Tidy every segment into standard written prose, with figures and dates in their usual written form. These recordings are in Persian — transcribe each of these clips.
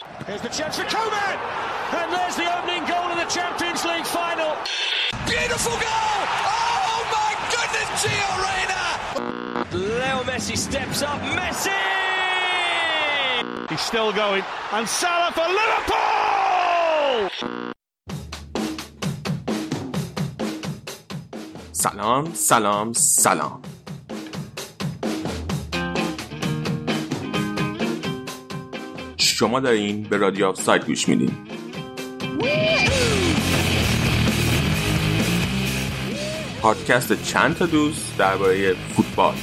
Here's the chance for Koeman! And there's the opening goal in the Champions League final. Beautiful goal! Oh my goodness, Gio Reyna! Leo Messi steps up. Messi! He's still going. And Salah for Liverpool! سلام سلام سلام. شما دارین به رادیو آفساید گوش میدین. پادکست چند تا دوست درباره فوتبال.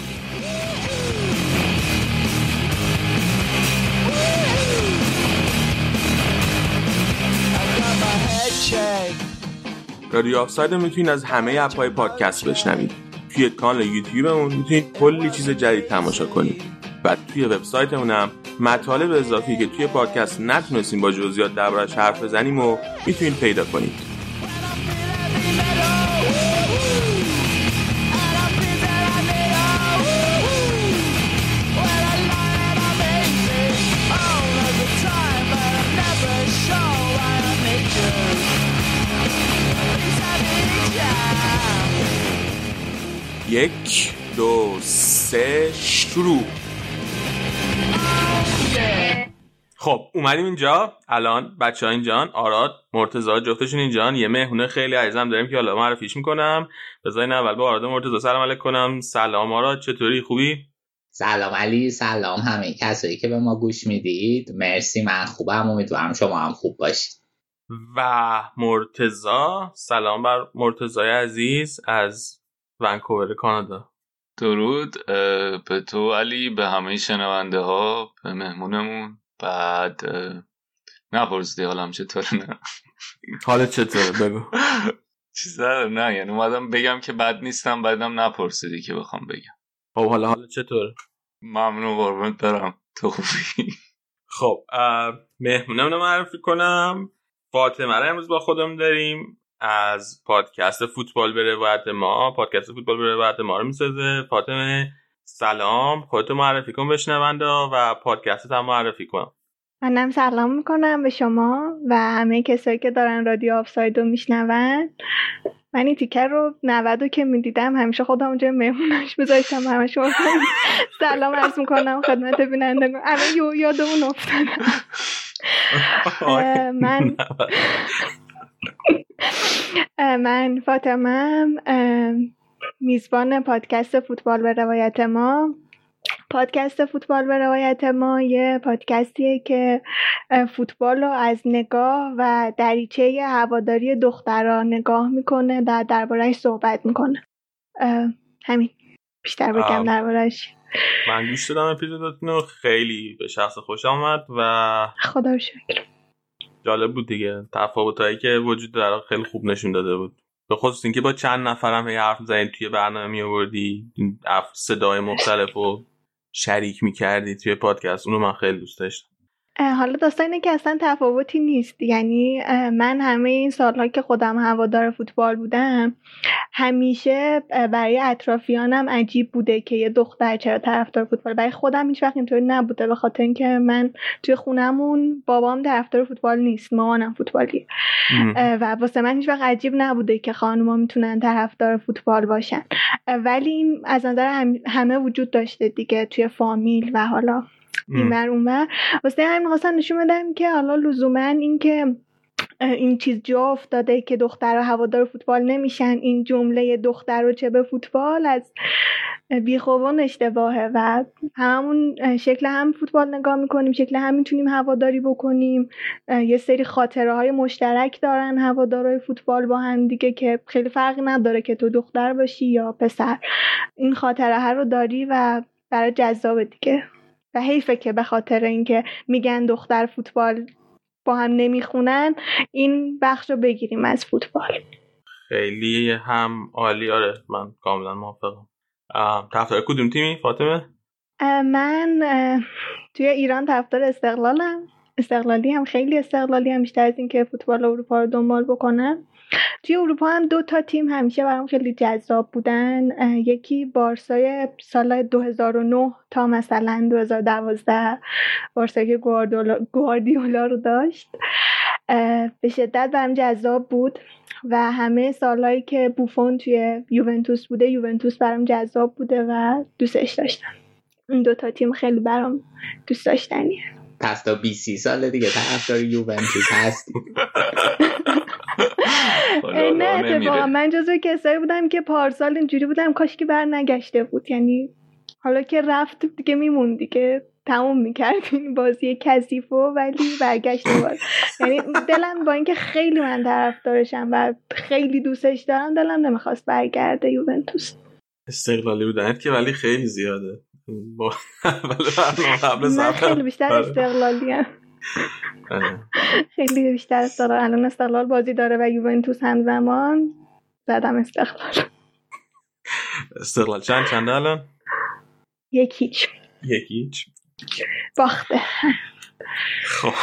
رادیو آفساید میتونید از همه اپ‌های پادکست بشنوید. توی کانال یوتیوبمون میتونید کلی چیز جدید تماشا کنید. و توی وبسایتمون هم مطالب اضافی که توی پادکست نتونستیم با جزئیات دربارش حرف بزنیم و میتونید پیدا کنید. یک دو سه شروع. خب اومدیم اینجا. الان بچه ها اینجان، آراد، مرتضی جفتشون اینجان. یه مهمونه خیلی عزیزم داریم که حالا معرفیش میکنم. بذارین اول با آراد و مرتضی سلام علیک کنم. سلام آراد، چطوری؟ خوبی؟ سلام علی، سلام همه کسایی که به ما گوش میدید. مرسی، من خوبم، امیدوارم شما هم خوب باشید. و مرتضی، سلام بر مرتضی عزیز از ونکوور کانادا. درود به تو علی، به همه شنونده ها، به مهمونمون. بعد نپرسیدی حالم چطوره؟ نه حالت چطوره بگو. چیزا نه، یعنی اومدم بگم که بد نیستم، بعدم نپرسیدی که بخوام بگم. خب حالت چطوره؟ ممنون، قربونت برم، تو خوبی؟ خب مهمونمون رو معرفی کنم. فاطمه رو امروز با خودمون داریم از پادکست فوتبال به روایت ما. پادکست فوتبال به روایت ما رو میسازه. فاطمه سلام، خودتو معرفی کن بشنونده و پادکستت هم معرفی کن. منم سلام میکنم به شما و همه کسایی که دارن رادیو آفساید رو میشنون. من این تیکر رو 90 که میدیدم همیشه خودم اونجا مهمونش بذاشتم. همه شما سلام عرض میکنم خدمت بینندگان. الان یادمون افتادم. من فاطمه‌ام، میزبان پادکست فوتبال به روایت ما. پادکست فوتبال به روایت ما یه پادکستیه که فوتبال رو از نگاه و دریچه هواداری دخترها نگاه میکنه و درباره‌اش صحبت میکنه. همین، بیشتر بگم درباره‌اش. من گوش دادم اپیزوداتون رو، خیلی به شخص خوش آمد و خدا رو شکر جالب بود دیگه. تفاوتایی که وجود داره خیلی خوب نشون داده بود، به خصوص اینکه با چند نفرم هی حرف زدین توی برنامه می آوردی صدای مختلف و شریک می‌کردی توی پادکست. اونو من خیلی دوست داشتم. حالا داستان اینه که اصلا تفاوتی نیست. یعنی من همه این سالها که خودم هوادار فوتبال بودم، همیشه برای اطرافیانم عجیب بوده که یه دختر چرا طرفدار فوتبال. برای خودم هیچ وقت اینطوری نبوده، به خاطر اینکه من توی خونمون بابام طرفدار فوتبال نیست، مامانم فوتبالیه و واسه من هیچ وقت عجیب نبوده که خانوما میتونن طرفدار فوتبال باشن. ولی این از نظر همه وجود داشته دیگه توی فامیل و حالا اینور اونور. واسه همین خواستم نشون بدم که حالا لزوما این که این چیز جا افتاده که دخترها هوادار فوتبال نمیشن، این جمله دختر رو چه به فوتبال، از بیخوبان اشتباهه و هممون شکل هم فوتبال نگاه میکنیم، شکل هم میتونیم هواداری بکنیم. یه سری خاطره های مشترک دارن هوادارهای فوتبال با هم دیگه که خیلی فرقی نداره که تو دختر باشی یا پسر. این خاطره ها رو داری و برای جذاب دیگه. و حیفه که به خاطر اینکه میگن دختر فوتبال با هم نمیخونن این بخش رو بگیریم از فوتبال. خیلی هم عالی. آره من کاملا موافقم. طرفدار کدوم تیمی فاطمه؟ من توی ایران طرفدار استقلالم. استقلالی هم خیلی استقلالی هم بیشتر از این که فوتبال اروپا رو دنبال بکنم. توی اروپا هم 2 تا تیم همیشه برام خیلی جذاب بودن. یکی بارسای سال 2009 تا مثلا 2012، بارسایی که گواردیولا رو داشت، به شدت برام جذاب بود و همه سالهایی که بوفون توی یوونتوس بوده، یوونتوس برام جذاب بوده و دوستش داشتم. این 2 تا تیم خیلی برام دوست داشتنیه. پس تا 20 سال دیگه طرفدار یوونتوس هستی؟ نه اتفاقا من جزو کسایی بودم که پارسال اینجوری بودم کاش که بر نگشته بود، یعنی حالا که رفت دیگه میمون دیگه تموم میکرد این بازی کثیفو، ولی برگشت دوباره. یعنی دلم با اینکه خیلی من طرفدارشم و خیلی دوستش دارم، دلم نمیخواست برگرده یوونتوس. استقلالی بودنت که ولی خیلی زیاده. من خیلی بیشتر استقلالی هم. خیلی بیشتر استقلال. الان استقلال بازی داره و یوونتوس همزمان، زدم استقلال. استقلال چند الان؟ 1-0 باخته. خب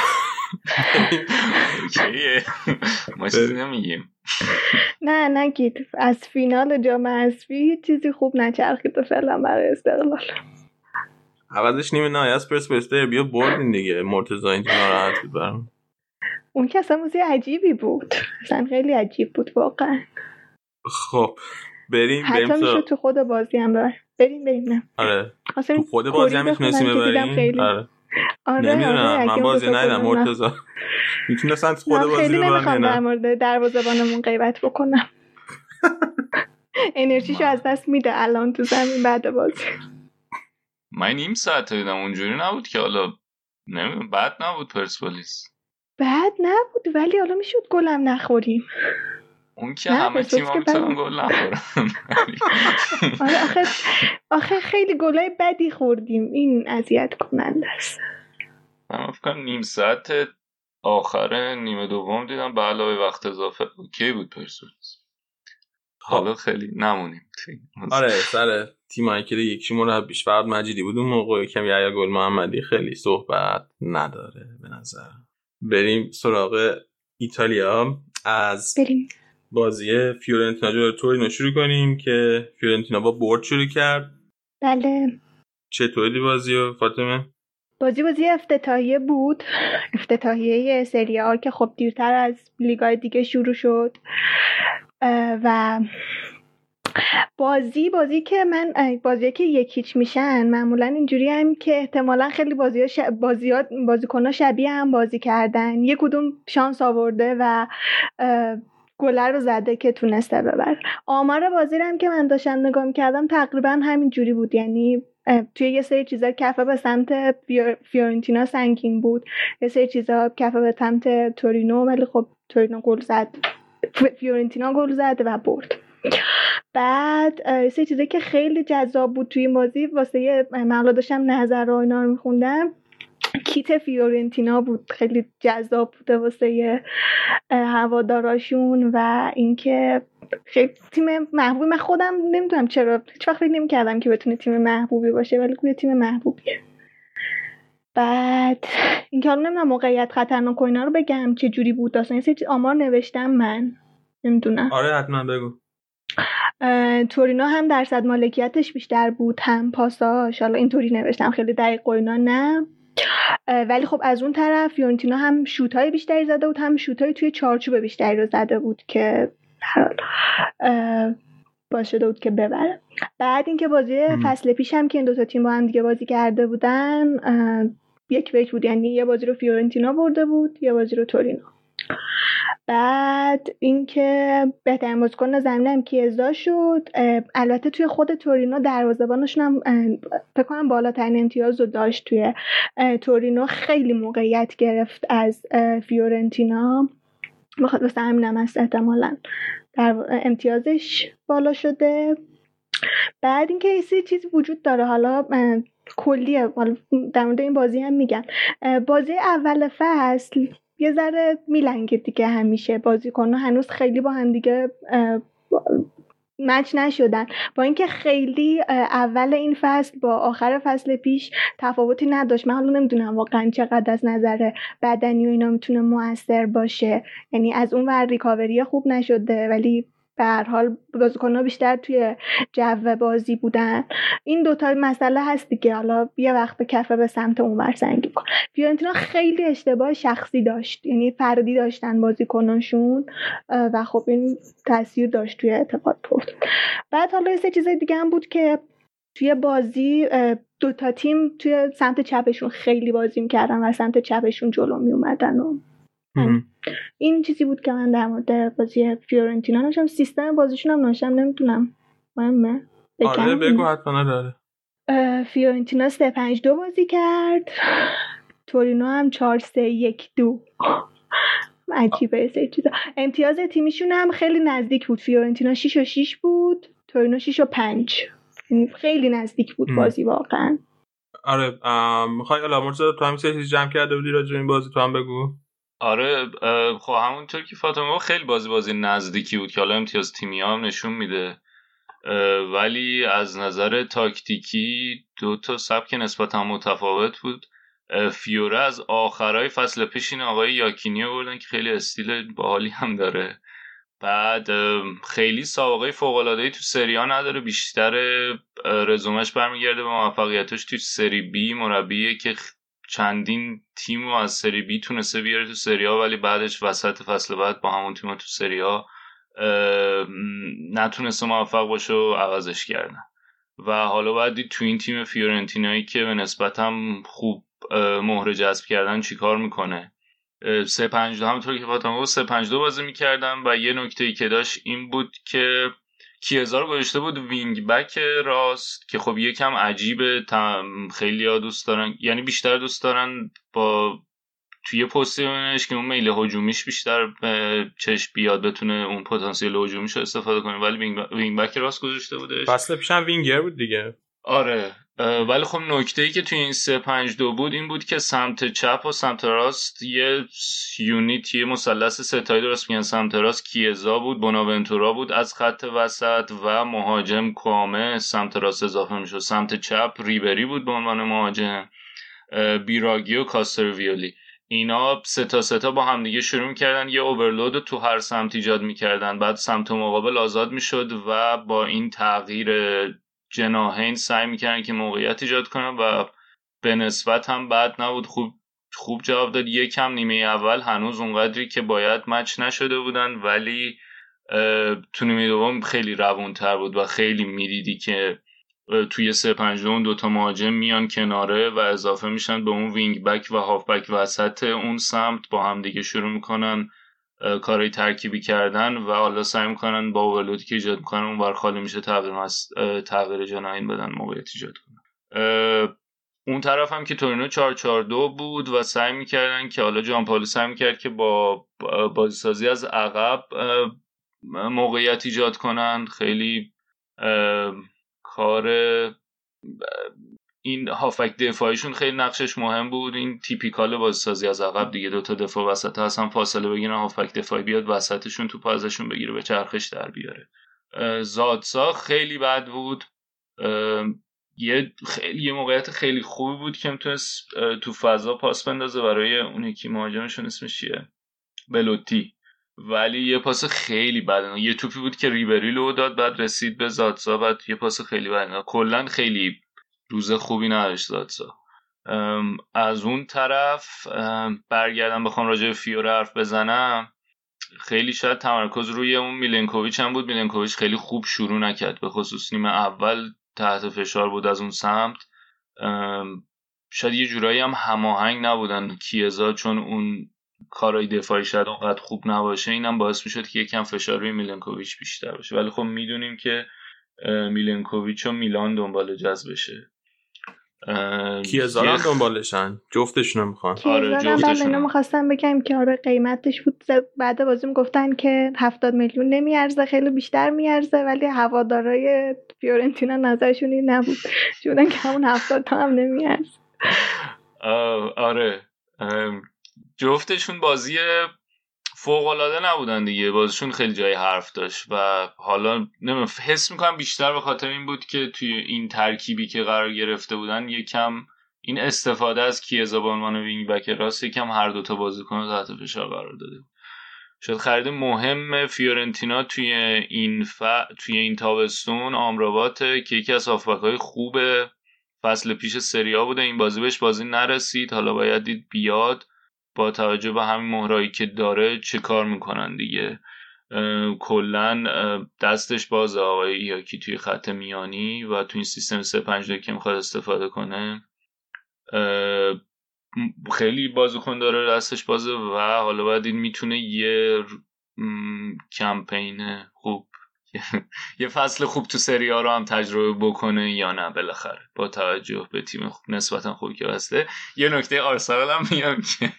چیه؟ ما چیزی نمیگیم. نه نگید، از فینال جام حذفی چیزی خوب نچرخید فعلا برای استقلال. عوضش نیمه نهایی از پرسپولیس دربی بردین دیگه. مرتضی اینجا ناراحت بود برام. اون که اصلا موضوع عجیبی بود، اصلا خیلی عجیب بود واقعا. خب بریم حتی میشه تو خود بازی هم بریم نه. آره تو خود بازی هم میتونستیم ببریم. آره نمیدونم من بازی ندیدم. مرتضی میتونستن خود بازی خیلی ببرن. نمیخوام در مورد دروازه‌بانمون غیبت بکنم. انرژیشو از دست میده الان تو زمین بعد بازی. من نیم ساعت دیدم اونجوری نبود که حالا نمیدونم بد نبود پرسپولیس. بد نبود ولی حالا میشد گلم نخوریم. اون که همه تیم‌ها میتونن گل نخورن. آره آخه خیلی گلای بدی خوردیم، این اذیت کننده است. من فکر کنم نیم ساعت آخر نیمه دوم دیدم به علاوه وقت اضافه کی بود پرسپولیس. حالا خیلی نمونیم. آره سر تیمایی که یکی مربیش فرد مجیدی بود اون موقع، کم یحیی گل محمدی خیلی صحبت نداره به نظر. بریم سراغ ایتالیا. از بازی فیورنتینا جلوی تورینو شروع کنیم که فیورنتینا با برد شروع کرد. بله. چطوری بازیو فاطمه؟ بازی افتتاحیه بود، افتتاحیه سری آ که خب دیرتر از لیگ‌های دیگه شروع شد و بازی که من بازی که 1-0 میشن معمولا اینجوری هم که احتمالاً خیلی بازیکن‌ها شبیه هم بازی کردن، یک کدوم شانس آورده و گل رو زده که تونسته ببره. آمار بازی رو هم که من داشتم نگاه می‌کردم تقریبا همین جوری بود، یعنی توی یه سری چیزا کفه به سمت فیورنتینا سنگین بود، یه سری چیزا کفه به سمت تورینو، ولی خب تورینو گل زد، فیورنتینا گل زد و برد. بعد سه چیزی که خیلی جذاب بود توی این بازی واسه من داشتم نظر و اینا رو میخوندم، کیت فیورنتینا بود، خیلی جذاب بوده واسه هواداراشون و اینکه خیلی تیم محبوبی. من خودم نمیدونم چرا هیچ وقت فکر نمی‌کردم که بتونه تیم محبوبی باشه، ولی گویا تیم محبوبیه. بعد اینکه حالا نمیدونم موقعیت خطرناک و اینا رو بگم چه جوری بود، اصلا یه سری آمار نوشتم من نمیدونم. آره حتما بگو. تورینو هم درصد مالکیتش بیشتر بود، هم پاساش، حالا اینطوری نوشتم خیلی دقیق و اینا نه، ولی خب از اون طرف فیورنتینا هم شوت‌های بیشتری زده بود، هم شوت‌های توی چارچوب بیشتری رو زده بود که باعث شده بود که ببره. بعد اینکه بازی فصل پیش هم که این دوتا تیم با هم دیگه بازی کرده بودن 1-1 بود، یعنی یه بازی رو فیورنتینا برده بود یه بازی رو تورینو. بعد اینکه بهترین بازیکن زمین هم کیزا شد. البته توی خود تورینو دروازه‌بانشون هم فکر کنم بالاترین امتیاز رو داشت توی تورینو، خیلی موقعیت گرفت از فیورنتینا، بخاطر واسه همینم هست احتمالاً در امتیازش بالا شده. بعد اینکه یه چیزی وجود داره، حالا کلیه در مورد این بازی هم میگم، بازی اول فصل یه ذره میلنگه دیگه، همیشه بازیکن‌ها هنوز خیلی با هم دیگه مچ نشدن، با اینکه خیلی اول این فصل با آخر فصل پیش تفاوتی نداشت. من حالا نمیدونم واقعا چقدر از نظر بدنی و اینا میتونه مؤثر باشه، یعنی از اون ور ریکاوری خوب نشده ولی به هر حال بازیکن‌ها بیشتر توی جو بازی بودن. این دوتا مسئله هست دیگه، حالا یه وقت به کفه به سمت اونور سنگین کن. فیورنتینا خیلی اشتباه شخصی داشت، یعنی فردی داشتن بازیکناشون و خب این تاثیر داشت توی اتفاق افتاد. بعد حالا یه چیز دیگه هم بود که توی بازی دوتا تیم توی سمت چپشون خیلی بازی می‌کردن و سمت چپشون جلو میومدن و این چیزی بود که من در مورد بازی فیورنتینا نوشتم. سیستم بازیشون هم نوشتم، نمیدونم مهمه آره بگو حتما داره. فیورنتینا 3-5-2 بازی کرد، تورینو هم 4-3-1-2. عجیبه سه چیزا. امتیاز تیمیشون هم خیلی نزدیک بود، فیورنتینا 6-6 بود، تورینو 6-5. خیلی نزدیک بود بازی واقعا. آره میخوای الامرزا تو هم چیزی جمع کرده بودی راجع به این بازی تو هم بگو. آره خب همونطور که فاطمه خیلی بازی نزدیکی بود که حالا امتیاز تیمی هم نشون میده، ولی از نظر تاکتیکی دو تا سبک نسبتا متفاوت بود. فیوره از آخرای فصل پیش این آقای یاکینی آوردن که خیلی استیل باحالی هم داره، بعد خیلی سابقه فوق‌العاده‌ای تو سری آ نداره، بیشتر رزومش برمیگرده به موفقیتش تو سری بی، مربیه که چندین تیمو از سری بی تونسته بیاره تو سری آ ولی بعدش وسط فصل بعد با همون تیم‌ها تو سری آ نتونسته موفق باشه و عوضش کردن. و حالا بعد دید تو این تیم فیورنتینایی که به نسبت هم خوب مهره جذب کردن چیکار میکنه. 3-5-2 همونطور که فاطمه گفت 3-5-2 بازی میکردن و یه نکته‌ای که داشت این بود که کیزا رو گذاشته بود وینگ بک راست که خب یکم عجیبه، خیلی‌ها دوست دارن، یعنی بیشتر دوست دارن با توی پستش که اون میل هجومیش بیشتر چشم بیاد بتونه اون پتانسیل هجومیش رو استفاده کنه، ولی وینگ بک راست گذاشته بودش. فصل پیش هم وینگر بود دیگه. آره ولی خب نکته‌ای که توی این 3-5-2 بود این بود که سمت چپ و سمت راست یه یونیت، یه مثلث ستایی درست میگن. سمت راست کیزا بود، بوناونتورا بود از خط وسط و مهاجم کوامه سمت راست اضافه میشد. سمت چپ ریبری بود به عنوان مهاجم، بیراگی و کاسترویولی. اینا سه با هم دیگه شروع می‌کردن یه اوورلود تو هر سمت ایجاد می‌کردن، بعد سمت مقابل آزاد میشد و با این تغییر جناحین سعی می‌کردن که موقعیت ایجاد کنن و به نسبت هم بد نبود، خوب جواب داد. یکم نیمه اول هنوز اونقدری که باید مچ نشده بودن ولی تو نیمه دوم خیلی روون‌تر بود و خیلی می‌دیدی که توی 3-5-2 دوتا مهاجم میان کناره و اضافه میشن به اون وینگ بک و هاف بک وسط اون سمت، با هم دیگه شروع میکنن کارهای ترکیبی کردن و حالا سعی میکنن با اولودی که ایجاد میکنن اون بر خالی میشه تغییر جناحین بدن، موقعیت ایجاد کنن. اون طرف هم که تورینو 4-4-2 بود و سعی میکردن که حالا جان پائولو سعی میکرد که با بازیسازی از عقب موقعیت ایجاد کنن. خیلی کار این هافک دفاعیشون خیلی نقشش مهم بود. این تیپیکال بازیسازی از عقب دیگه، دوتا دفاع وسط هستن فاصله بگیرن، هافک دفاعی بیاد وسطشون توپ ازشون بگیره به چرخش در بیاره. زادسا خیلی بد بود، یه موقعیت خیلی خوبی بود که میتونست تو فضا پاس بندازه برای اون یکی مهاجمشون اسمش چیه، بلوتی، ولی یه پاس خیلی بد. یه توپی بود که ریبری لو داد بعد رسید به زادسا، بعد یه پاس خیلی بد. کلا خیلی روز خوبی نداشت زادسا. از اون طرف برگردم بخوام راجع به فیوره حرف بزنم، خیلی شاید تمرکز روی اون میلنکوویچ هم بود. میلنکوویچ خیلی خوب شروع نکرد، به خصوص نیمه اول تحت فشار بود از اون سمت. شاید یه جورایی هم هماهنگ نبودن کیزا، چون اون کارهای دفاعی شاید اونقدر خوب نباشه، اینم باعث میشد که یکم فشار روی میلنکوویچ بیشتر باشه. ولی خب میدونیم که میلنکوویچ و میلان دنبال جذبشه، کیزا هم دنبالشن، جفتشون میخوان. آره جفتشون. من می‌خواستم بگم که آره قیمتش بود، بعد بازی گفتن که 70 میلیون نمیارزه، خیلی بیشتر میارزه، ولی هوادارهای فیورنتینا نظرشون این نبود، چون که همون 70 تا هم فوق‌العاده نبودن دیگه، بازشون خیلی جای حرف داشت و حالا نمیدونم حس میکنم بیشتر به خاطر این بود که توی این ترکیبی که قرار گرفته بودن یکم این استفاده از کیزا به عنوان وینگ بک راست یکم هر دوتا بازیکن رو تحت فشار قرار داده. شاید خرید مهم فیورنتینا توی این تابستون آمراباته که یکی از هافبک‌های خوب فصل پیش سری آ بوده. این بازی بهش بازی نرسید، حالا باید دید بیاد با توجه به همین مهرایی که داره چه کار میکنن دیگه. کلن دستش بازه آقای ایاکی توی خط میانی و توی این سیستم 3-5-2 که میخواد استفاده کنه خیلی بازیکن داره دستش بازه و حالا باید این میتونه یه کمپین خوب یه فصل خوب تو سری آ رو هم تجربه بکنه یا نه بالاخره با توجه به تیم خوب نسبتا خوبی که هسته. یه نکته آرسنال هم میگم که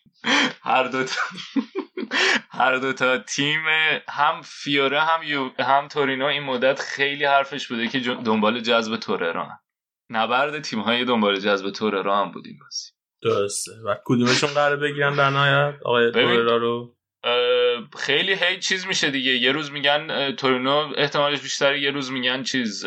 هر دوتا تیم هم فیوره هم تورینو این مدت خیلی حرفش بوده که دنبال جذب توررا، نبرد تیم‌های دنبال جذب توررا هم بود این بازی. درسته. و کدومشون قراره بگیرن در نهایت آقای توررا رو؟ خیلی هی چیز میشه دیگه، یه روز میگن تورینو احتمالش بیشتره، یه روز میگن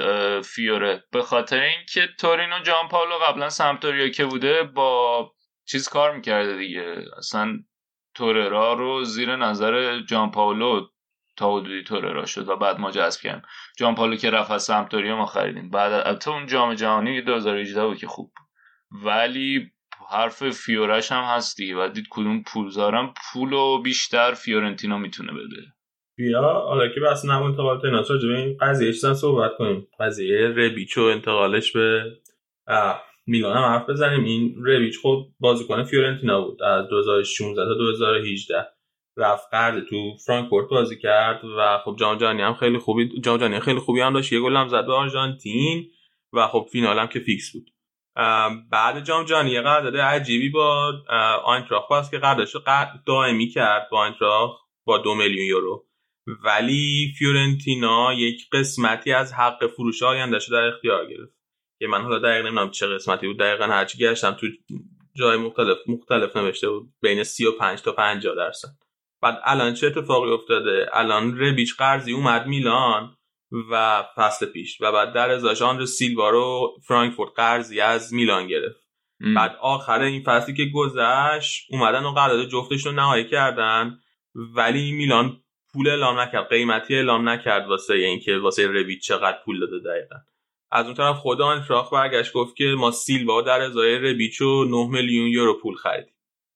فیوره، به خاطر اینکه تورینو جان پاولو قبلا سمپدوریا که بوده با چیز کار میکرده دیگه، اصلا توررا رو زیر نظر جان پاولو تا حدودی توررا شد و بعد ما جذب کردیم. جان پاولو که رفت از سمپدوریا ما خریدیم، بعد البته اون جام جهانی 2018 بود که خوب، ولی حرف فیورش هم هست دیگه، بعد دید کدوم پولزارم پولو بیشتر فیورنتینا میتونه بده. بیا حالا که بس نمون انتقالات اینا راجع به این قضیه چیزا صحبت کنیم، قضیه ربیچو انتقالش به میلان هم حرف بزنیم. این ربیچ خب بازیکن فیورنتینا بود از 2016 تا 2018 رفت قرض تو فرانکفورت بازی کرد و خب جام جهانی خیلی خوبی هم داشت، یه گل هم زد به آرژانتین و خب فینال هم که فیکس بود. بعد جام جهانی یه قرارداد عجیبی با آینتراخت باز که قراردادش دائمی کرد با آینتراخت با 2 میلیون یورو، ولی فیورنتینا یک قسمتی از حق فروش آینده‌اش در اختیار گرفت که من حالا دقیق نمیدونم چه قسمتی بود، دقیقاً هرچی گشتم تو جای مختلف نوشته بود بین 35 تا 50%. بعد الان چه اتفاقی افتاده؟ الان ربیچ قرضی اومد میلان و فصل پیش و بعد در ازاش آندر سیلوا رو فرانکفورت قرضی از میلان گرفت. بعد آخر این فصلی که گذشت اومدن و قرارداد جفتش رو نهایی کردن، ولی میلان پول اعلام نکرد، قیمتی اعلام نکرد واسه ربیچ چقدر پول داده دقیقاً. از اون طرف خود آنتراخت برگشت گفت که ما سیلوا در ازای ربیچو 9 میلیون یورو پول خریدیم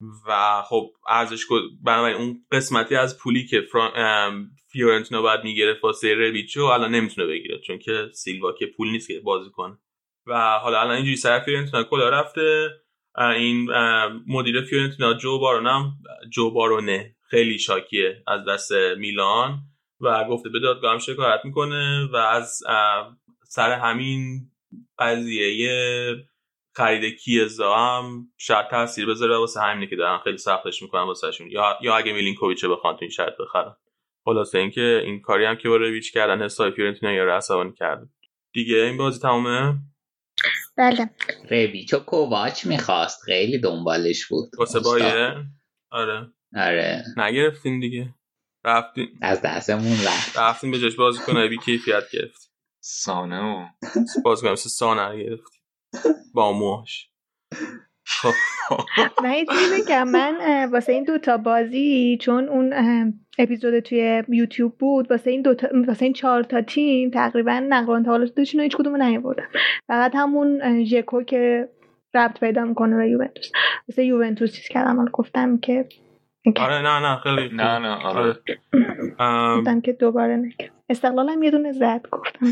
و خب ارزش بنابراین اون قسمتی از پولی که فیورنتینا باید میگرفت واسه ربیچو الان نمیتونه بگیره چون که سیلوا که پول نیست که بازی کنه. و حالا الان اینجوری سر فیورنتینا کلا رفته. این مدیر فیورنتینا جو بارونه خیلی شاکیه از دست میلان و گفته به دادگاه هم شکایت میکنه و از سر همین قضیه خرید کیزا هم شاید تاثیر بذاره واسه همینه که دارن خیلی سختش میکنن واسهشون، یا اگه میلینکوویچ بخوان تو این شرط بخرن. خلاصه اینکه این کاری هم که با رویچ کردن حساب فیورنتینا یا عصبانی کرد دیگه. این بازی تمومه؟ بله. رویچو کوواچ میخواست، خیلی دنبالش بود واسه بایه. آره نگرفتین دیگه، رفتین از دستمون رفتین به جاش بازی کنه بی کیفیت گرفت سانه بازی کنه مثل سانه گرفت با موهاش. خب من یه چیزی بگم، من واسه این دوتا بازی چون اون اپیزود توی یوتیوب بود واسه این 4 تا تیم تقریبا نقل و انتقالاتشون هیچ کدومو نیاوردم، فقط همون ژکو که ربط پیدا میکنه به یوونتوس واسه یوونتوس چیز کردم، گفتم که آره نه خیلی نه آره گفتم که دوباره نکن استقلالم یه دونه زد گفتم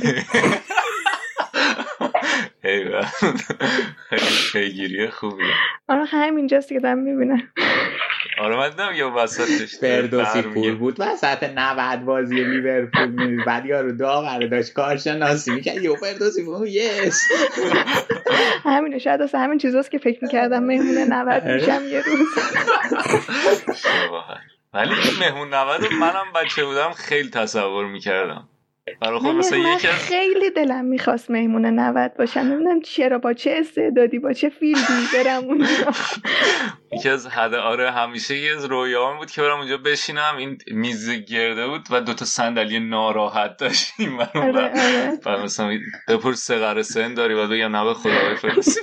ایوه خیلی گیریه خوبیه. آره همینجاست که دارم میبینم. آره من دیدم یه وسطش فردوسی پور بود وسط 90 بازی لیورپول می‌بینی بعد یارو داور داشت کارشناسی می‌کرد یه فردوسی پور یس همینه، شاید واسه همین چیزاست که فکر می‌کردم مهمون 90 میشم یه روز. ولی مهمون 90 منم بچه بودم خیلی تصور می‌کردم. خب مثلا یکی از خیلی دلم میخواست مهمون 90 باشم، نمیدونم چرا، با چه استعدادی با چه فیلدی برم اونجا. یکی از همیشه یه از رویاام بود که برم اونجا بشینم. این میز گرده بود و 2 تا صندلی ناراحت داشتیم و مثلا بپرس سقر سن داری و بگم نه به خدا بفرستی.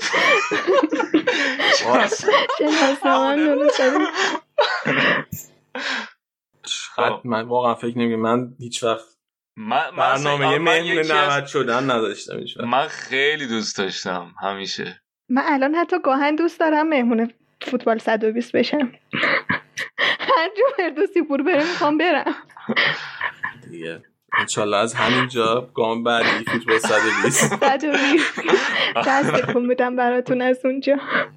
من واقعا فکر نمی‌کنم، من هیچ وقت برنامه مهمون 90 شدن نداشتم. من خیلی دوست داشتم همیشه. من الان حتی گاهن دوست دارم مهمون فوتبال 120 بشم. هر جو فردوسی پور برم میخوام برم دیگه. انشالله از همینجا گام بعدی فوتبال 120 دست کن بدم براتون از اونجا.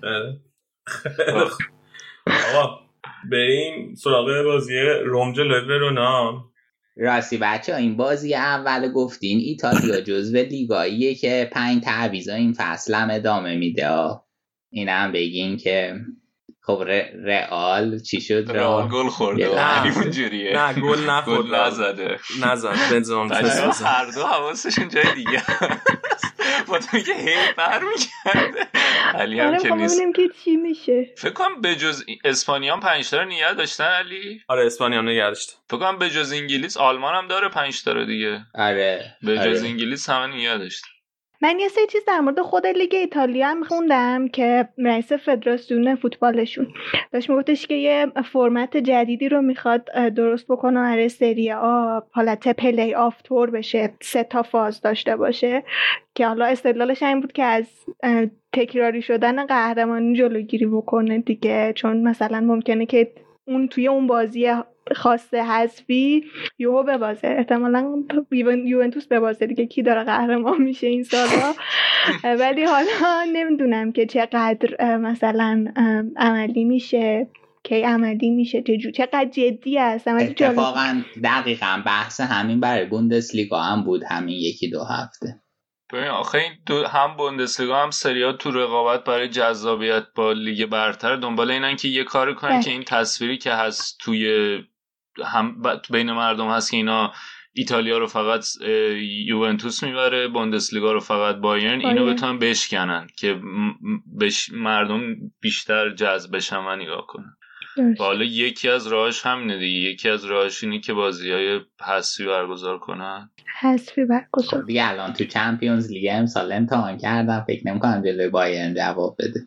آقا بریم سراغ بازی روم جلوی ورونا. راستی بچه ها این بازی اول گفتین ایتالیا جزو لیگاییه که 5 تعویضا این فصل هم ادامه میده. اینم بگین که خب رئال چی شد؟ رئال گل خورده اینجوریه. نه گل نخورد، گل نزد بنزما هر دو حواسشون جای دیگه با تو که هی برمیگرده. علی هم که نیست. ببینیم که چی میشه. فکر کنم به جز اسپانیا هم 5 تا نگه داشتن. علی آره اسپانیا هم نگه داشتن. فکر کنم به جز انگلیس آلمان هم داره 5 تا دیگه. آره به جز انگلیس همه نگه داشتن. من یه سری چیز در مورد خود لیگ ایتالیا هم خوندم که رئیس فدراسیون فوتبالشون داشت میگفتش که یه فرمت جدیدی رو میخواد درست بکنه برای سری آ، حالت پلی آف تور بشه، 3 تا فاز داشته باشه که حالا استدلالش این بود که از تکراری شدن قهرمانی جلوگیری بکنه دیگه، چون مثلا ممکنه که اون توی اون بازی خاصه حذفی یهو ببازه، احتمالاً یوونتوس ببازه دیگه، کی داره قهرمان میشه این سالا. ولی حالا نمیدونم که چقدر مثلا عملی میشه، کی عملی میشه، چقدر جدی است. اتفاقا دقیقاً بحث همین برای بوندسلیگا هم بود همین 1-2 هفته. ببین آخه این هم بوندسلیگا هم سری آ تو رقابت برای جذابیت با لیگ برتر دنبال اینن که یه کاری کنن که این تصویری که هست توی هم بین مردم هست که اینا ایتالیا رو فقط یوونتوس میبره، بوندسلیگا رو فقط بایرن، اینو بتونن بشکنن که مردم بیشتر جذب بشن و نگاه کنن. و حالا یکی از راهش همینه دیگه، یکی از راهش اینه که بازی‌های حذفی برگزار کنن. حذفی برگزار دیگه الان تو چمپیونز لیگ امسال امتحان کردم، فکر نمی‌کنم جلوی بایرن جواب بده.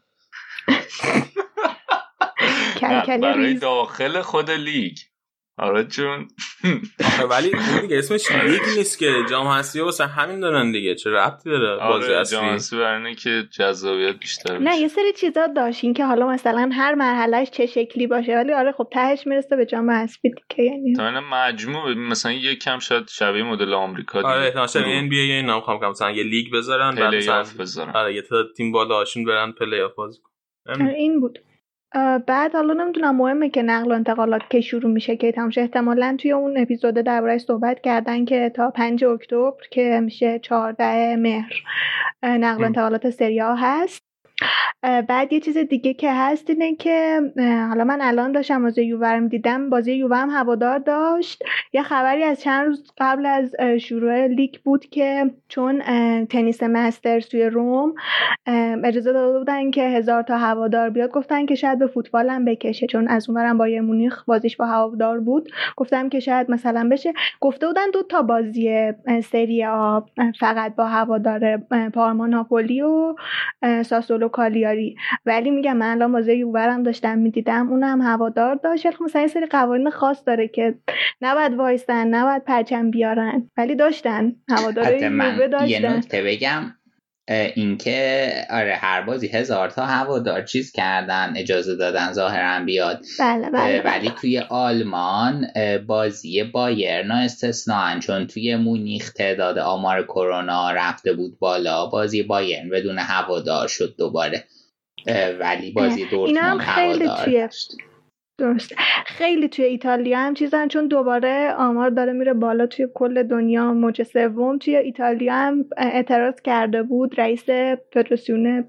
برای داخل خود لیگ. آره جون. ولی دیگه اسمش لیگ نیست که، جام حذفی واسه همین دارن دیگه، چه ربطی داره بازی اصلی؟ جام حذفی برای که جذابیت بیشتر بشه. نه یه سری چیزا داشتین که حالا مثلا هر مرحلهش چه شکلی باشه، ولی آره خب تهش میرسه به جام حذفی دیگه. یعنی تا مجموع مثلا یک کم شاید شبیه مدل آمریکا دیگه. آره مثلا ان بی ای اینا میخوام مثلا یه لیگ بذارن بعد مثلا آره یه تا تیم بالاشون برن پلی آف بازی کنن. این بود. بعد حالا نمیدونم مهمه که نقل و انتقالات که شروع میشه که تمام احتمالاً توی اون اپیزود درباره‌اش صحبت کردن که تا 5 اکتبر که میشه 14 مهر نقل و انتقالات سری آ هست. بعد یه چیز دیگه که هست اینه که حالا من الان داشتم بازی یووه رو دیدم، بازی یووه هم هوادار داشت. یه خبری از چند روز قبل از شروع لیگ بود که چون تنیس مسترز توی روم اجازه داده بودن که 1000 تا هوادار بیاد، گفتن که شاید به فوتبال هم بکشه، چون از اونورم بایر مونیخ بازیش با هوادار بود، گفتم که شاید مثلا بشه. گفته بودن 2 تا بازی سری آ فقط با هوادار، پارما ناپولی و ساسولو کالیاری. ولی میگم من الان بازی یووه داشتم میدیدم، اونم هوادار داشت. مثلا یه سری قوانین خاص داره که نباید وایستن، نباید پرچم بیارن، ولی داشتن هوادار یووه داشتن. یه نکته بگم اینکه آره هر بازی 1000 تا هوادار چیز کردن، اجازه دادن ظاهرا بیاد. بله. ولی توی آلمان بازی بایرن استثناءن، چون توی مونیخ تعداد آمار کرونا رفته بود بالا، بازی بایرن بدون هوادار شد دوباره. ولی بازی دورتموند هوادار داشت. درست. خیلی توی ایتالیا هم چیزن، چون دوباره آمار داره میره بالا توی کل دنیا. موج سوم توی ایتالیا هم اعتراض کرده بود رئیس فدراسیون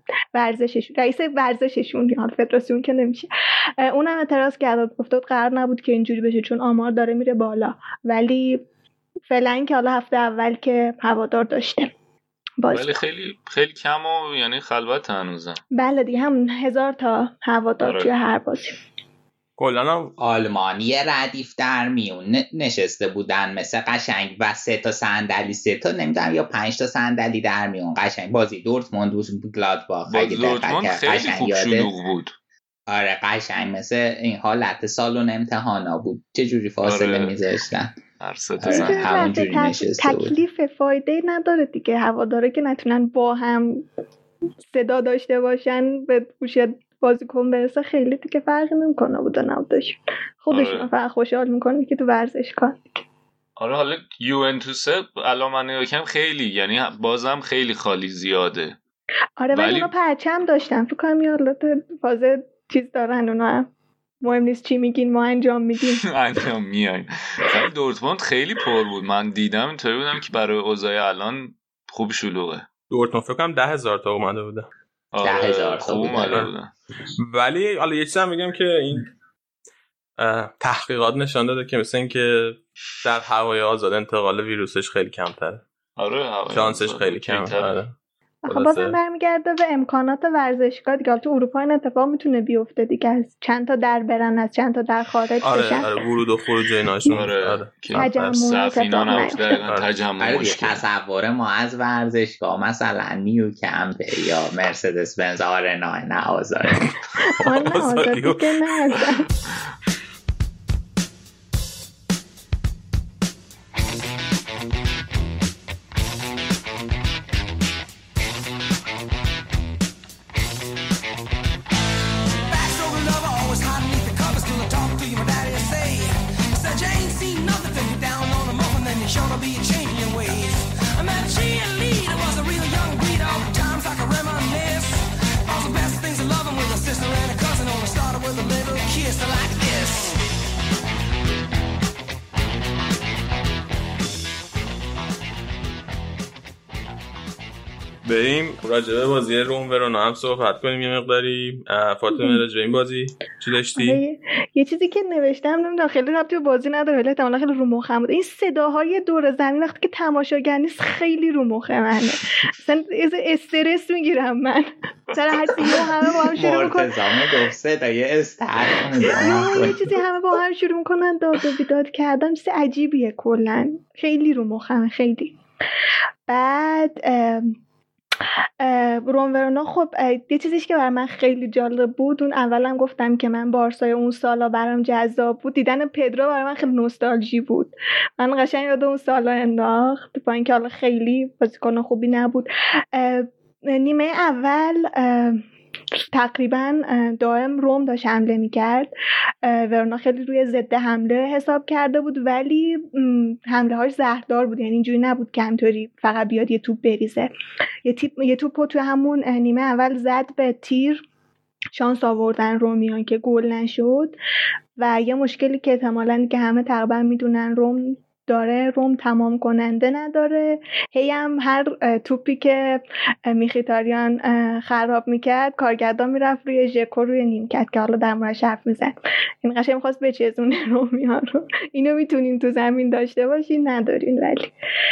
ورزششون، یعنی فدراسیون که نمیشه، اونم اعتراض کرده بود، گفته بود قرار نبود که اینجوری بشه چون آمار داره میره بالا. ولی فعلا که حالا هفته اول که هوادار داشته ولی خیلی خیلی کم و یعنی خلوت هنوزم. بله دیگه، هم 1000 تا هوادار توی هر بازی. کلا آلمانی ردیف در میون نشسته بودن مثل قشنگ و 3 تا صندلی 3 تا نمیدونم یا 5 تا صندلی در میون قشنگ بازی دورتموند و گلادباخ خیلی خوب شلوغ بود. آره قشنگ مثل این حالت سالن امتحانا بود، چه جوری فاصله میذاشتن. همونجوری نشسته بود. تکلیف فایده نداره دیگه، هواداره که نتونن با هم صدا داشته باشن به گوش بازیکن برسه خیلی دیگه فرقی نمیکنه بود نبودش. خودشون فقط خوشحال میکنه که تو ورزشگاه. آره حالا یوونتوس الان من نگاه کنم خیلی یعنی بازم خیلی خالی زیاده. آره ولی اونا پرچم داشتن فکر کنم یه فاز چیز دارن اونا، مهم نیست چی میگین ما انجام میدیم. انجام میایم. ولی دورتموند خیلی پر بود، من دیدم اینطوری بودم که برای اوضاع الان خوب شلوغه. دورتموند فکر کنم 10,000 تا اومده بوده. 10,000 تا اومده بودن. ولی حالا یه چیزی هم میگم که این تحقیقات نشان داده که مثلا اینکه در هوای آزاد انتقال ویروسش خیلی کمتره. آره شانسش خیلی کمتره. خب بازم برمیگرده به امکانات ورزشگاه دیگه. تو اروپا این اتفاق میتونه بیفته دیگه، از چند تا در برن از چند تا در خارج بشن. آره ورود و خروج ایناشون. آره صفینا نبوده تجمعش. تصور ما از ورزشگاه مثلا نیوکمپ یا مرسدس بنز آرنا نه آزاد. آزادی که نه. بریم راجبه بازی روم ورونا هم صحبت کنیم یه مقداری. فاطمه راجبه این بازی چی داشتی؟ یه چیزی که نوشتم نمیدونم خیلی ربطی به بازی نداره ولی احتمالاً خیلی رو مخم بود. این صداهای دور زمین وقتی که تماشاگر نیست خیلی رو مخ منه. مثلا استرس میگیرم من. سر هر چیزی همه با هم شروع میکنن. مرتضی گفت صدای استرس. یه چیزی همه با هم شروع میکنن داد و بیداد کردن، چیز عجیبیه کلا. خیلی رو مخم خیلی. بعد روم ورونا خب یه چیزیش که برای من خیلی جالب بود، اون اولم گفتم که من بارسای اون سالا برام جذاب بود، دیدن پدرو برای من خیلی نوستالژی بود. من قشنگ یاد اون سالا انداخت با اینکه حالا خیلی بازیکن خوبی نبود. نیمه اول تقریبا دائم روم داشت حمله میکرد، ورونا خیلی روی ضد حمله حساب کرده بود ولی حمله هاش زهردار بود، یعنی اینجوری نبود که همطوری فقط بیاد یه توپ بریزه. یه توپو توی همون نیمه اول زد به تیر، شانس آوردن رومیان که گل نشد. و یه مشکلی که احتمالاً که همه تقریبا میدونن روم داره، روم تمام کننده نداره. هی هم هر توپی که میخیتاریان خراب میکرد کارگردان میرفت روی ژکو روی نیمکت که حالا در موردش حرف میزد. این قشنگ میخواست بچزونه رومیان رو. اینو میتونین تو زمین داشته باشین، ندارین. ولی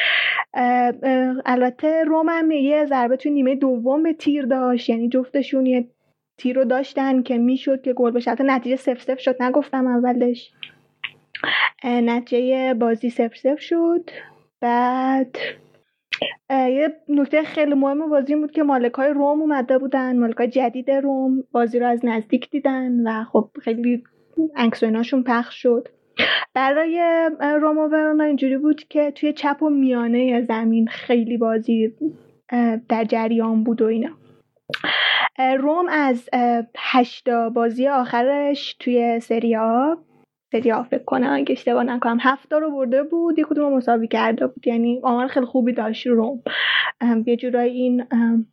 البته روم هم یه ضربه تو نیمه دوم به تیر داشت، یعنی جفتشون یه تیر رو داشتن که میشد که گل بشه. البته نتیجه 0-0 شد، نگفتم اولش. نتیجه بازی 0-0 شد. بعد یه نکته خیلی مهم بازی بود که مالکای روم اومده بودن، مالکای جدید روم بازی رو از نزدیک دیدن و خب خیلی عکس و ایناشون پخش شد. برای روم و ورونا اینجوری بود که توی چپ و میانه زمین خیلی بازی در جریان بود و اینا. روم از 8 بازی آخرش توی سری آ فکر کنم اگه اشتباه نکنم 7 رو برده بود، یک کدوم مساوی کرده بود، یعنی آمار خیلی خوبی داشت روم. یه جورایی این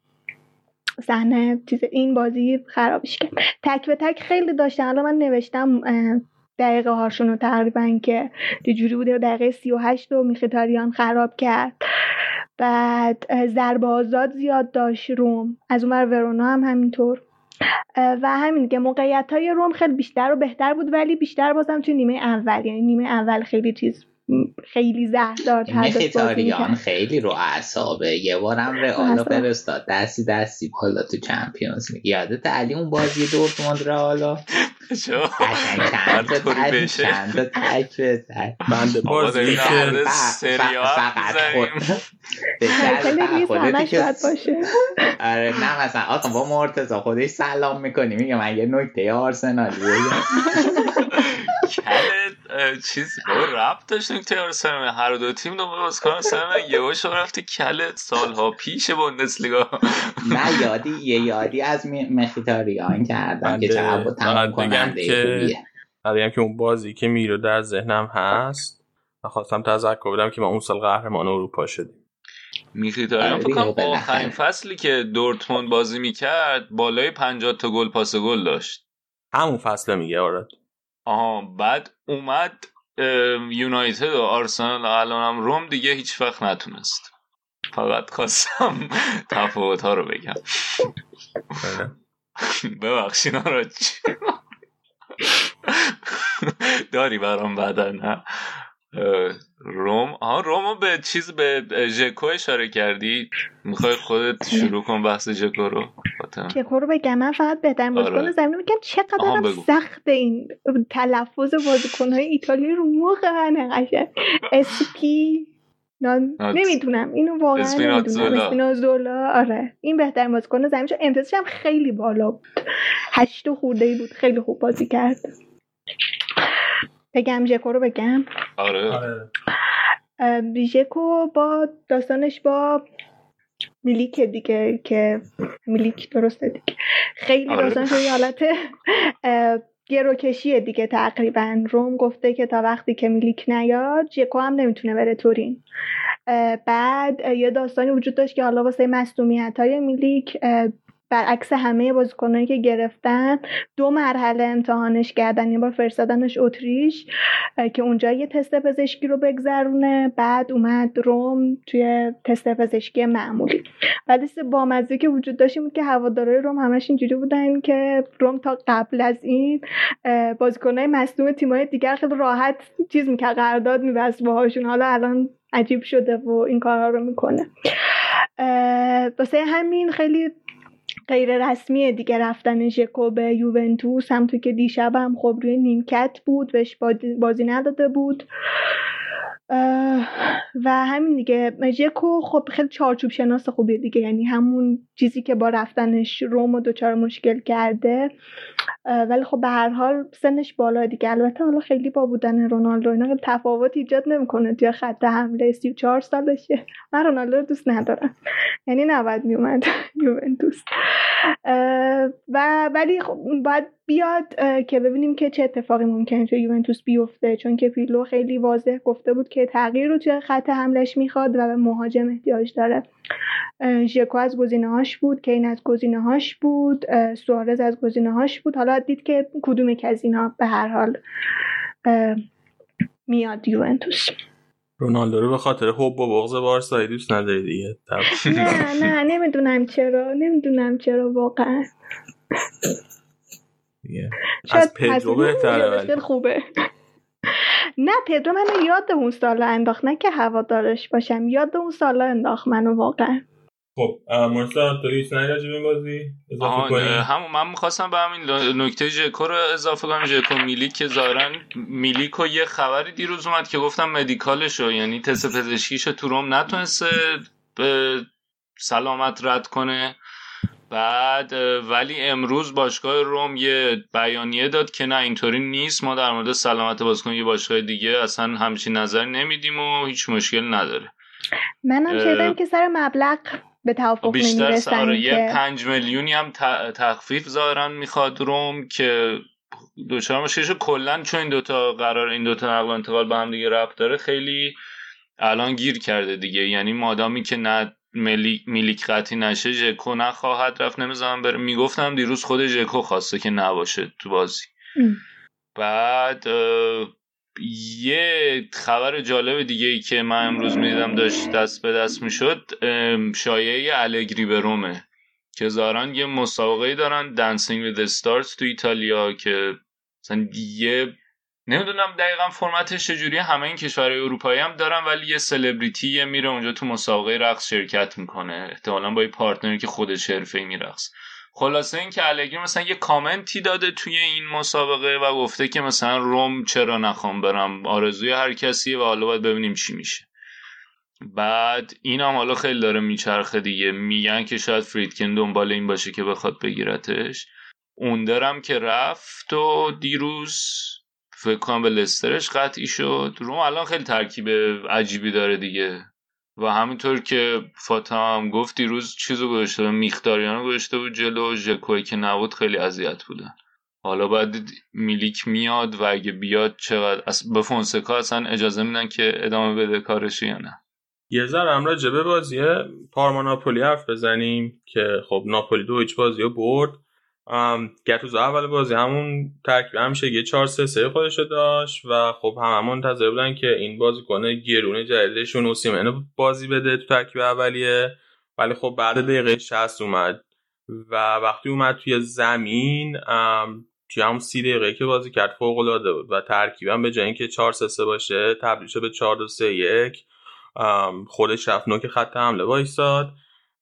صحنه این بازی خرابش کرد. تک به تک خیلی داشتن. الان من نوشتم دقیقه هاشون رو تقریبا که یه جوری بوده. دقیقه 38 رو میخیتاریان خراب کرد. بعد ضربه آزاد زیاد داشت روم، از اونور ورونا هم همینطور. و همین که موقعیت‌های روم خیلی بیشتر و بهتر بود ولی بیشتر بازم توی نیمه اول، یعنی نیمه اول خیلی چیز خیلی زهردارتر داشت بازی می‌کرد. خیلی رو اعصابه. یه بارم رئال فرستاد دستی بالا تو چمپیونز لیگ. یادت علی اون بازی دورتموند رئال چند تا تک بزن بنده بازی خودت باشه. آره نه مثلا آقا با مرتضی خودش سلام میکنی میگه من یه نکته آرسنالی کلت چیز با ربط داشت نکته آرسنال هر دو تیم دو بازیکن آرسنال یهو شو رفتی کلت سالها پیش بوندسلیگا. نه یادی از مخیتاریان کردم که چقدر تمام کننده خوبیه. هم که اون بازی که میرو در ذهنم هست و خواستم تذکر بدم که ما اون سال قهرمان اروپا شدیم. میخیتاریان فکر کنم آخرین فصلی که دورتموند بازی میکرد بالای 50 تا گل پاس گل داشت. همون فصل میگه آره. بعد اومد یونایتد و آرسنال و الانم روم دیگه هیچ وقت نتونست. فقط خواستم تفاوت ها رو بگم. ببخشید آراج داری برام بعدا نه رومو به چیز به ژکو اشاره کردی. میخوای خودت شروع کن بحث ژکو رو؟ ژکو رو بگم من فقط بهترین بازیکن زمین میگم چقدر سخت این تلفظ بازیکن‌های ایتالیایی رو موقعا قشنگ اسپی نمیدونم اینو واقعا نمیدونم اسپینازولا. آره این بهترین بازیکن زمین شد. امتیازش هم خیلی بالا بود 8 خورده‌ای بود. خیلی خوب بازی کرد. بگم ژکو رو بگم. آره ژکو با داستانش با میلیک دیگه که میلیک درسته دیگه خیلی داستانش یه حالت گروکشیه دیگه. تقریبا روم گفته که تا وقتی که میلیک نیاد ژکو هم نمیتونه بره تورین. بعد یه داستانی وجود داشت که حالا واسه مصدومیت‌های میلیک برعکس همه بازیکنایی که گرفتن 2 مرحله امتحانش کردن. یه بار فرستادنش اتریش که اونجا یه تست پزشکی رو بگذرونه، بعد اومد روم توی تست پزشکی معمولی. بعدش بامزه که وجود داشت بود که هوادارهای روم همش اینجوری بودن که روم تا قبل از این بازیکنای مصدوم تیم‌های دیگر خیلی راحت چیز می‌کرد، قرارداد می‌بست باهاشون. حالا الان عجیب شده و این کارها رو میکنه. واسه همین خیلی غیر رسمیه دیگه رفتن ژکو به یوونتوس. هم تو که دیشب هم خب روی نیمکت بود بهش بازی نداده بود و همین دیگه. ژکو خب خیلی چارچوب شناس خوبیه دیگه، یعنی همون چیزی که با رفتنش روم دچار مشکل کرده. ولی خب به هر حال سنش بالا دیگه. البته حالا خیلی با بودن رونالدو اینا تفاوت ایجاد نمیکنه توی خط حمله. 34 سالشه. من رونالدو رو دوست ندارم، یعنی نباید میومد یوونتوس. و ولی خب باید بیاد که ببینیم که چه اتفاقی ممکنه توی یوونتوس بیفته، چون که پیرلو خیلی واضح گفته بود که تغییر رو توی خط حملهش میخواد و به مهاجم احتیاج داره. ژکو از گزینه‌هاش بود، کین از گزینه‌هاش بود، سوارز از گزینه‌هاش بود. حالا دید که کدوم یک از اینا به هر حال میاد یوونتوس. رونالدو رو به خاطر حب و بغض بارسایی دوست نداری دیگه؟ نه نمیدونم چرا واقعا. از پدرو بهتره ولی خوبه. نه پدرو منو یاد اون سالا انداخت، نه که هوادارش باشم، یاد اون سالا انداخت منو واقعا. خب مرسا تو هیچ نهی راجب این بازی اضافه کنی؟ من میخواستم به همین نکته ژکو رو اضافه کنم. ژکو میلیک که ظاهرا میلیکو یه خبری دیروز اومد که گفتم مدیکالشو، یعنی تست پزشکیشو تو روم نتونسته به سلامت رد کنه. بعد ولی امروز باشگاه روم یه بیانیه داد که نه اینطوری نیست، ما در مورد سلامت بازیکن یه باشگاه دیگه اصلا همچین نظر نمیدیم و هیچ مشکل نداره. منم شدم که سر مبلغ به توافق نمیرسن. بیشتر یه 5 میلیونی هم تخفیف ظاهرا میخواد روم که دوچار مشکلش کلا، چون این دوتا نقل و انتقال به هم دیگه ربط داره، خیلی الان گیر کرده دیگه. یعنی مادامی که نه میلیک قطعی نشه ژکو نخواهد رفت، نمیذارم بره. میگفتم دیروز خود ژکو خواسته که نباشه تو بازی. بعد یه خبر جالب دیگه ای که من امروز میدیدم داشت دست به دست میشد، شایعه الگری به رومه که ظاهرا یه مسابقه دارن، دنسینگ ویز استارز تو ایتالیا، که مثلا یه نمیدونم دقیقاً فرمتش چجوریه. همه این کشورهای اروپایی هم دارن، ولی یه سلبریتی میره اونجا تو مسابقه رقص شرکت میکنه، احتمالاً با یه پارتنری که خودش حرفه‌ای میرقص. خلاصه این که الگری مثلا یه کامنتی داده توی این مسابقه و گفته که مثلا روم چرا نخوام برم، آرزوی هر کسیه و حالا باید ببینیم چی میشه. بعد این هم حالا خیلی داره میچرخه دیگه، میگن که شاید فریدکین دنبال این باشه که بخواد بگیرتش. اون درم که رفت و دیروز فکر کنم به لسترش قطعی شد. روم الان خیلی ترکیب عجیبی داره دیگه و همینطور که فاطمه هم گفت دیروز چیزو گذاشته بود، میختاریانو گذاشته بود جلو، ژکوی که نبود خیلی اذیت بودن. حالا بعد میلیک میاد و اگه بیاد چقدر به فونسکا اصلا اجازه میدن که ادامه بده کارش یا نه. یه ذره هم راجع به بازی پارما ناپولی حرف بزنیم که خب ناپولی 2-0 بازیو برد. گاتوزو اول بازی همون ترکیب همیشه یه 4-3-3 خودشو داشت و خب هممون منتظر بودن که این بازیکن گرون جدیدشون اوسیمن بازی بده تو ترکیب اولیه، ولی خب بعد دقیقه 60 اومد و وقتی اومد توی زمین توی همون 30 دقیقه که بازی کرد فوق‌العاده بود و ترکیبم به جای اینکه 4-3-3 باشه تبدیل شد به 4-2-3-1. خودش رفت نوک خط حمله وایساد.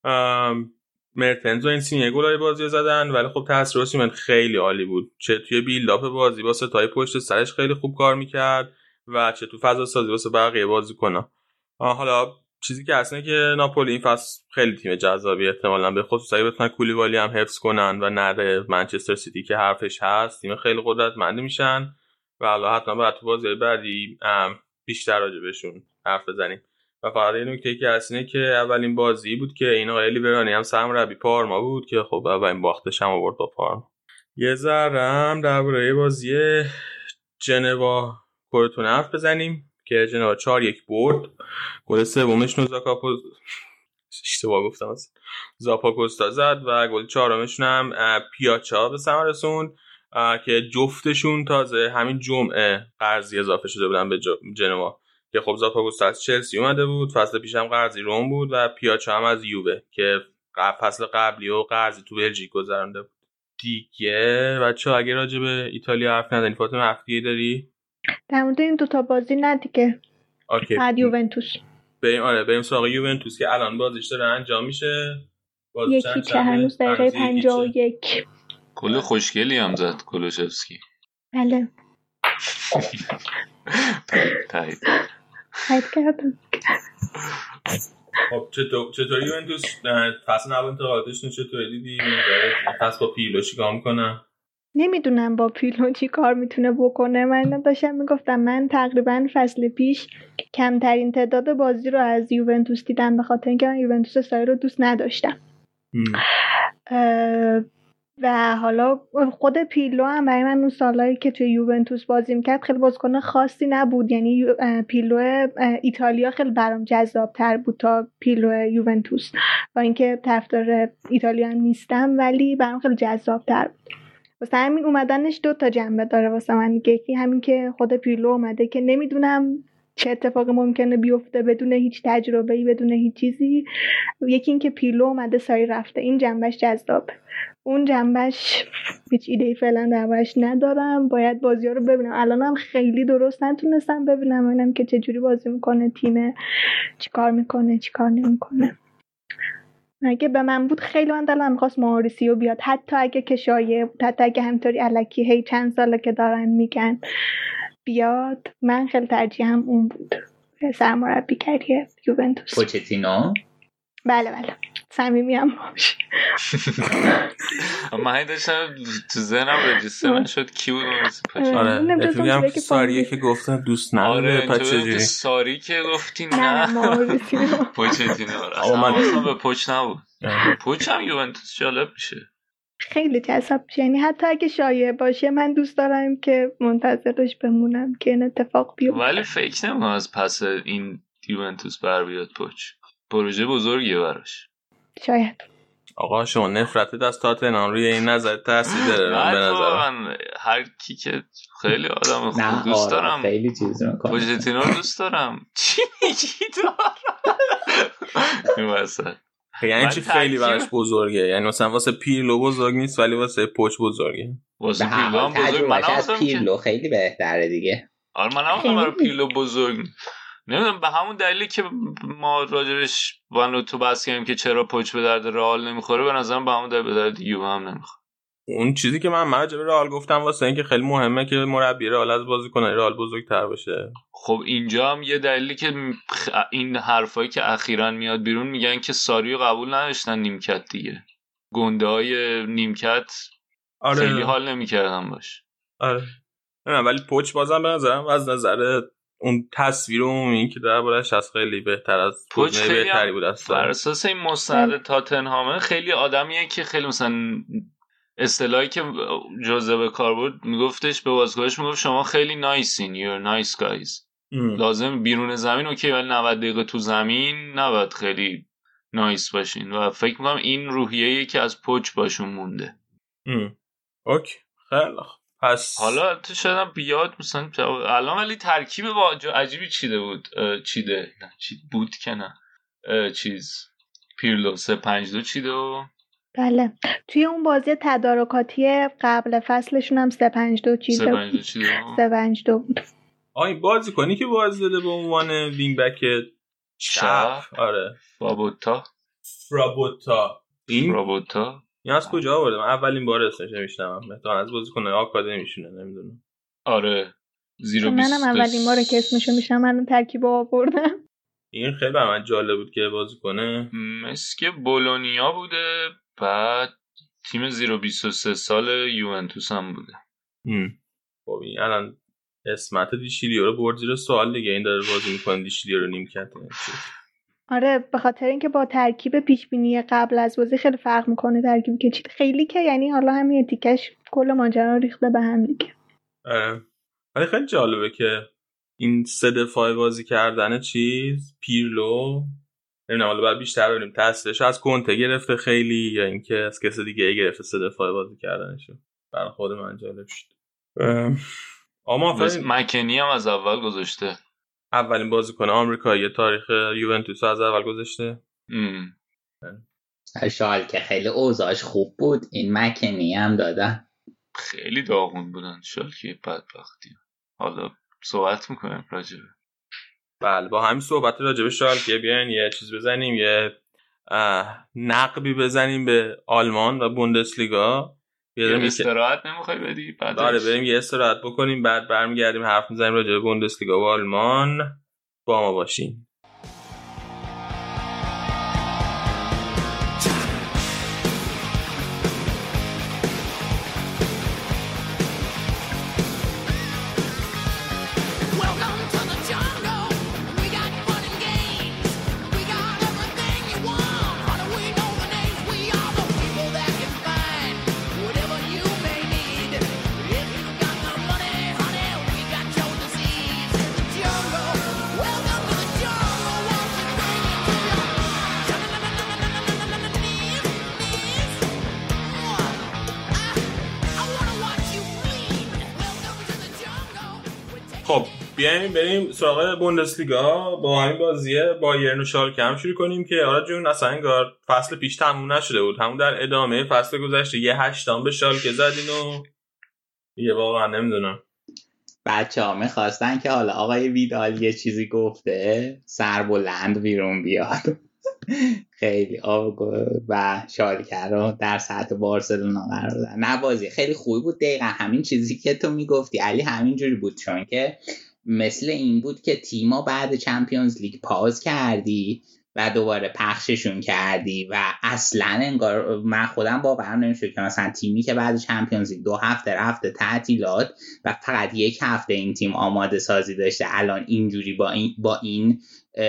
مرتنز و اینسینیه گلای بازی زدن، ولی خب تاثیر اوسیمن خیلی عالی بود، چه توی بیلداپ بازی با ستای پشت سرش خیلی خوب کار میکرد و چه تو فضا سازی واسه بقیه بازیکن‌ها. حالا چیزی که اصلا که ناپولی این فصل خیلی تیم جذابی، احتمالاً به خصوص اگه بتونن کولیبالی هم حفظ کنن و نره منچستر سیتی که حرفش هست، تیم خیلی قدرتمندی میشن و حالا حتما بعد تو بازی بعدی بیشتر راجع بهشون حرف بزنیم. و فقط یه نکته که اصلا که اولین بازی بود که این آقای لیبرانی هم سرمربی پارما بود که خب اولین باختش هم آورد با پارما. یه ذرم درباره بازی جنوا کورتون حرف بزنیم که جنوا 4-1 برد. گل سومش زاپاکوستا زد و گل چهارمشون هم پیاچا به ثمر رسوند که جفتشون تازه همین جمعه قرضی اضافه شده بودن به جنوا که خب زاپاکوستا از چلسی اومده بود، فصل پیشم قرضی روم بود و پیاچا هم از یووه که فصل قبلی و قرضی تو بلژیک گذرونده بود. دیگه بچه‌ها اگه راجع به ایتالیا حرف نزنی فاطمه هفته داری؟ در مورد این دوتا بازی نه دیگه. بعد یوونتوس بریم سراغ یوونتوس که الان بازیش داره انجام میشه. یکی که هنوز دقیقه 51 گل خوشگلی هم زد کولوشفسکی. بله تایید کردم. خب چطوری یوونتوس فصل نو انتقالاتشون چطوری دیدی؟ پس با پیلو چیکار میکنه؟ نمیدونم با پیلو چی کار میتونه بکنه. من داشتم میگفتم من تقریبا فصل پیش کمترین تعداد بازی رو از یوونتوس دیدم به خاطر اینکه من یوونتوس ساری رو دوست نداشتم و حالا خود پیلو هم برای من اون سالایی که توی یوونتوس بازی میکرد خیلی بازیکن خاصی نبود، یعنی پیلو ایتالیا خیلی برام جذاب‌تر بود تا پیلو یوونتوس، با اینکه طرفدار ایتالیا هم نیستم ولی برام خیلی جذاب‌تر بود. واسه همین اومدنش دو تا جنبه داره واسه من. یکی همین که خود پیلو اومده که نمیدونم چه اتفاقی ممکنه بیفته بدون هیچ تجربه‌ای، بدون هیچ چیزی. یکی این که پیلو اومده ساری رفته، این جنبش جذابه. اون جنبش هیچ ایده‌ای فعلا دربارش ندارم، باید بازی‌ها رو ببینم. الانم خیلی درست نتونستم ببینم که چه جوری بازی میکنه، تیم چیکار میکنه چیکار نمیکنه. اگه به من بود خیلی من دلم می‌خواست ماریسیو بیاد، حتی اگه که شایعه بود، حتی اگه همینطوری الکی هی چند ساله که دارن میگن بیاد، من خیلی ترجیحم اون بود سرمربیگری یوونتوس. پوچتینو؟ بله صمیمیم باشه. من داشتم تو ذهنم رجیستر من شد کی بود آره نمیدونم ساریه که گفتن دوست نداره پچه ساری که گفتی نه پوچتینو اصلا به پوچ نبود. پوچ هم یوونتوس جالب میشه، خیلی جذاب میشه، یعنی حتی اگه شایعه باشه من دوست دارم که منتظرش بمونم که این اتفاق بیفته. ولی فکر نمی‌کنم از پس این یوونتوس بر بیاد پوچ، پروژه بزرگیه براش. شاید. آقا شما نفرت از تاتنهام روی این نظر تاثیر داره؟ به نظر من هر کی که خیلی آدم خوب دوست دارم، خیلی چیز میکنه. پوچتینو رو دوست دارم. چی میگی تو؟ این واسه یعنی چی خیلی براش بزرگه؟ یعنی مثلا واسه پیرلو بزرگ نیست ولی واسه پوچ بزرگه. واسه پیرلو هم بزرگ. من از پیرلو خیلی بهتره دیگه. آره من هم برای پیرلو بزرگ نمیدونم، به همون دلیلی که ما راجبش وانو تو بحث کردیم که چرا پوچ به درد رئال نمیخوره، به نظرم به همون دلیل به درد یووه هم نمیخوره. اون چیزی که من راجب رئال گفتم واسه اینکه خیلی مهمه که مربی رئال از بازیکن رئال بزرگتر باشه. خب اینجا هم یه دلیلی که این حرفایی که اخیراً میاد بیرون میگن که ساریو قبول نداشتن نیمکت دیگه، گنده‌های نیمکت خیلی حال نمیکردن باش. آره نه ولی پوچ بازم به نظرم از نظر اون تصویر عمومی که دربارش از خیلی بهتر از پوچ، خیلی بهتری بود اصلا. بر اساس این مستند تاتنهام خیلی آدمیه که خیلی مثلا اصطلاحی که جوزه به کار بود میگفتش به بازیکنش، میگفت شما خیلی نایسین، you're nice guys. لازم بیرون زمین اوکی ولی 90 دقیقه تو زمین نباید خیلی نایس باشین و فکر میکنم این روحیه‌ای که از پوچ باشون مونده. اوکی خیلی پس حالا تو شاید بیاد مثلا الان ولی ترکیب با عجیبی چیده بود بود که نه پیرلو 3-5-2 چیده و بله توی اون بازی تدارکاتی قبل فصلشون هم 3-5-2 چیده 3-5-2 بود. این بازی کنی که بازی داده به عنوان وینگ بک چپ. آره رابوتا این از کجا آورده؟ من اولین بار اسمش نمیشنم. مثلا از بازیکن آکادمیشونه نمیدونم. آره 0-20 منم اولین باره که اسمشو میشم الان ترکیب آوردم. این خیلی برای من جالب بود که بازی کنه. مسک بولونیا بوده، بعد تیم 0-23 سال یوونتوس هم بوده. خب این الان اسمت دیشیلیو رو برد زیر سوال دیگه. این داره بازی میکنه دیشیلیو رو نیمکت. آره به خاطر اینکه با ترکیب پیش بینی قبل از بازی خیلی فرق میکنه ترکیبی که چیت خیلی که یعنی حالا همین تیکش کل ماجرا ریخته به هم دیگه. ولی خیلی جالبه که این سه دفاع بازی کردن پیرلو نمیدونم حالا باید بیشتر ببینیم تاثیرش از کنته گرفته خیلی یا اینکه از کسی دیگه گرفته سه دفاع بازی کردنشو. برای خود من جالب شد. مکنی هم از اول گذاشته، اولین بازیکن آمریکایی تاریخ یوونتوس از اول گذاشته. شالکه خیلی اوضاعش خوب بود، این مکنی هم دادن. خیلی داغون بودن شالکه بدبختی. حالا صحبت میکنیم راجبه. بله با همین صحبت راجبه شالکه بیاین یه چیز بزنیم، یه نقبی بزنیم به آلمان و بوندسلیگا. بریم استراحت نمیخوای بدی؟ آره بریم یه استراحت بکنیم بعد برمیگردیم حرف میزنیم راجع به بوندسلیگا و آلمان. با ما باشین. خب بیایم بریم سراغ بوندسلیگا. با همین بازی بایرن و شالکه هم شروع کنیم که آره جون اصلا انگار فصل پیش تموم نشده بود، همون در ادامه فصل گذشته یه 8 به شالکه زدین و یه واقعا نمیدونم بچه‌ها می‌خواستن که حالا آقای ویدال یه چیزی گفته سر بلند بیرون بیاد خیلی و شالکه رو در سطح بارسلونا قرار دادن. نه بازی خیلی خوبی بود، دقیقا همین چیزی که تو میگفتی علی همین جوری بود، چون که مثل این بود که تیما بعد چمپیونز لیگ پاز کردی و دوباره پخششون کردی و اصلا انگار من خودم باورم نمیشه که مثلا تیمی که بعد چمپیونز لیگ 2 هفته رفته تعطیلات و فقط 1 هفته این تیم آماده سازی داشته الان اینجوری با این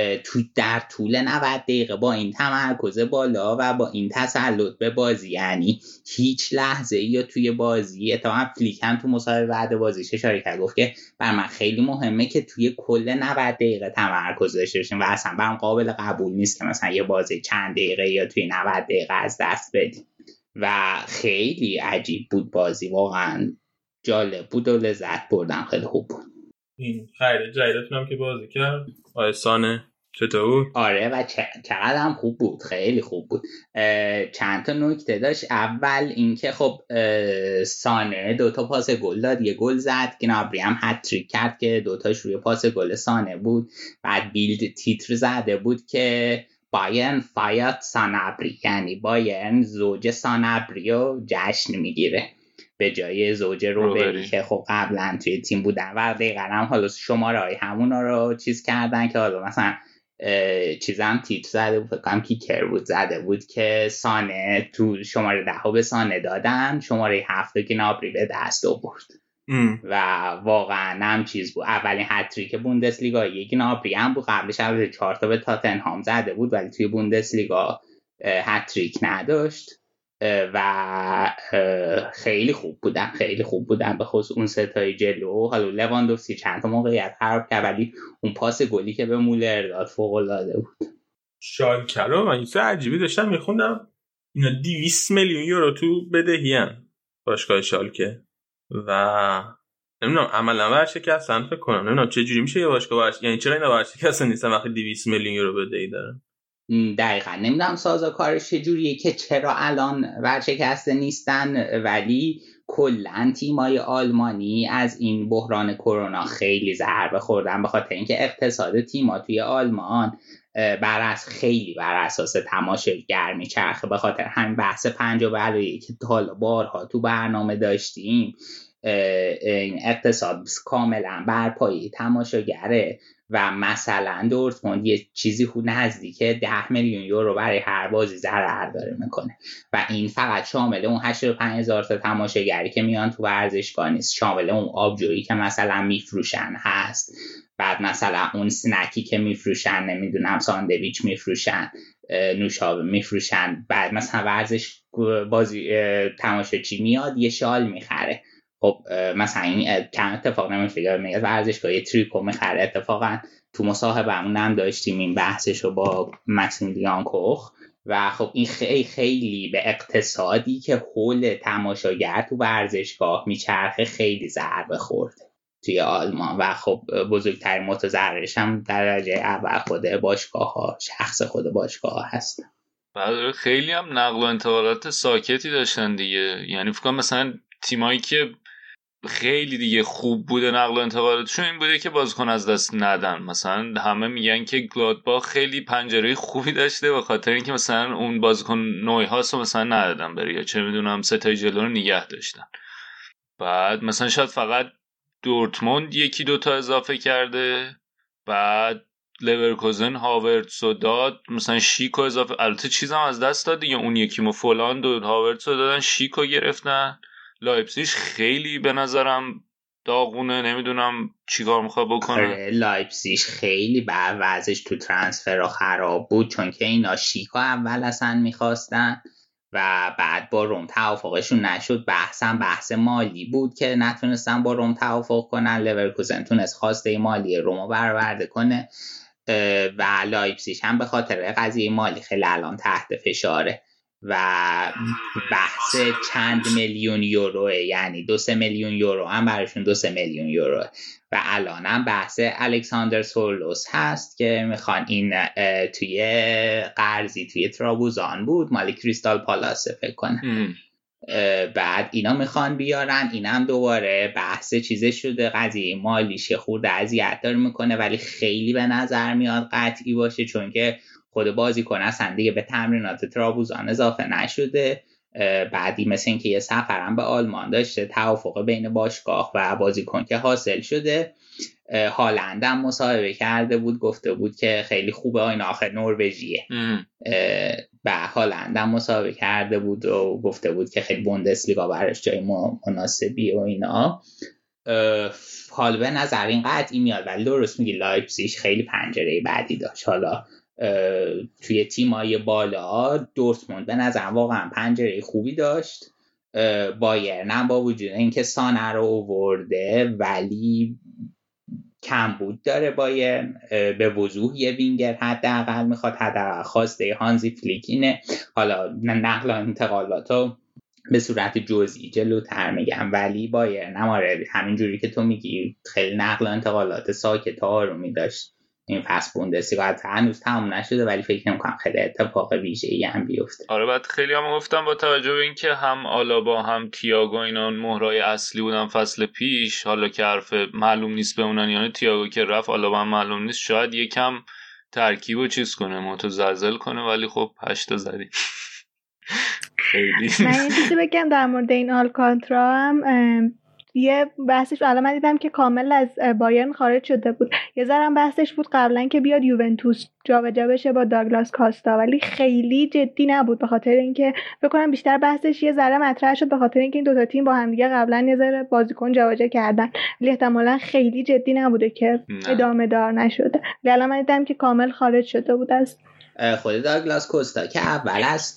در طول 90 دقیقه با این تمرکز بالا و با این تسلط به بازی، یعنی هیچ لحظه یا توی بازی اتفاقا فلیک هم تو مصاحبه بعد بازیش اشاره کرد گفت که برای من خیلی مهمه که توی کل 90 دقیقه تمرکز داشته باشیم و اصلا برام قابل قبول نیست که مثلا یه بازی چند دقیقه یا توی 90 دقیقه از دست بدیم و خیلی عجیب بود بازی، واقعا جالب بود و لذت بردم، خیلی خوب بود. این خیلی جایدتونم که بازی کرد آیسانه چطور؟ آره و چقدر هم خوب بود، خیلی خوب بود. چند تا نکته داشت. اول اینکه خب سانه 2 تا پاس گل داد، یه گل زد. گنابری هم هتریک کرد که 2 تاش روی پاس گل سانه بود. بعد بیلد تیتر زده بود که بایرن فایت سانابری، یعنی بایرن زوج سانابری رو جشن میگیره به جای زوج روبری که خب قبلا توی تیم بودن و دقیقا هم حالا شماره های همونا رو چیز کردن که حالا مثلا چیزم تیتر زده بود، فکرم کیکر بود زده بود که سانه تو شماره 10 به سانه دادن، شماره 7 گنابری به دست آورد و واقعا هم چیز بود. اولین هتریک بوندسلیگا گنابری هم بود، قبلش اول 4 تا به تاتنهام زده بود ولی توی بوندسلیگا هتریک نداشت و خیلی خوب بودن به خصوص اون ستای جلو. حالا لواندوفسکی چند تا موقعیت خراب کرد ولی اون پاس گلی که به مولر داد فوق العاده بود. شالکه رو من چیز عجیبی داشتم میخوندم، اینا 200 میلیون یورو تو بدهیان باشگاه شالکه و نمیدونم عملا ورشکستن فکر کنم. نمیدونم چه جوری میشه یه باشگاه یعنی چرا اینا ورشکستن نیستن وقتی 200 میلیون یورو بدهی دارن. دقیقا نمیدونم سازوکارش چجوریه که چرا الان ورشکسته نیستن، ولی کلا تیمای آلمانی از این بحران کرونا خیلی ضربه خوردن به خاطر اینکه اقتصاد تیما توی آلمان بر اساس تماشاگر میچرخه. به خاطر همین بحث 5+1 که حالا بارها تو برنامه داشتیم، این اقتصاد کاملا بر پایه تماشاگره و مثلا دورتموند یه چیزی نزدیک 10 میلیون یورو برای هر بازی ضرر داره میکنه و این فقط شامل اون 85,000 تا تماشاگری که میان تو ورزشگاه نیست، شامل اون آبجویی که مثلا میفروشن هست، بعد مثلا اون سنکی که میفروشن، نمیدونم ساندویچ میفروشن، نوشابه میفروشن، بعد مثلا ورزش بازی تماشاچی میاد یه شال میخره. خب مثلا این کم اتفاق نمیفته، میگه ورزشگاه یه تریکو میخره. اتفاقا تو مصاحبهمون هم داشتیم این بحثشو با ماکسیمیلیان کوخ و خب این خیلی به اقتصادی که حول تماشاگر تو ورزشگاه میچرخه خیلی ضربه خورده توی آلمان و خب بزرگترین متضررش هم درجه اول خود باشگاه ها، شخص خود باشگاه ها هست. بعد خیلی هم نقل و انتقالات ساکتی داشتن دیگه، یعنی فکر کنم مثلا تیمایی که خیلی دیگه خوب بوده نقل و انتقالاتشون این بوده که بازیکن از دست ندن. مثلا همه میگن که گلادباخ خیلی پنجره خوبی داشته به خاطر اینکه مثلا اون بازیکن نویهاس رو مثلا ندادن بره یا چه میدونم ستای جلو رو نگه داشتن. بعد مثلا شاید فقط دورتموند 1-2 تا اضافه کرده، بعد لورکوزن هاورتسو داد، مثلا شیکو اضافه، البته چیزم از دست داد دیگه، اون یکیمو فولان داد هاورتسو دادن، شیکو گرفتن. لایپزیگ خیلی به نظرم داغونه، نمیدونم چیکار میخواد بکنه. لایپزیگ خیلی وضعش تو ترانسفر خراب بود چون که اینا شیکو اول اصلا میخواستن و بعد با روم توافقشون نشد. بحث مالی بود که نتونستن با روم توافق کنن. لورکوزن تونست خواسته مالی رومو برآورده کنه و لایپزیگ هم به خاطر قضیه مالی خیلی الان تحت فشاره و بحث چند میلیون یوروه، یعنی 2-3 میلیون یورو هم براشون 2-3 میلیون یورو و الان هم بحث الکساندر سورلوس هست که میخوان این توی قرضی توی ترابوزان بود مال کریستال پالاس فکر کنم. بعد اینا میخوان بیارن، اینم دوباره بحث چیزه شده، قضیه مالیش خورده اذیت داره میکنه ولی خیلی به نظر میاد قطعی باشه چون که خود بازیکن اصلا دیگه به تمرینات ترابوزان اضافه نشده. بعدی مثل این که یه سفرم به آلمان داشته، توافق بین باشگاه و بازیکن که حاصل شده. هالند هم مصاحبه کرده بود گفته بود که خیلی خوبه، این آخر نروژیه. و هالند هم مصاحبه کرده بود و گفته بود که خیلی بوندسلیگا براش جای مناسبی و اینا. حالا به نظر این قطعی میاد ولی درست میگی لایپزیگ خیلی پنجره بعدی داشت. حالا توی تیمای بالا دورتموند به نظر واقعا پنجره خوبی داشت. بایرن هم با وجود اینکه سانه رو آورده ولی کمبود داره بایرن، به وضوح یه وینگر حداقل میخواد، حداقل خواسته هانزی فلیک اینه. حالا نقل و انتقالاتو به صورت جزئی جلوتر میگم ولی بایرن هم همین جوری که تو میگی خیلی نقل و انتقالات ساکت آرومی داشت این فصل بوندسلیگا هنوز تموم نشده ولی فکر نمی‌کنم خیلی اتفاق ویژه‌ای هم بیفته. آره بعد خیلی هم گفتم با توجه به اینکه هم آلابا هم تییاگو اینا مهرای اصلی بودن فصل پیش، حالا که حرف معلوم نیست بمونن، یعنی تییاگو که رفت آلابا هم معلوم نیست، شاید یکم ترکیبو چیز کنه متزلزل کنه، ولی خب 8 زدیم. خیلی من یه چیزی بگم در مورد این آلکانترا هم یه بحثش الان من دیدم که کامل از بایرن خارج شده بود، یه ذره بحثش بود قبلا که بیاد یوونتوس جابجا بشه با داگلاس کاستا، ولی خیلی جدی نبود به خاطر اینکه فکر کنم بیشتر بحثش یه ذره مطرح شد به خاطر اینکه این دو تا تیم با هم دیگه قبلا یه ذره بازیکن جابجا کردن، ولی احتمالاً خیلی جدی نبوده که ادامه دار نشده. ولی الان من دیدم که کامل خارج شده بود از خود داگلاس کوستا که اول از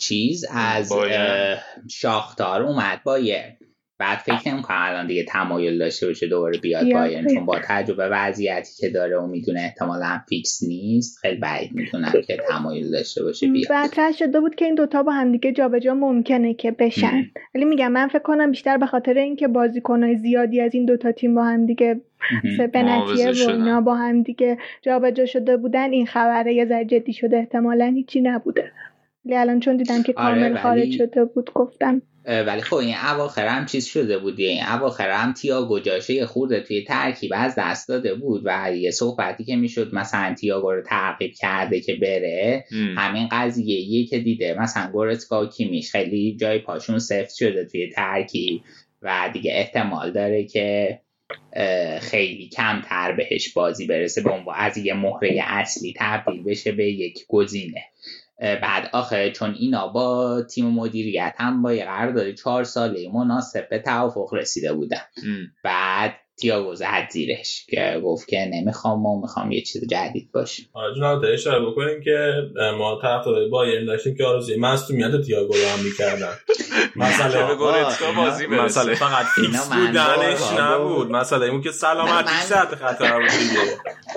شاختار اومد بایرن، بعد فکر نمی‌کنم الان دیگه تمایل داشته باشه دوباره بیاد بایرن، چون با تجربه وضعیتی که داره و میدونه احتمالاً فیکس نیست، خیلی بعید میدونم که تمایل داشته باشه بیاد. مطرح شده بود که این دوتا با هم دیگه جابجا ممکنه که بشن، ولی میگم من فکر کنم بیشتر به خاطر اینکه بازیکن‌های زیادی از این دوتا تیم با هم دیگه سپنتیه و اینا با هم دیگه جابجا شده بودن این خبره یه ذره جدی شده، احتمالاً هیچی نبوده. ولی الان چون دیدم که کامل خارج شده بود گفتم. ولی خب این اواخر هم چیز شده بود، این اواخر هم تییاگو جاشه خورده توی ترکیب از دست داده بود و یه صحبتی که میشد مثلا تییاگو رو تعقیب کرده که بره، همین قضیه‌ایه که دیده مثلا گورتسکا و کیمیش خیلی جای پاشون سفت شده توی ترکیب و دیگه احتمال داره که خیلی کمتر بهش بازی برسه، به عنوان از یه مهره اصلی تبدیل بشه به یک گزینه. بعد آخه چون اینا با تیم مدیریت هم با یه قرارداد 4 ساله مناسب به توافق رسیده بودن، بعد تییاگو زد زیرش که گفت که میخوام یه چیز جدید باشه. جناب اشاره بکنیم که ما طرفدارای بایرن داشتیم که آرزوی مصدومیت تییاگو رو هم می‌کردن. مثلا گورتسکا بازی برسه، مثلا فقط فیکس بودنش نبود، مثلا اون که سلامتیش تحت خطر بود دیگه.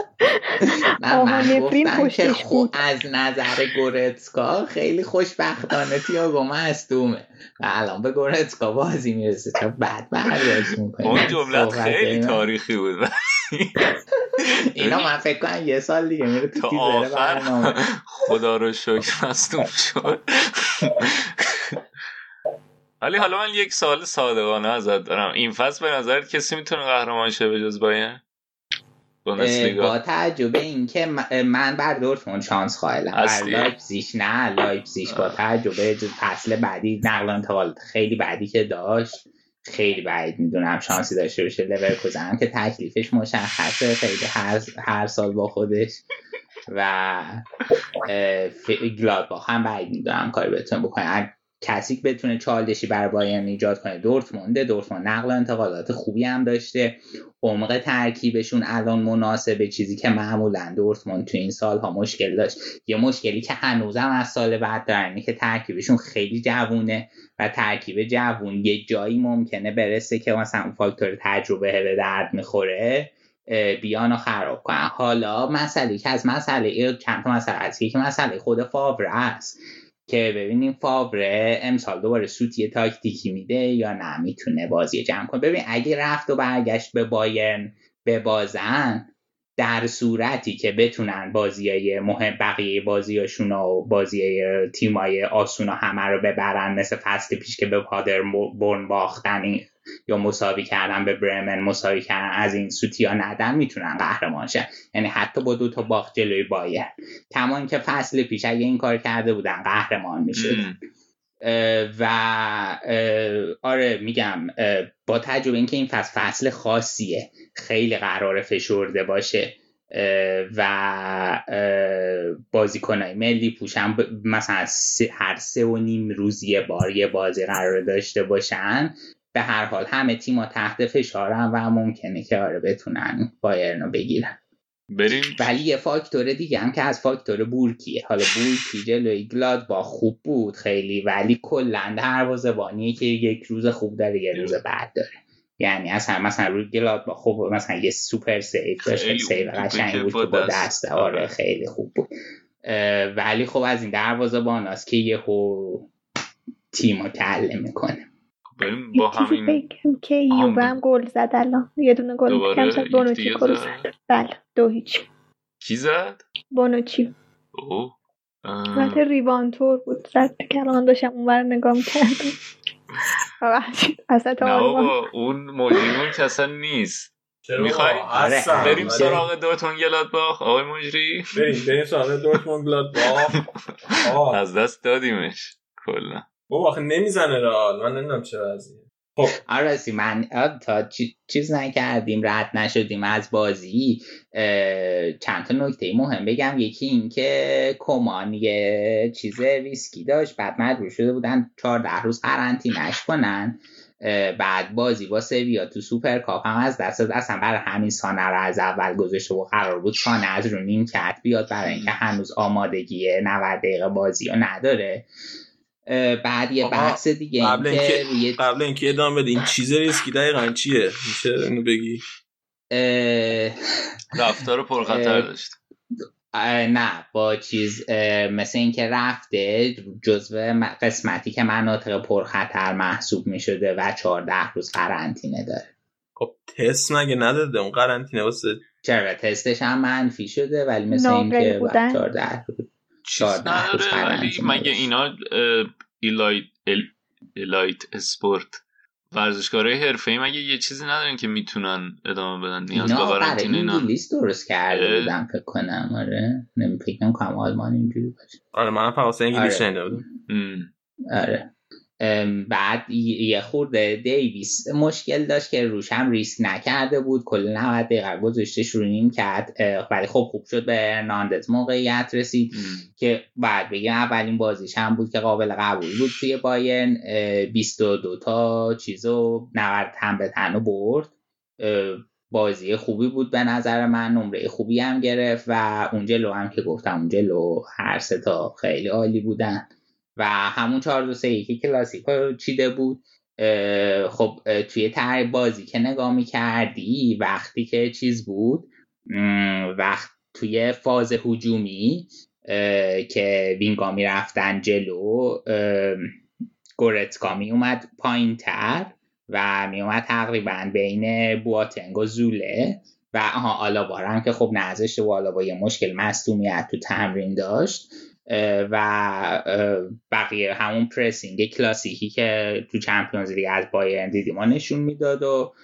من گفتم که از نظر گورتسکا خیلی خوشبختانه تییاگو مصدومه و الان به گورتسکا بازی میرسه، چون بعد برداشت میکنه. اون جمله خیلی تاریخی بود. اینا من فکر کنم یه سال دیگه میره تو تیزره برنامه. خدا رو شکر مصدوم شد. ولی حالا من یک سوال صادقانه ازت دارم، این فصل به نظرت کسی میتونه قهرمان شه به جز بایرن؟ با تعجب این که من بر دورتموند شانس قائلم، بر لایپزیگ نه. لایپزیگ با تعجب فصل بعدی نقل و انتقالات خیلی بعدی که داشت خیلی بعید میدونم شانسی داشته باشه. لورکوزن هم که تکلیفش مشخصه خیلی هر سال با خودش و گلادباخ هم بعید میدونم کاری بتونه بکنه. کسی که بتونه چالشی بر بایرن ایجاد کنه دورتموند نقل و انتقالات خوبی هم داشته، عمق ترکیبشون الان مناسبه، چیزی که معمولا دورتموند تو این سالها مشکل داشت. یه مشکلی که هنوزم از سال بعد دارن اینه که ترکیبشون خیلی جوونه و ترکیب جوون یه جایی ممکنه برسه که مثلا فاکتور تجربه به درد میخوره بیانو خراب کنن. حالا مسئله که از مسئله چند تا مسئله است، که مسئله خود فاوره است که ببینیم فاوره امسال دوباره سوتی تاکتیکی میده یا نه میتونه بازی جمع کنه. ببین اگه رفت و برگشت به بایرن ببازن، در صورتی که بتونن بازیای مهم بقیه بازیاشون و بازیای تیمای آسون همه رو ببرن، مثل فصل پیش که به پادربورن باختن یا مساوی کردن، به برمن مساوی کردن، از این سوتیا ندن، میتونن قهرمان شن. یعنی حتی با 2 تا باخت جلوی بایرن، کما اینکه فصل پیش اگه این کار کرده بودن قهرمان میشدن. و آره میگم با تجربه اینکه این فصل خاصیه، خیلی قراره فشرده باشه و بازیکنای ملی پوشن مثلا هر 3.5 روز یه بازی قراره داشته باشن، به هر حال همه تیم‌ها تحت فشارن و ممکنه که آره بتونن بایرنو بگیرن. ولی یه فاکتور دیگه هم که از فاکتور بورکیه. حالا بورکی جلوی گلادباخ خوب بود خیلی، ولی کلا دروازه‌بانیه که یک روز خوب داره یه روز بد داره. یعنی مثلا روی گلادباخ خوب مثلا یه سوپر سیو داشت، سیو قشنگی بود که با دست آره خیلی خوب بود، ولی خب از این دروازه‌باناست که یهو تیمو کله میکنه. با همین که یووه هم گل زد الان، یه دونه گل کم زد، بونوچی گل زد. بله 2-0. کی زد؟ بونوچی. اوه البته ریوانتور بود زد که الان داشتم اونور نگاه میکردم. نه بابا اون مجریمون که اصلا نیست. میخوای بریم سراغ دورتموند گلادباخ آقای مجری؟ بریم سراغ دورتموند گلادباخ. از دست دادیمش کلا. بابا آخه نمیزنه رئال، من نمیدونم چه وضعیه. خب آراسی من تا چیز نکردیم رد نشدیم از بازی. چند تا نکته مهم بگم. یکی این که کمان یه چیز ریسکی داشت، بعد مجبور شده بودن 14 روز قرنطینه‌اش کنن. بعد بازی با سویا تو سوپرکاپ هم از دست اصلا برای همین سانه رو از اول گذاشته و قرار بود سانه از رو نیمکت بیاد برای اینکه هنوز آمادگی 90 دقیقه بازی رو نداره. بعد یه بحث دیگه قبل اینکه ادامه بده این چیز ریسکی دقیقاً چیه؟ میشه اینو بگی؟ رفتار پرخطر داشت. نه با چیز مثل این که رفته جزو قسمتی که مناطق پرخطر محسوب می شده و 14 روز قرنطینه داره. خب تست مگه نداده اون قرنطینه واسه؟ چرا تستش هم منفی شده ولی مثل این که 14 روز ولی مگه اینا الایت اسپورت ورزشکارای حرفه‌ای مگه یه چیزی ندارن که میتونن ادامه بدن؟ نیاز به قرنطینه اینا انگلیس درست کرده بودن فکر کنم. آره فکر کنم آلمان اینجوری باشه. آره من فقط انگلیس شنیده بودم. آره بعد یه خورده دیویس مشکل داشت که روش هم ریسک نکرده بود، کل 90 دقیقه گذاشتش رو نیم کرد ولی خب خوب شد به ارناندز موقعیت رسید که بعد بگیم اولین بازیش هم بود که قابل قبول بود توی بایرن. 22 تا چیزو 90 هم به تنو برد. بازی خوبی بود به نظر من، نمره خوبی هم گرفت و اون جلو هم که گفتم اون جلو هر سه تا خیلی عالی بودن و همون 4-2-3-1 که کلاسیکو چیده بود. خب توی طرح بازی که نگاه می‌کردی وقتی که چیز بود، وقت توی فاز هجومی که وینگا میرفتن جلو، گورتسکا می اومد پایین تر و می اومد تقریبا بین بواتنگ و زوله و آلابا هم که خب نذاشته و آلابا یه مشکل مصدومیت تو تمرین داشت و بقیه همون پرسینگ کلاسیکی که تو چمپیونز لیگ از بایرن دیدیم نشون میداد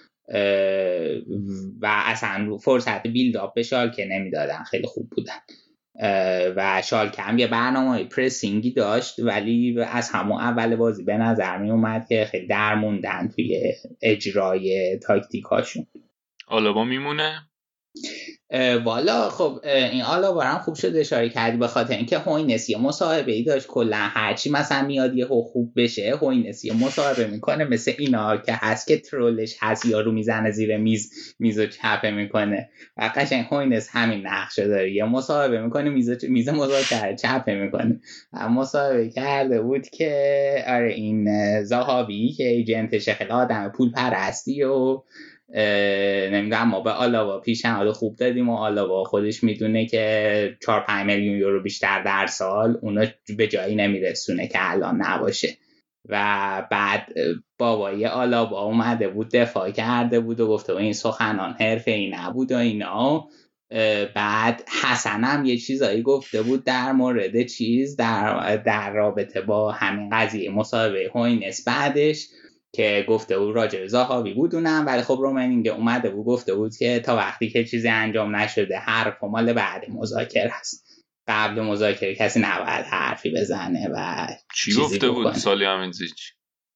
و اصلا فرصت بیلداپ به شالکه نمیدادن، خیلی خوب بودن و شالکه هم یه برنامه پرسینگی داشت ولی از همون اول بازی به نظر می اومد که خیلی درموندن توی اجرای تاکتیکاشون. آلابا میمونه؟ والا خب این آلابا هم خوب شد اشاره کردی به خاطر اینکه هوینس یه مصاحبه‌ای داشت کلا هرچی مثلا میاد یه خوب بشه هوینس یه مصاحبه میکنه مثل اینا که هست که ترولش هست یارو میزنه زیر میزو چپه میکنه و قشنگ هوینس همین نقشه داره، یه مصاحبه میکنه میز مذاکره چپه میکنه. مصاحبه کرده بود که آره این زاهاوی که ایجنتش خیلی آدم پول پرستی و نمیدونم ما به آلابا پیشنهاد خوب دادیم و آلابا خودش میدونه که 4-5 میلیون یورو بیشتر در سال اونو به جایی نمیرسونه که الان نباشه و بعد بابای آلابا اومده بود دفاع کرده بود و گفته این سخنان حرفه‌ای نبود و اینا. بعد حسن هم یه چیزایی گفته بود در مورد چیز در رابطه با همین قضیه مصاحبه هوینس بعدش که گفته بود راجع زاهاوی بودونم ولی خب رومنینگ اومده بود گفته بود که تا وقتی که چیزی انجام نشده حرف مال بعد مذاکره هست، قبل مذاکره کسی نباید حرفی بزنه و چی گفته بود سالی همینزیچ؟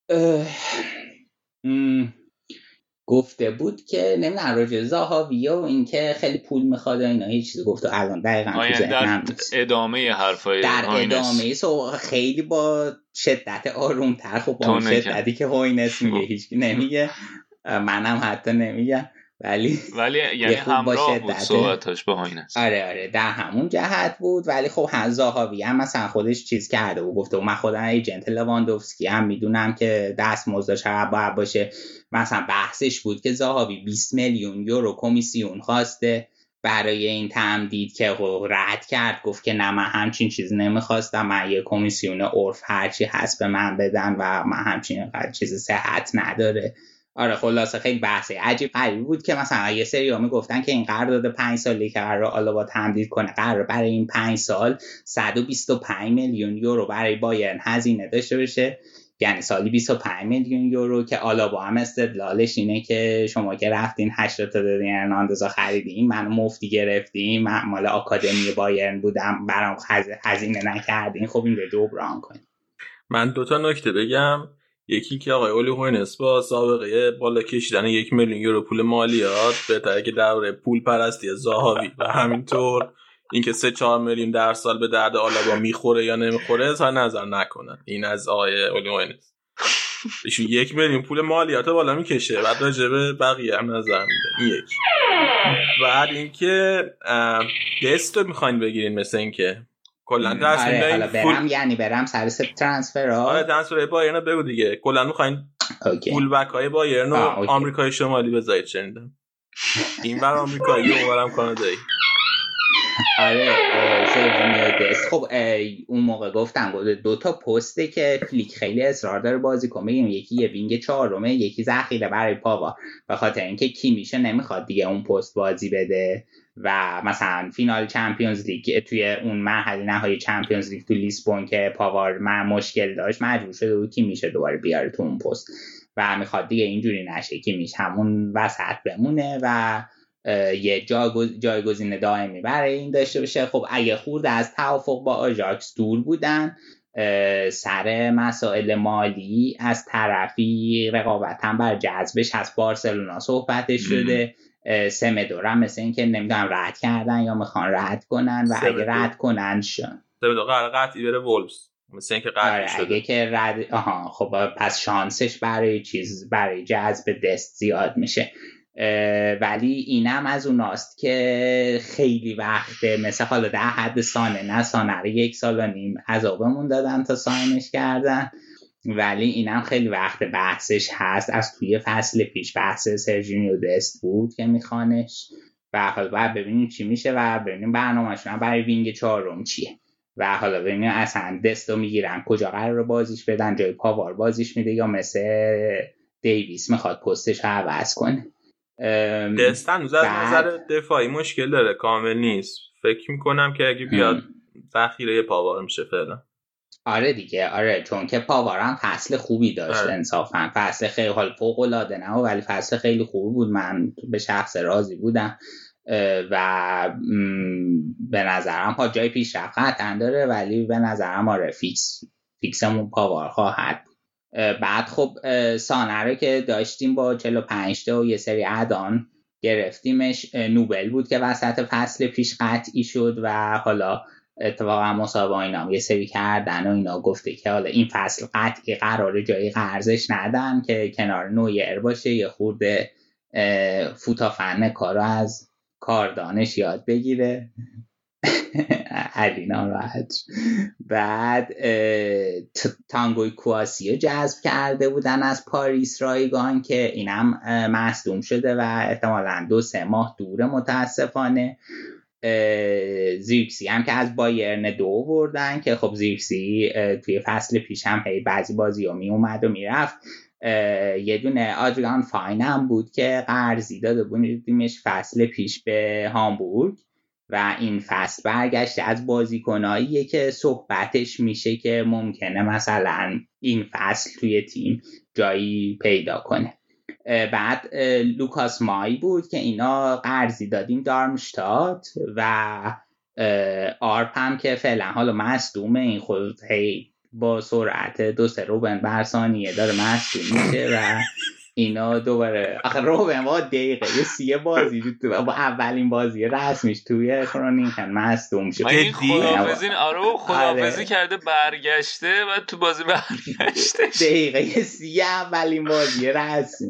گفته بود که نمیدونم راجع زاهاوی و اینکه خیلی پول میخواد و اینا هیچ چیزی گفته الان دقیقاً تو ذهنم نیست. در ادامه حرفای در ادامه خیلی با شدت آرومتر، خب با شدتی که هوینس میگه هیچکی نمیگه منم حتی نمیگم ولی یعنی همراه بود صحبتاش با هوینس. آره در همون جهت بود ولی خب زاهاوی هم مثلا خودش چیز کرده و گفته من خودم ایجنت لواندوفسکی هم میدونم که دستمزدش باید باشه. مثلا بحثش بود که زاهاوی 20 میلیون یورو کمیسیون خواسته برای این تمدید که رد کرد، گفت که نه من همچین چیزی نمیخواستم، من یه کمیسیون عرف هرچی هست به من بدن و من همچین چیزی صحت نداره. آره خلاصه خیلی بحث عجیب غریبی بود که مثلا یه سری میگفتن که این قرارداد 5 ساله که قرار آلابا تمدید کنه قرار برای این 5 سال 125 میلیون یورو برای بایرن هزینه داشته باشه، یعنی سالی 25 میلیون یورو که آلابا هم استدلالش اینه که شما که رفتین 80 تا دادین هرناندزا خریدین، منو مفتی گرفتین، من مال آکادمی بایرن بودم برام هزینه نکردین، خب این رو جبران کنین. من 2 نکته بگم. یکی که آقای اولی هوینس با سابقه بالا کشیدن 1 میلیون یورو پول مالیات بهتره که درباره پول پرستی زاهاوی و همینطور اینکه 3-4 میلیون در سال به درد آلابا میخوره یا نمیخوره اظهار نظر نکنن. این از آقای اولی هوینس. ایشون 1 میلیون پول مالیات بالا میکشه بعد راجع به بقیه هم نظر میده. این یک. بعد اینکه دست رو میخواین بگیرین مثل اینکه کلا تصمیم دارین حالا برم یعنی برم سر ترانسفرها. آره ترانسفر بایرن بگو دیگه. کلا میخواین پول بک های بایرن و آمریکای شمالی بذارید شنیدم. این بر آمریکایی و اونورم کانادایی. آره دست. خب اون موقع گفتم 2 تا پسته که فلیک خیلی اصرار داره بازی کنه، یکی یه وینگ 4، یکی ذخیره برای پاوا، به خاطر اینکه کیمیشه نمیخواد دیگه اون پست بازی بده و مثلا فینال چمپیونز لیگ توی اون مرحله نهایی چمپیونز لیگ تو لیسبون که پاوار مشکل داشت مجبور شده بود کیمیشه دوباره بیاره تو اون پست و میخواد دیگه اینجوری نشه کیمیش همون وسط بمونه و یه جایگزین دائمی برای این داشته باشه. خب اگه خورده از توافق با آژاکس دور بودن سر مسائل مالی از طرفی رقابت هم بر جذبش از بارسلونا صحبتش شده. سمدور هم مثل این که نمیدونم رد کردن یا میخوان رد کنن و اگه رد کنن سمدور قرار قطعی بره وولفز مثل این که قطعی شده. اگه که رد خب پس شانسش برای جذب دست زیاد میشه. ولی اینم از اوناست که خیلی وقته مثل حالا در حد سانه رو 1.5 سال عذابمون دادن تا ساینش کردن، ولی اینم خیلی وقت بحثش هست. از توی فصل پیش بحث سرژینیو دست بود که میخوانش و حالا باید ببینیم چی میشه و ببینیم برنامه‌شون برای وینگ 4 چیه و حالا ببینیم اصلا دستو میگیرن کجا قرار بازیش بدن، جای پاوار بازیش میده یا مثل دیویس میخواد پستش رو عوض کنه. دستن از نظر دفاعی مشکل داره، کامل نیست. فکر میکنم که اگه بیاد ذخیره پاوار میشه فعلا. آره دیگه، آره چون که پاوار هم فصل خوبی داشت. انصافا فصل خیلی حال فوق العاده نه ولی فصل خیلی خوبی بود، من به شخص راضی بودم و به نظرم ها جای پیشرفت قطعا داره ولی به نظرم آره فیکسمون پاوار خواهد. بعد خب سانه رو که داشتیم با 45 تا و یه سری عدان گرفتیمش. نوبل بود که وسط فصل پیش قطعی شد و حالا اتفاقا مسابقه اینا یه سری کردن و اینا گفته که حالا این فصل قطعی قراره جایی قرضش ندن که کنار نویر باشه، یه خورده فوتافن کارو از کاردانش یاد بگیره. علینا راحت. بعد تانگوی کواسیو جذب کرده بودن از پاریس رایگان که اینم مصدوم شده و احتمالاً 2-3 ماه دوره متاسفانه. زیرکسی هم که از بایرن 2 بردن که خب زیرکسی توی فصل پیش هم بعضی بازی ها می اومد و میرفت. یه دونه آدریان فاین هم بود که قرضی داده بودیمش فصل پیش به هامبورگ و این فصل برگشته از بازیکناییه که صحبتش میشه که ممکنه مثلا این فصل توی تیم جایی پیدا کنه. بعد لوکاس مای بود که اینا قرضی دادیم دارمشتات و آرپ هم که فعلا حالا مصدومه، این خود با سرعت 2-3 روبن بر ثانیه داره مصدوم میشه و اینا دوباره آخه روبن با دقیقه 30 بازی با اولین بازی رسمیش توی کرونینگن مصدوم شد. این خداحافظی کرده برگشته و تو بازی برگشته دقیقه 30 اولین بازی رسمی.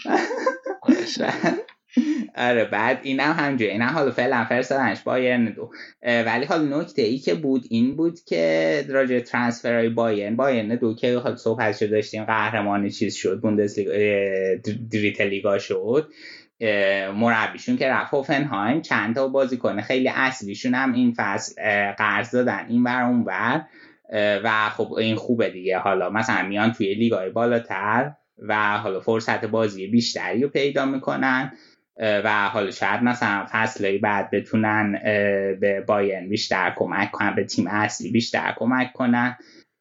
آره بعد اینم همجوری اینا حالا فعلا فرستادنش بایرن 2. ولی حالا نکته ای که بود این بود که راجع ترانسفرهای بایرن 2 که حالا صحبتشو داشتیم قهرمان چیز شد بوندسلیگا دریت لیگا شد، مربیشون که رفت هوفنهایم چند تا بازیکن خیلی اصلیشون هم این فصل قرض دادن این ور اون ور و خب این خوبه دیگه. حالا مثلا میان توی لیگای بالاتر و حالا فرصت بازی بیشتری رو پیدا میکنن و حالا شاید مثلا فصلهای بعد بتونن به بایرن بیشتر کمک کنن، به تیم اصلی بیشتر کمک کنن.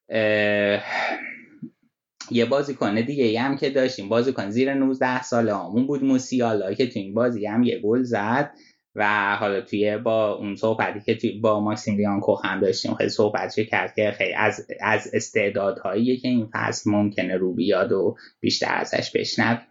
یه بازیکن دیگه هم که داشتیم، بازیکن زیر 19 ساله همون بود، موسیالا، که تو این بازی هم یه گل زد و حالا توی با اون صحبتی که توی با ماکسیمیلیان کوخ هم داشتیم خیلی صحبت کرد که خیلی از استعدادهایی که این فصل ممکنه رو بیاد و بیشتر ازش بشنویم.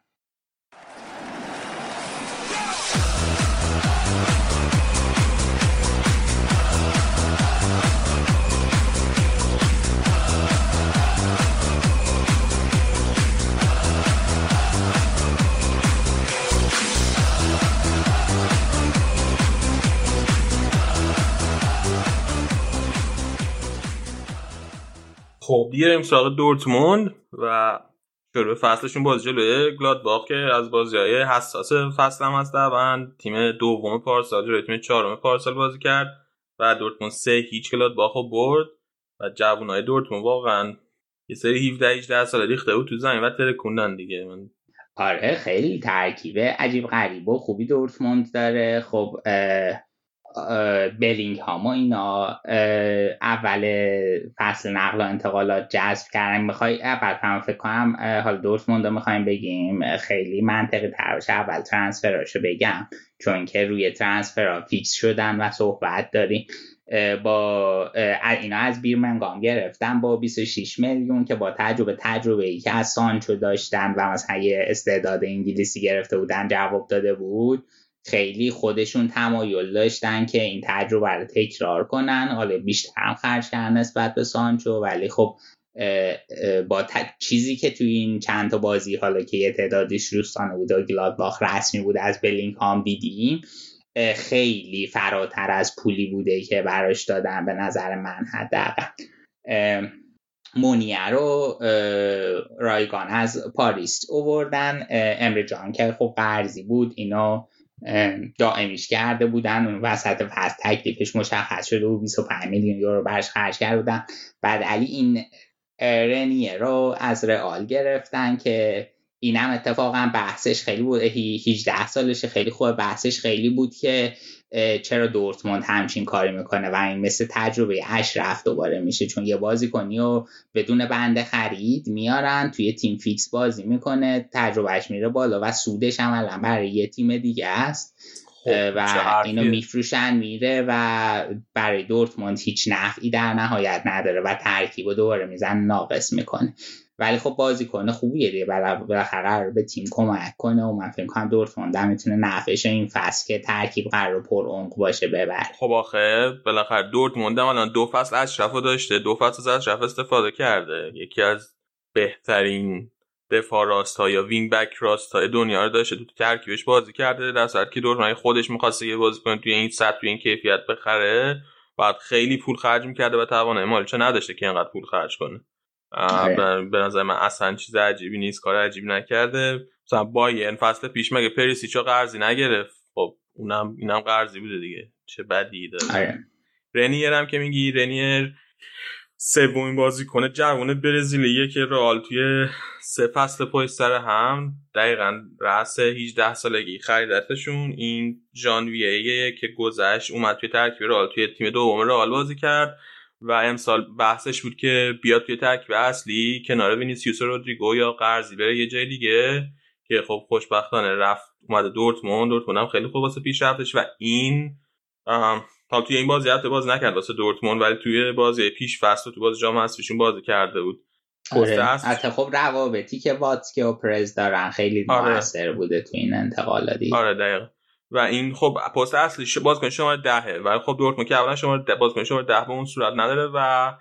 خب بیاریم سراغ دورتموند و شروع فصلشون بازی جلوی گلادباخ که از بازی‌های حساس فصل هم هست. طبعا تیم دوم پارسال جلوی تیم چهارم پارسال بازی کرد و دورتموند 3-0 گلادباخ رو برد و جوانای دورتموند واقعا یه سری 17-18 ساله ریخته بود تو زمین و ترکوندن دیگه. آره خیلی ترکیب عجیب غریب و خوبی دورتموند داره. خب بلینگهام و اینا اول فصل نقل و انتقالات جذب کردن. میخوای اول فکر کنم حالا دورتموند رو میخوایم بگیم خیلی منطقی تر باشه اول ترانسفراشو بگم، چون که روی ترانسفرها فیکس شدن و صحبت داریم. با اینا از بیرمنگام گرفتن با 26 میلیون که با تجربه‌ای که از سانچو داشتن و مثلا یه استعداد انگلیسی گرفته بودن جواب داده بود، خیلی خودشون تمایل داشتن که این تجربه رو تکرار کنن. حالا بیشتر هم خرج کردن نسبت به سانچو، ولی خب با چیزی که توی این چند تا بازی حالا که یه تعدادیش روستانه بود و گلادباخ رسمی بود از بلینگهام دیدیم، خیلی فراتر از پولی بوده که براش دادن به نظر من. حداقل مونیه رو رایگان از پاریس آوردن، امره جان که خب قرضی بود اینو دائمیش کرده بودن، اون وسط فصل تکلیفش مشخص شده و 25 میلیون یورو براش خرج کرده بودن. بعد علی این رنیه رو از رئال گرفتن که اینم اتفاقا بحثش خیلی بود، 18 سالشه، خیلی خوبه. بحثش خیلی بود که چرا دورتموند همچین کاری میکنه و این مثل تجربه اشرف دوباره میشه، چون یه بازیکنی رو بدون بنده خرید میارن توی تیم فیکس بازی میکنه، تجربهش میره بالا و سودش عملا برای یه تیم دیگه است و اینو میفروشن میره و برای دورتموند هیچ نفعی در نهایت نداره و ترکیب دوباره میزن ناقص میکنه. ولی خب بازیکن خوبیه دیگه، بالاخره قرار به تیم کمک کنه و من فکر کنم دورتموند هم میتونه نفعش این فصل که ترکیب قرار پر عمق باشه ببره. خب آخه بالاخره دورتموند هم الان 2 فصل اشرفو داشته، 2 فصل از اشرف استفاده کرده، یکی از بهترین دفاع راست‌ها یا وینگ بک راست‌های دنیا رو داشته، تو ترکیبش بازی کرده، در صورتی که دورتموند خودش می‌خواسته یه بازیکن توی این سطح توی این کیفیت بخره بعد خیلی پول خرج می‌کرده و توانایی مالیش نداشته که اینقدر پول خرج کنه. به نظر من اصلا چیز عجیبی نیست، کار عجیبی نکرده. مثلا بایرن فصل پیش مگه پریسیچو قرضی نگرفت؟ خب اینم قرضی بوده دیگه، چه بدی داره. رنیر هم که میگی، رنیر سومین بازیکن جوان برزیلیه که رئال توی 3 فصل پشت سر هم دقیقاً رأس 18 سالگی خریدتشون. این ژانویه که گذشت اومد توی ترکیب رئال توی تیم دوم رئال بازی کرد و امسال بحثش بود که بیاد توی ترکیب اصلی کنار وینیسیوس رودریگو یا قرضی بره یه جای دیگه، که خب خوشبختانه رفت اومده دورتموند هم خیلی خوب واسه پیشرفتش و این تا توی این بازی حتی بازی نکرد واسه دورتموند، ولی توی بازی پیش فصل تو بازی جام حذفیشون بازی کرده بود. حتی خب روابطی که واتسکی و پرز دارن خیلی موثر بوده توی این انتقالاتی. آره دقیقاً. و این خب پست اصلی بازیکن شماره 10 ولی خب دورتموند که اولا بازیکن شماره 10 به اون صورت نداره و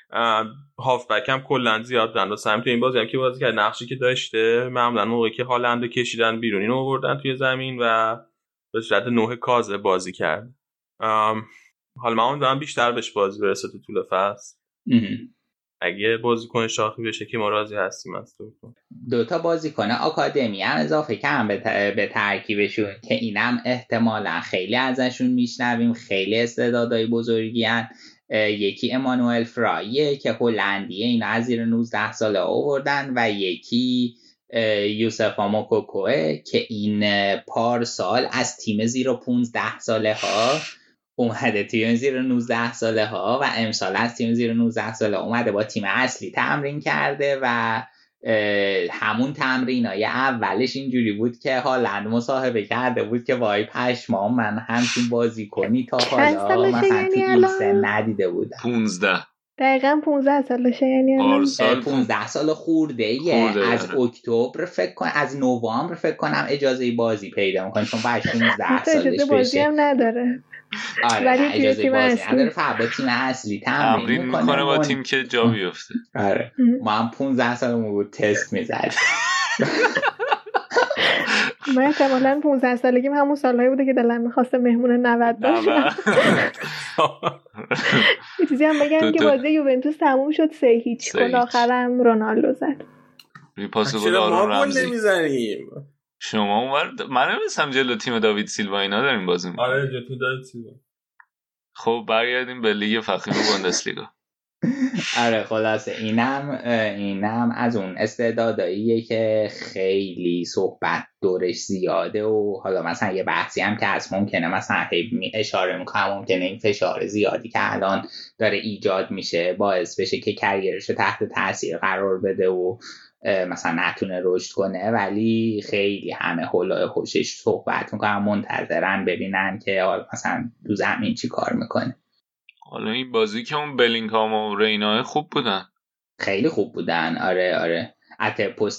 هافبک هم کلا زیاد دارن. و سمت این بازی هم که بازی کرد نقشی که داشته معمولا موقعی که هالند کشیدن بیرون اینو آوردن توی زمین و به صورت نوع کازه بازی کرد. حالا من دارم بیشتر بهش بازی برسه تو طول فصل. اگه بازیکن شاخی بشه که ما راضی هستیم از دورتموند. 2 بازیکن آکادمی هم اضافه کردن به ترکیبشون که اینم احتمالاً خیلی ازشون میشنویم، خیلی استعدادای بزرگی هن. یکی امانوئل فرایه که هلندیه، اینا از زیر 19 ساله آوردن و یکی یوسفا موکوکوه که این پارسال از تیم زیر 15 ساله ها اومده تیم زیر 19 ساله ها و امسال از تیم زیر 19 ساله اومده با تیم اصلی تمرین کرده و همون تمرینای اولش اینجوری بود که هالند مصاحبه کرده بود که وای پشمام من همچین بازی کنی تا حالا مثلا تو این سن ندیده بودم. 15 دقیقاً 15 سالشه، یعنی 15 سال خورده از اکتبر فکر کنم از نوامبر فکر کنم اجازه بازی پیدا میکنه چون باید 16 سالش بشه. بازی هم نداره. آره اجازه بازی نداره، فقط با تیم اصلی تمرین میکنه با تیم که جا بیفته. آره ما هم 15 سالمون بود تست میزدیم. من احتمالاً 15 سالگیم همون سالایی بوده که دلم می‌خواسته مهمون 90 باشم. یه چیزی هم بگم که بازی یوونتوس تموم شد 3-0 گل آخرم رونالدو زد. پاس گل آرون رمزی نمیزنیم. شما اونور من نمی‌دونم جلو تیم داوید سیلوا اینا داریم بازی می‌کنیم. آره جلو داوید سیلوا. خب برگردیم به لیگ فخیم بوندسلیگا. آره خلاصه اینم از اون استعداداییه که خیلی صحبت دورش زیاده و حالا مثلا یه بحثی هم که از ممکنه مثلا اشاره میکنم ممکنه این فشار زیادی که الان داره ایجاد میشه باعث بشه که کریرش تحت تاثیر قرار بده و مثلا نتونه رشد کنه، ولی خیلی همه حولای خوشش صحبت میکنن منتظرن ببینن که مثلا تو زمین چی کار میکنه. حالا این بازی که اون بلینگهام و رینا خوب بودن، خیلی خوب بودن. آره حتی پست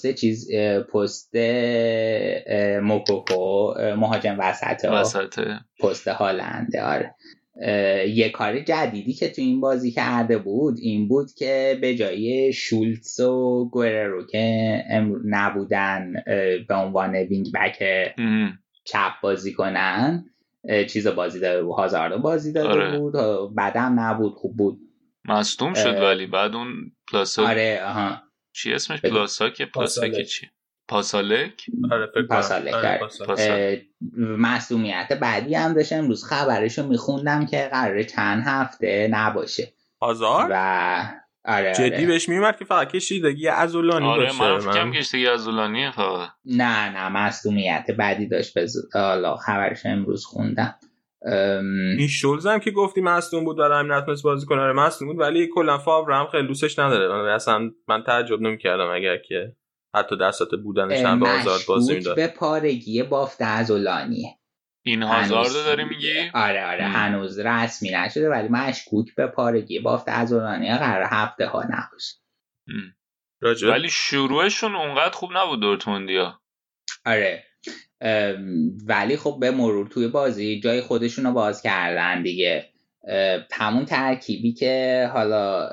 موکوکو مهاجم وسطه پست هالنده. آره یه کار جدیدی که تو این بازی کرده بود این بود که به جای شولتز و گوررو که نبودن به عنوان وینگ بک چپ بازی کنن چیز بازی داده بود، هازارد بازی داده بود، بعدم نبود، خوب بود، مصدوم شد ولی بعد اون پلاسا. آره چی اسمش پلاسا که چی پاسالک. آره پاسالک. مصدومیت بعدی هم داشت، امروز خبرشو میخوندم که قراره چند هفته نباشه هازارد و جدی بهش میومد که فقط کشیدگی عضلانی باشه. من فکرم کشیدگی عضلانیه فقط. نه مصدومیت بعدی داشت. حالا خبرش امروز خوندم. این شولز هم که گفتی مصدوم بود برای همین نتونست بازی کنه. آره مصدوم بود ولی کلا فاور هم خیلی دوستش نداره. اصلا من تعجب نمی‌کردم اگر که حتی دستات بودنش هم به آزاد بازی میداد. به پارگی بافت عضلانیه. این هازارد داری میگی؟ آره هنوز رسمی نشده ولی مشکوک به پارگی بافت عضلانی قرار هفته ها نباشه. ولی شروعشون اونقدر خوب نبود دورتموندیا. آره ولی خب به مرور توی بازی جای خودشون رو باز کردن دیگه. همون ترکیبی که حالا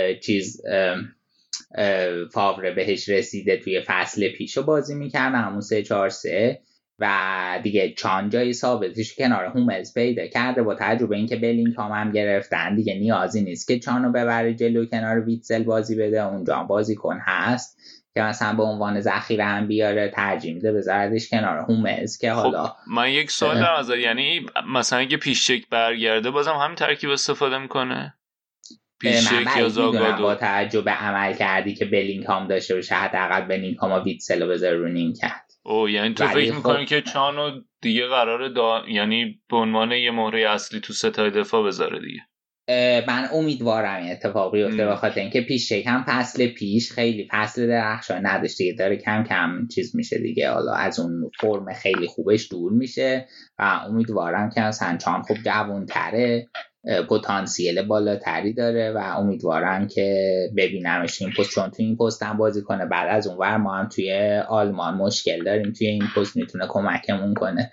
فاوره بهش رسیده توی فصل پیشو بازی میکردن، همون 3-4-3 و دیگه چان جایی ثابتش کنار هوملز پیدا کرده. با تجربه اینکه بلینگهام هم گرفتن دیگه نیازی نیست که چانو ببره جلو کنار ویتزل بازی بده، اونجا هم بازیکن هست که مثلا به عنوان ذخیره هم بیاره، ترجیح میده بذاردش کنار هوملز که حالا خب من یک سوال دارم ازت، یعنی مثلا اگه پیشچک برگرده بازم همین ترکیب استفاده میکنه؟ پیشچک یا زاگادو با تجربه عمل کردی که بلینگهام داشته باشه حداقل بلینگهام و ویتزل رو بذاره رو نیمکت. یعنی تو فکر میکنی که چانو دیگه قراره یعنی به عنوان یه مهره اصلی تو ستای دفاع بذاره دیگه؟ من امیدوارم این اتفاق بیفته به خاطر اینکه پیشچک هم فصل پیش خیلی فصل درخشان نداشت دیگه، داره کم کم چیز میشه دیگه، حالا از اون فرم خیلی خوبش دور میشه و امیدوارم که مثلا چان خوب جوان‌تره، پتانسیل بالاتری داره و امیدوارم که ببینمش این پست، چون توی این پست هم بازی کنه. بعد از اون ور ما هم توی آلمان مشکل داریم، توی این پست میتونه کمکمون کنه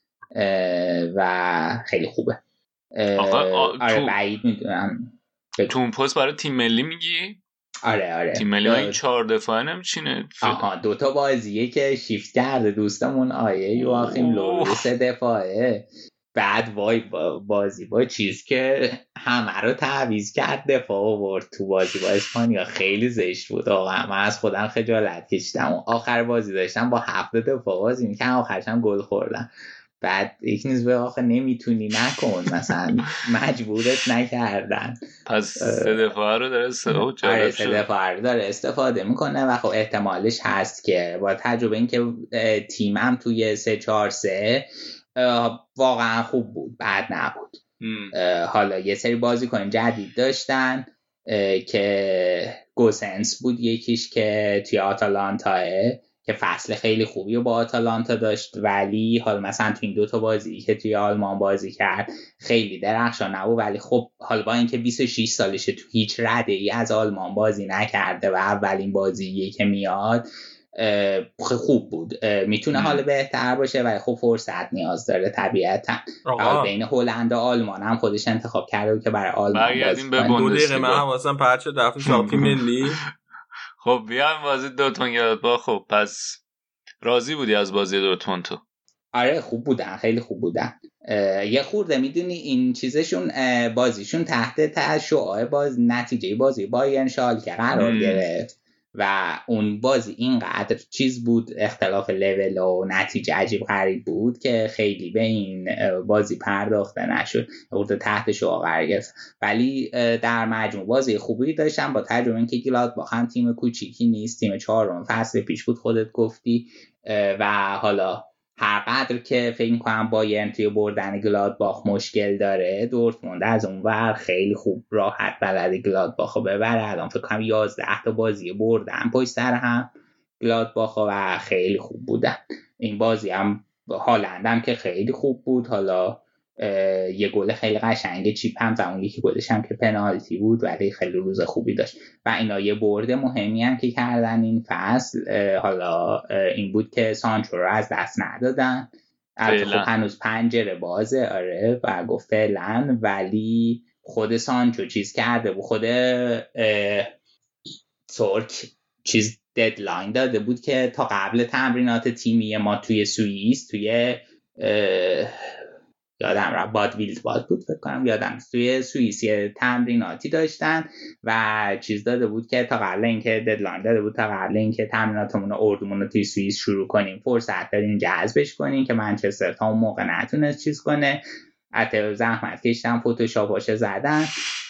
و خیلی خوبه. آره بعید میدونم تو اون پست برای تیم ملی میگی؟ آره تیم ملی این 4 دفاعه نمیچینه. دوتا بازیه که شیفت کرده دوستمون آیه یواخیم لو 3 دفاعه، بعد وای بازی با چیز که همه رو تعویض کرد دفاع آورد تو بازی با اسپانیا، خیلی زشت بود آقا. من از خودم خجالت کشیدم. آخر بازی داشتم با 7 دفاع بازی میکنم، آخرش هم گل خوردم. بعد یک نسبه آخه نمیتونی نکن مثلا مجبورت نکردن، پس سه دفعه رو داره استفاده میکنه و خب احتمالش هست که با تجربه این که تیمم توی 3-4-3 واقعا خوب بود، بد نبود. حالا یه سری بازیکن جدید داشتن که گوسنس بود یکیش که توی آتالانتاه که فصل خیلی خوبی رو با آتالانتا داشت، ولی حالا مثلا تو این دوتا بازی که توی آلمان بازی کرد خیلی درخشان نبود، ولی خب حالا با اینکه 26 سالشه تو هیچ رده ای از آلمان بازی نکرده و اولین بازیه که میاد خوب بود. میتونه حالا بهتر باشه ولی خب فرصت نیاز داره طبیعتا. بین هلند و آلمان هم خودش انتخاب کرده که برای آلمان بازی کنه. 2 دقیقه من حواسم پرت شد رفتیم سراغ تیم ملی. خب بیام بازی دورتموند گلادباخ. خب پس راضی بودی از بازی دورتموند تو؟ آره خوب بودن، خیلی خوب بودن. یه خورده میدونی این چیزشون بازیشون تحت شعاع نتیجه بازی بایرن شالکه قرار گرفت و اون بازی اینقدر چیز بود، اختلاف لول و نتیجه عجیب غریب بود که خیلی به این بازی پرداخته نشد، خورده تحت شعاع قرار گرفت. ولی در مجموع بازی خوبی داشتن با تجربه اینکه گلادباخ هم تیم کوچیکی نیست، تیم 4 فصل پیش بود خودت گفتی و حالا هر قدر که فکر می‌کنم بایرن توی بردن گلادباخ مشکل داره، دورتموند از اون ور خیلی خوب راحت بلد گلادباخ رو ببره. الان فکر کنم 11 تا بازی بردن پشت سر هم گلادباخ و خیلی خوب بودن. این بازی هم هالند هم که خیلی خوب بود، حالا یه گل خیلی قشنگ چیپ هم زمان، یکی گلش هم که پنالتی بود ولی خیلی روز خوبی داشت و اینا یه برد مهمی هم که کردن این فصل حالا این بود که سانچو رو از دست ندادن. خب هنوز پنجره بازه آره و گفت فعلا، ولی خود سانچو چیز کرده بود، خود ترک چیز ددلاین داده بود که تا قبل تمرینات تیمی ما توی سوئیس توی یادم را باد بود فکر کنم یادم توی سوئیس تمریناتی داشتن و چیز داده بود که تا قبل اینکه ددلاین داده بود تا قبل اینکه تمریناتمون اردومون رو توی سوئیس شروع کنیم فرصت دارین جذبش کنین که منچستر تا اون موقع نتونست چیز کنه. حتی زحمت کشیدن فتوشاپاش زدن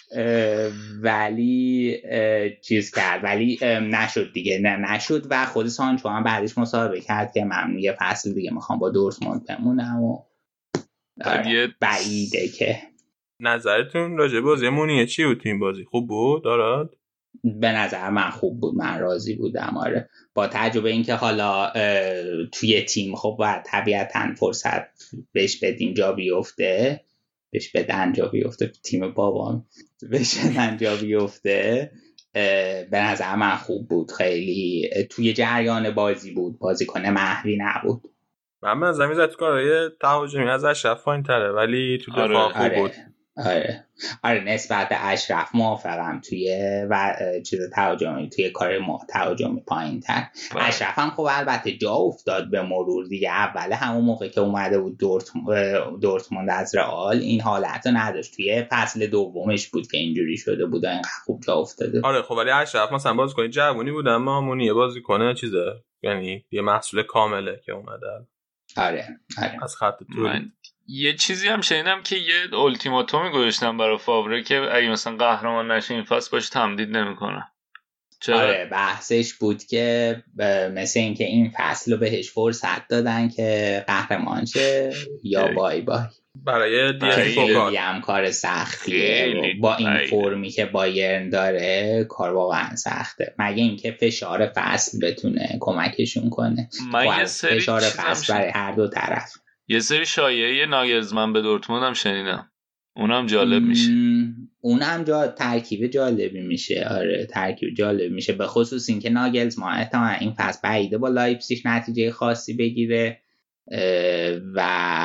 ولی چیز کرد ولی نشد دیگه، نشد و خود سانچو هم بعدش مصاحبه کرد که من یه فصل دیگه میخوام با دورتموند بمونم و بعیده. که نظرتون راجع به بازی مونیه چی بود؟ این بازی خوب بود دارد؟ به نظر من خوب بود، من راضی بودم آره، با تجربه اینکه حالا توی تیم خب باید طبیعتاً فرصت بهش بدین جا بیفته، بهش بدن جا بیفته، تیم بابام بهش بدن جا بیفته. به نظر من خوب بود، خیلی توی جریان بازی بود، بازیکن محوی نبود. من زمین زد کارهای تهاجمی از اشرف پایین تره ولی تو دفاع خوب بود. آره نسبت به اشرف موافقم توی و چیز تهاجمی توی کار تهاجمی پایین تر. اشرف هم خب البته جا افتاد به مرور دیگه، اول همون موقع که اومده بود دورتموند از رئال این حالت رو نداشت، توی فصل دومش بود که اینجوری شده بود اینقدر خوب جا افتاده. آره خب ولی اشرف مثلا بازیکن جوونی بود اما مونیه بازیکن چیزه، یعنی یه محصول کامله که اومده. آره از خط تو یه چیزی هم شنیدم که یه التیماتومی گذاشتن برای فاوره که اگه مثلا قهرمان نشه این فصل باشه تمدید نمیکنه. آره بحثش بود که مثل این که این فصل رو بهش فرصت دادن که قهرمان شه یا بای بای. برای خیلی هم کار سختیه با این فرمی که بایرن داره، کار واقعا سخته، مگه اینکه فشار فصل بتونه کمکشون کنه. فشار فصل برای هر دو طرف. یه سری شایعه ناگلزمن به دورتموند هم شنیدم، اونم جالب میشه. اونم ترکیب جالبی میشه. آره ترکیب جالب میشه، به خصوص اینکه ناگلزمان احتمالاً این فصل بعیده با لایپزیگ نتیجه خاصی بگیره و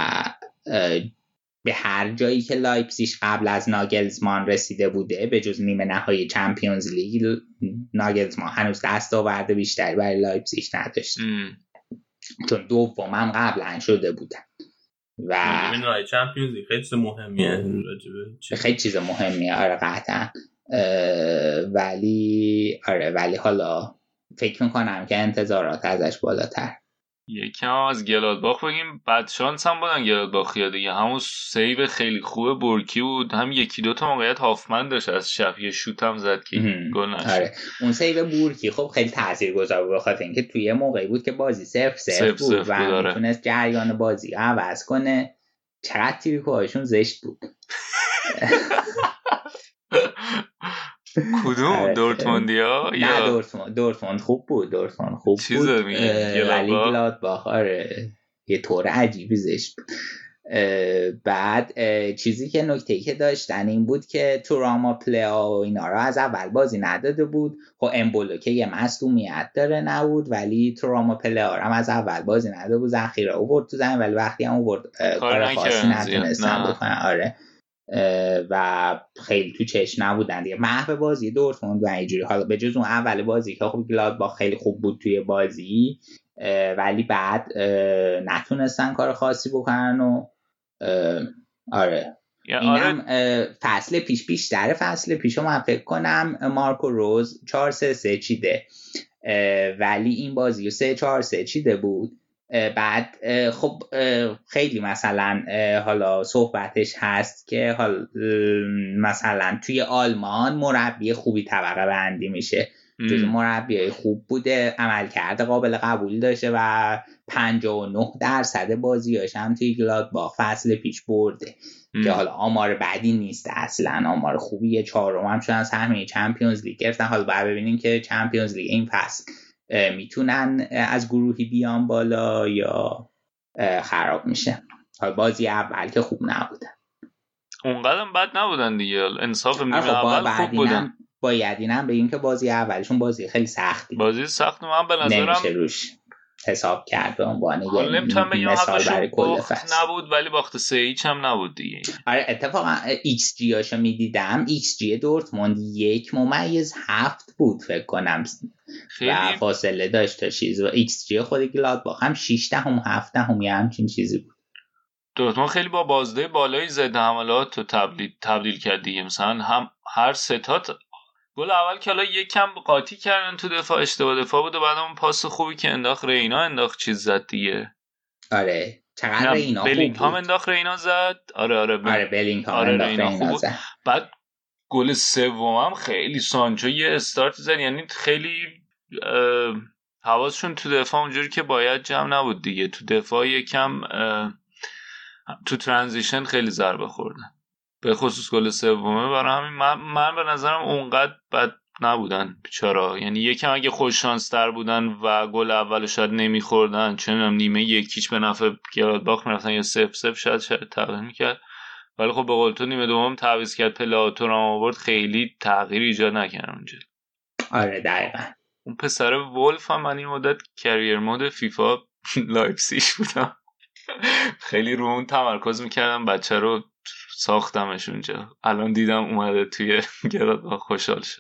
به هر جایی که لایپزیگ قبل از ناگلزمان رسیده بوده به جز نیمه نهایی چمپیونز لیگ، ناگلزمان هنوز دستاورد بیشتری برای لایپزیگ نداشت چون دوم هم قبلا شده بودن و نیمه نهایی چمپیونز لیگ خیلی چیز مهمیه، خیلی چیز مهمیه. آره قطعا. ولی حالا فکر میکنم که انتظارات ازش بالاتر. یکم از گلادباخ بگیم. بعد شانس هم بودن گلادباخیا دیگه، همون سیو خیلی خوب بورکی بود، هم یکی دوتا موقعیت هافمن داشت از شب، یه شوت هم زد که گل نشد. آره اون سیو بورکی خب خیلی تاثیرگذار بود، بخاطر اینکه توی موقعی بود که بازی 0-0 بود و میتونست جریان بازی عوض کنه. چقدر تیریکوهاشون زشت بود. کدوم دورتموندیا؟ نه دورتموند خوب بود، دورتموند خوب بود ولی گلادباخ آره یه طور عجیبی زشت بود. بعد چیزی که نکته‌ای که داشتن این بود که توراما پلیا و اینا رو از اول بازی نداده بود. خب امبولو که یه مصدومیت داره نبود، ولی توراما پلیا هم از اول بازی نداده بود، ذخیره آورد تو زمین ولی وقتی هم آورد کار خاصی نتونستن بکنن. آره و خیلی تو چشم نبودن دیگه، محو بازی دورتموند و اینجوری. حالا به جز اون اول بازی که خب گلادباخ خیلی خوب بود توی بازی، ولی بعد نتونستن کار خاصی بکنن و آره اینم فصل بیشتر فصل پیشو من فکر کنم مارکو روز 4-3-3 چیده، ولی این بازی 3-4-3 چیده بود. بعد خب خیلی مثلا حالا صحبتش هست که حالا مثلا توی آلمان مربی خوبی طبقه بندی میشه، جز مربیای خوب بوده، عملکرد قابل قبولی داشته و 59% بازیاش هم توی گلادباخ فصل پیش برده که حالا آمار بدی نیست، اصلا آمار خوبیه. 4م هم شدن سهمیه چمپیونز لیگ گرفتن. حالا باید ببینیم که چمپیونز لیگ این فصل میتونن از گروهی بیان بالا یا خراب میشه. حالا بازی اول که خوب نبودن، اونقدر بد نبودن دیگه، انصاف میگم اول خوب بودن. باید اینم بگیم که بازی اولشون بازی خیلی سختی، بازی سخت من به نظرم نمیشه روش حساب کرد به عنوان یه مثال برای کل فصل نبود، ولی باخت 3-0 هم نبود دیگه. آره اتفاقا ایکس جی هاشو میدیدم، ایکس جی دورتموند 1.7 بود فکر کنم خیلی و فاصله داشت تا چیز، و ایکس جی خود گلادباخ هم 6.7 همچین چیزی بود. دورتموند خیلی با بازده بالایی ضد حملات رو تبدیل کرد دیگه. مثلا هم هر ستات گل اول که حالا یکم قاطی کردن تو دفاع، اشتباه دفاع بود و بعد اون پاس خوبی که انداخت رینا انداخت چیز زد دیگه. آره چقدر رینا خوب بود. بلینگهام انداخت رینا زد. آره بلینگهام انداخت رینا زد. بعد گل سومم خیلی سانچو یه استارت زد، یعنی خیلی حواسشون تو دفاع اونجوری که باید جمع نبود دیگه. تو دفاع یکم تو ترانزیشن خیلی ضربه خوردن، به خصوص گل سومه. برای همین من به نظرم اونقدر بد نبودن بیچارا، یعنی یکم اگه خوش شانس تر بودن و گل اولو شاید نمیخوردن، چه میدونم نیمه 1-0 به نفع گلادباخ میرفتن یا 0-0 شاید تغییر میکرد. ولی خب به قول تو نیمه دوم تعویض کرد، پلاتو رو آورد، خیلی تغییر ایجاد نکرد اونجا. آره دقیقاً. اون پسر ولف هم من این مدت کریر مود فیفا لایپزیگ بودم، خیلی رو اون تمرکز میکردم، بچه رو ساختمش اونجا. الان دیدم اومده توی گلادباخ، خوشحال شد.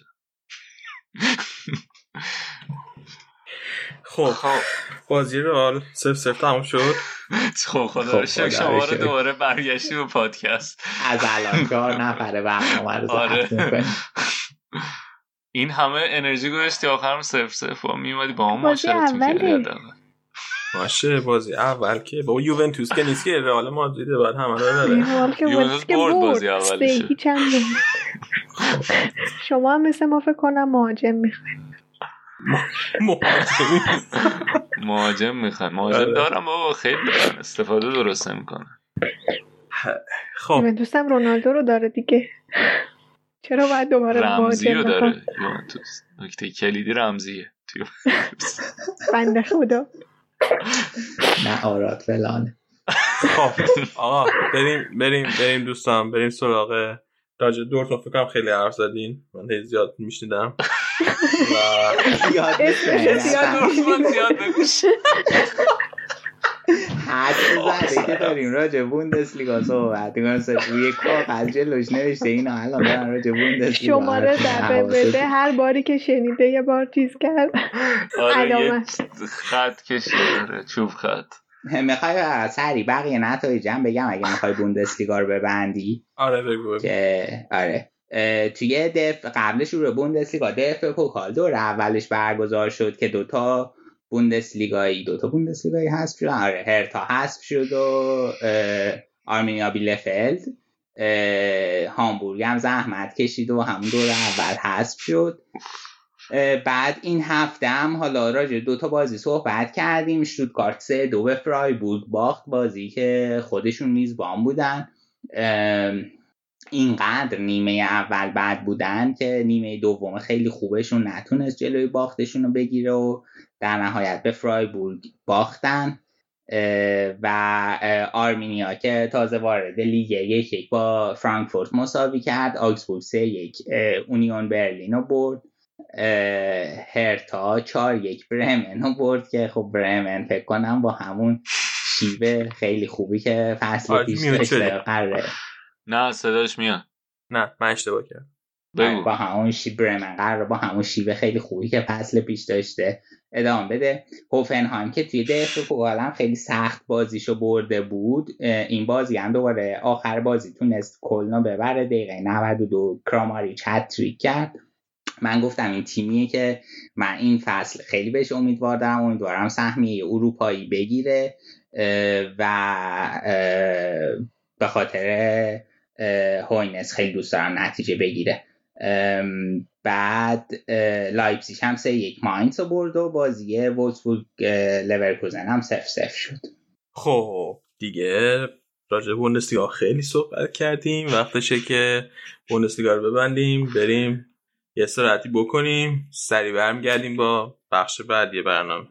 خب بازی رئال 0-0 تموم شد. خب خدا رو شکر شما رو دوباره برگشتی به پادکست. از الان 4 نفره برنامه رو ضبط می‌کنیم. این همه انرژی گذاشتی آخرم 0-0 میومدی با هم معاشرت می‌کردی. باشه بازی اول که با یوونتوس که نیست که رئال مادرید بعد همه رو داره. یوونتوس برد بازی اولش. شما هم مثل ما فکر کنم مهاجم می‌خواید. مهاجم دارم بابا، خیلی دارن، استفاده درست نمی‌کنن. خب یوونتوس هم رونالدو رو داره دیگه، چرا باید دوباره رمزی رو داره یوونتوس؟ نکته کلیدی رمزیه بنده خدا. نه آراد فلانه. خب آقا بریم دوستان، بریم سراغ راجع دورتموند. فکر کنم خیلی حرف زدین، من خیلی زیاد میشنیدم و زیاد بگوش. حد زده که داریم راجع بوندسلیگا صحبت می‌کنیم، روی کاغذ جلوش نوشته اینا الان دارن راجع بوندسلیگا شماره ضربه بده، هر باری که شنیده یه بار چیز کرد علامت خط کشیده، چوب خط. میخوای سری بقیه نتایجم بگم اگه میخوای بوندسلیگا رو ببندی؟ آره بگو. که آره توی قبل شروع بوندسلیگا پوکال دور اولش برگزار شد که دوتا بوندسلیگایی 2 تا بوندسلیگایی حذف شد. آره هرتا حذف شد و آرمینیا بیلفلد. هامبورگ هم زحمت کشید و همون دور اول حذف شد. بعد این هفته هم حالا راجع 2 تا بازی صحبت کردیم. اشتوتگارت 3-2 به فرایبورگ باخت، بازی که خودشون میزبان بودن. اینقدر نیمه اول بد بودن که نیمه دوم خیلی خوبشون نتونست جلوی باختشون رو بگیره و در نهایت به فرایبورگ باختن. و آرمینیا که تازه وارد لیگ 1 با فرانکفورت مساوی کرد. آگزبورگ 3-1 اونیون برلین رو برد. هرتا 4-1 برمن رو برد که خب برمن فکر کنم با همون شیوه خیلی خوبی که فصل پیش داشته قراره. نه صداش میاد. نه من اشتباه کردم. با همون برمن قراره با همون شیوه خیلی خوبی که فصل پیش داشته ادامه بده. هوفنهایم که توی دفاع هم خیلی سخت بازیشو برده بود، این بازی هم دوباره آخر بازی تونست کلنو ببره. دقیقه 92 کراماریچ هتریک کرد. من گفتم این تیمیه که من این فصل خیلی بهش امیدوار دارم، امیدوارم سهمیه اروپایی بگیره و به خاطر هوینس خیلی دوست دارم نتیجه بگیره. بعد لایپزیگ هم 3-1 ماینز رو برد و بازی وولفسبورگ لورکوزن هم 0-0 شد. خب دیگه راجع به بوندسلیگا خیلی صحبت کردیم، وقتشه که بوندسلیگا رو ببندیم، بریم یه استراحتی بکنیم، سریع برمیگردیم با بخش بعدی برنامه.